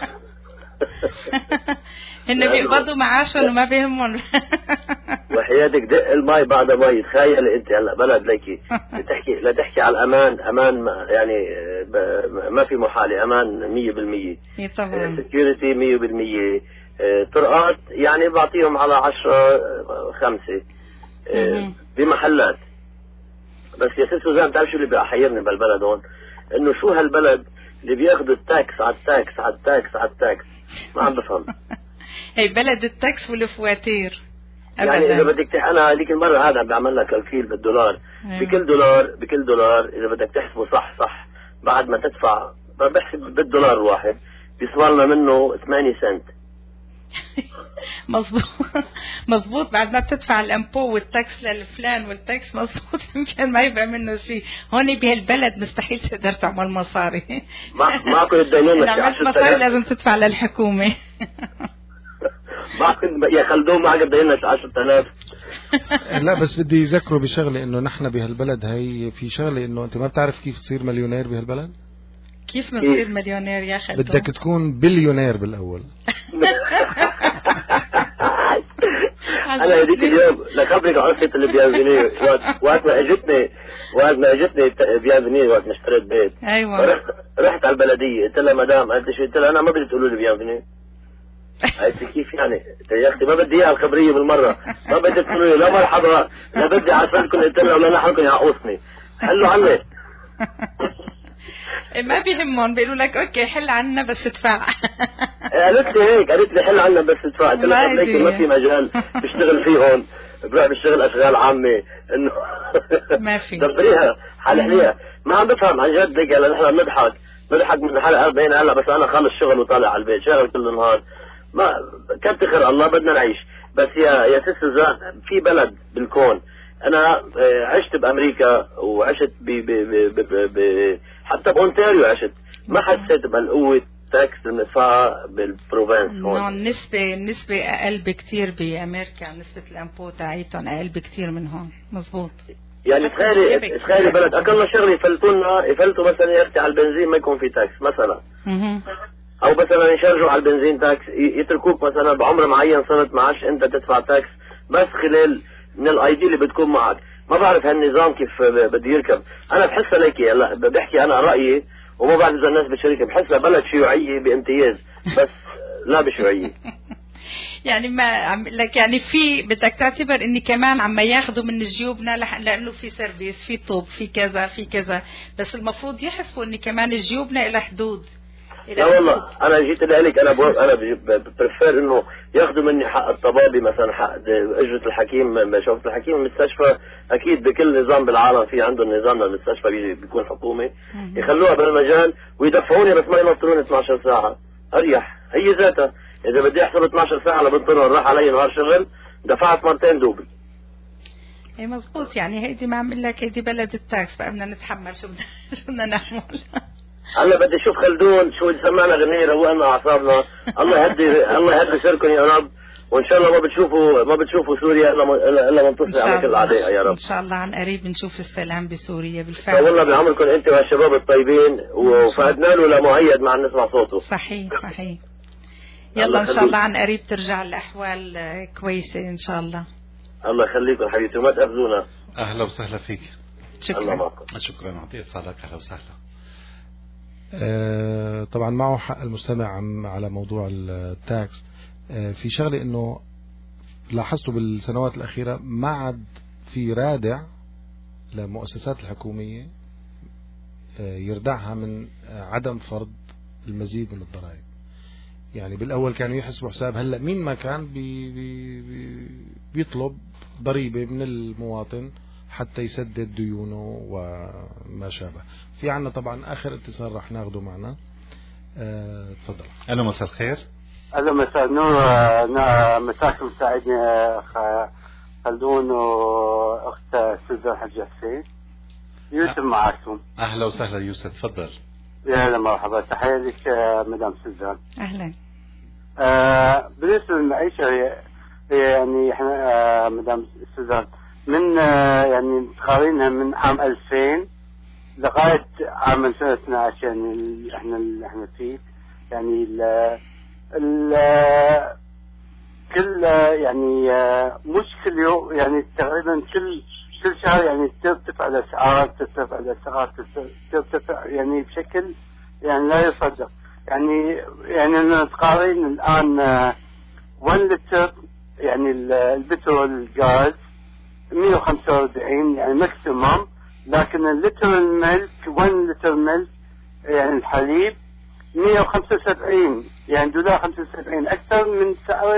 هن بيقبضوا معاشهم وما بيهمهم. وحياتك دق المي بعد مي. تخيل انت هلا بلد ليكي بتحكي لا تحكي على الامان، امان ما يعني ما في محاله، امان مية بالمية، طبعا سكيورتي مية بالمية، طرقات يعني بعطيهم على عشرة خمسة بمحلات. بس يا ست سوزان بتعرف شو اللي بيحيرني بالبلد هون؟ انه شو هالبلد اللي بياخذوا التاكس على التاكس على التاكس على التاكس، ما عم بفهم. هي بلد التاكس والفواتير. يعني اذا بدك تح... انا هذيك المره هذا عم بعمل لك الكيل بالدولار. أيوة. بكل دولار بكل دولار اذا بدك تحسبه صح صح بعد ما تدفع، بحسب بالدولار الواحد بيصير لنا منه ثمانية سنت. مظبوط مظبوط. بعد ما بتدفع الامبو والتاكس للفلان والتاكس مظبوط يمكن ما يبقى منه شيء. هون بهالبلد مستحيل تقدر تعمل مصاري. ما معكم الدينونة عملت مصاري لازم تدفع للحكومة. معكم يا خلدون معك الدينونة عشرة آلاف. لا بس بدي يذكروا بشغله انه نحن بهالبلد هي في شغله انه انت ما بتعرف كيف تصير مليونير بهالبلد. كيف بنصير مليونير يا خلدون؟ بدك تكون بليونير بالاول. انا هذيك اليوم لخبرك قصه اللي بيانفيني وقت ما اجتني وقت ما اجتني بيانفيني وقت ما اشتريت بيت. ايوه رحت رحت على البلديه قلت لها مدام، قالت لي شو؟ قلت لها انا ما بدي تقولوا لي بيانفيني. قالت لي كيف يعني؟ يا اختي ما بدي اياها الخبريه بالمره، ما بدي تقولوا لي لا مرحبا لا بدي عسلكم. قلت لها ولا نحنكم يعقوصني. حلوا عني. ما بيهمهم، بيقولوا لك اوكي حل عنا بس تدفع. قالت لي هيك، قالت لي حل عنا بس تدفع. قلت لها ليكي ما في مجال بشتغل فيه هون، بروح بشتغل اشغال عامه انه ما في دبريها حلحليها. ما عم بفهم عن جد ليك. هلا نحن بنضحك بنضحك من حلقه أربعين هلا، بس انا خلص شغل وطالع على البيت شغل كل النهار. ما كتر خير الله بدنا نعيش. بس يا يا ست سوزان في بلد بالكون، انا عشت بامريكا وعشت ب ب ب ب ب حتى بأونتاريو عشت، ما حسيت بالقوة تاكس المدفوعة بالبروفنس هون. نعم النسبة النسبة أقل بكتير بأمريكا، نسبة الأمبو تاعيتهم أقل بكتير من هون. مظبوط. يعني تخيلي تخيلي بلد أقل شغل يفلتونا يفلتوا مثلا يا أختي على البنزين ما يكون في تاكس مثلا. أو مثلا يشرجوا على البنزين تاكس، يتركوك مثلا بعمر معين صرت معاش أنت تدفع تاكس بس خلال من الاي دي اللي بتكون معك. ما بعرف هالنظام كيف بده يركب. انا بحسها ليكي هلا بحكي انا رايي وما بعرف اذا الناس بتشاركها، بحسها بلد شيوعيه بامتياز بس لا بشيوعيه. يعني ما عم لك يعني في بدك تعتبر اني كمان عم ياخذوا من جيوبنا لانه في سيرفيس في طوب في كذا في كذا، بس المفروض يحسبوا اني كمان جيوبنا الى حدود. لا والله انا جيت لك انا بو... انا بريفير انه ياخذوا مني حق الطبابي مثلا، حق اجره الحكيم شوفة الحكيم المستشفى. اكيد بكل نظام بالعالم في عندهم نظام للمستشفى بيكون حكومي، يخلوها بالمجال ويدفعوني بس ما ينطروني اثنعش ساعه اريح. هي ذاتها اذا بدي احسب اثنعش ساعه لبنطرون راح علي نهار شغل دفعت مرتين دوبل. ايه مزبوط. يعني هيدي ما عم اقول لك هيدي بلد التاكس بقى بدنا نتحمل شو بدنا شو بدنا نعمل. هلا بدي اشوف خلدون شو سمعنا غنية روقنا اعصابنا. الله يهدي الله يهدي سيركم يا رب، وان شاء الله ما بتشوفوا ما بتشوفوا سوريا الا الا منتصر على كل الاعداء يا رب. ان شاء الله عن قريب نشوف السلام بسوريا بالفعل. والله بعمركم انت والشباب الطيبين وفقدنا له لمؤيد مع نسمع صوته. صحيح صحيح. يلا ان شاء الله عن قريب ترجع الاحوال كويسه ان شاء الله. الله يخليكم حبيبتي وما تاخذونا. اهلا وسهلا فيك. شكرا. الله معكم. شكرا يعطيك صالك. اهلا وسهلا. آه طبعا معه حق المستمع على موضوع التاكس. آه في شغله انه لاحظته بالسنوات الاخيره ما عاد في رادع للمؤسسات الحكوميه آه يردعها من آه عدم فرض المزيد من الضرائب. يعني بالاول كانوا يحسبوا حساب، هلا مين ما كان بي بي بي بيطلب ضريبه من المواطن حتى يسدد ديونه وما شابه. في عنا طبعا اخر اتصال راح ناخده معنا. أه تفضل. الو مساء الخير. الو مساء النور. مساكم ساعدني اخ خلدون واخت سوزان حج حسين. يوسف معكم. اهلا وسهلا يوسف تفضل. يا هلا مرحبا. تحيه لك مدام سوزان. اهلا. آه بالنسبه للمعيشه يعني احنا آه مدام سوزان من يعني قارنها من عام ألفين لغاية عام سنة اثني عشر يعني اللي احنا اللي احنا فيه يعني ال ال كل يعني مش كل يوم يعني تقريبا كل كل شهر يعني ترتفع الأسعار ترتفع الأسعار ترتفع يعني بشكل يعني لا يصدق يعني يعني نتقارن الآن واحد لتر يعني البترول الغاز مية وخمسة وأربعين يعني ماكسيموم لكن اللتر الملك واحد لتر ملك يعني الحليب مية وخمسة وسبعين يعني دولار خمسة وسبعين أكثر من سعر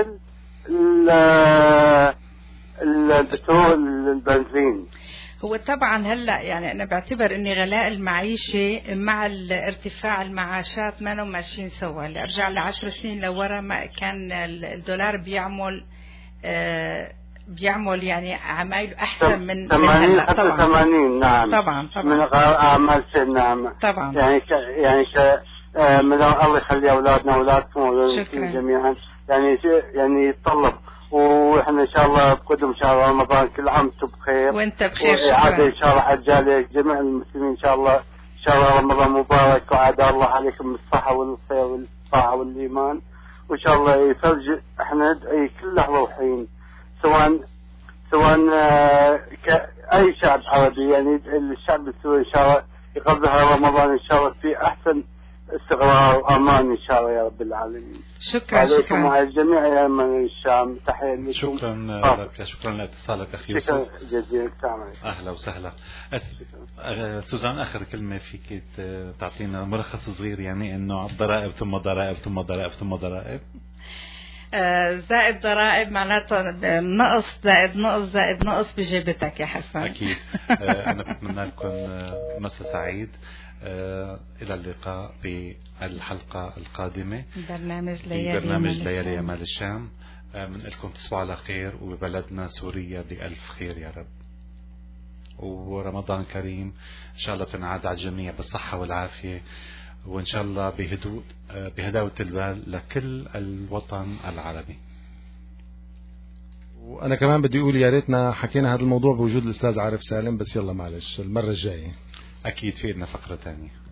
البترول البنزين. هو طبعا هلا يعني انا بعتبر ان غلاء المعيشه مع ارتفاع المعاشات ما هم ماشيين سوا. اللي ارجع لعشر سنين لورا ما كان الدولار بيعمل آه بيعمل يعني عمايله احسن من ثمانين حتى ثمانين نعم طبعا طبعا من اعمال نعم طبعا يعني ك يعني ك آه الله يخلي اولادنا واولادكم جميعا يعني يعني يتطلب واحنا ان شاء الله بقدم شهر رمضان كل عام وانتم بخير وانت بخير وعاد ان شاء الله عجاله جميع المسلمين ان شاء الله شهر رمضان مبارك وعاد الله عليكم بالصحه والخير والطاعه والايمان وان شاء الله يفرج. احنا ندعي كل لحظه وحين سواء سواء كأي شعب عربي يعني الشعب السوري إن شاء الله يقضي رمضان إن شاء الله في أحسن استقرار وأمان إن شاء الله يا رب العالمين. شكرا شكرا وعلى الجميع يا من الشام تحية لكم. شكرا لك شكرا لاتصالك أخي يوسف. شكرا جزيلا. أهلا وسهلا. سوزان آخر كلمة فيك تعطينا ملخص صغير يعني إنه ضرائب ثم ضرائب ثم ضرائب ثم ضرائب. زائد ضرائب معناته نقص زائد نقص زائد نقص بجيبتك يا حسن. أكيد. أنا بتمنى لكم مساء سعيد. إلى اللقاء بالحلقة القادمة برنامج ليالي برنامج ليالي يمال الشام. من لكم تصبحوا على خير وببلدنا سوريا بألف خير يا رب ورمضان كريم إن شاء الله تنعاد على الجميع بالصحة والعافية وإن شاء الله بهدوء بهداوة البال لكل الوطن العربي. وأنا كمان بدي أقول يا ريتنا حكينا هذا الموضوع بوجود الأستاذ عارف سالم بس يلا معلش المرة الجاية أكيد في لنا فقرة تانية.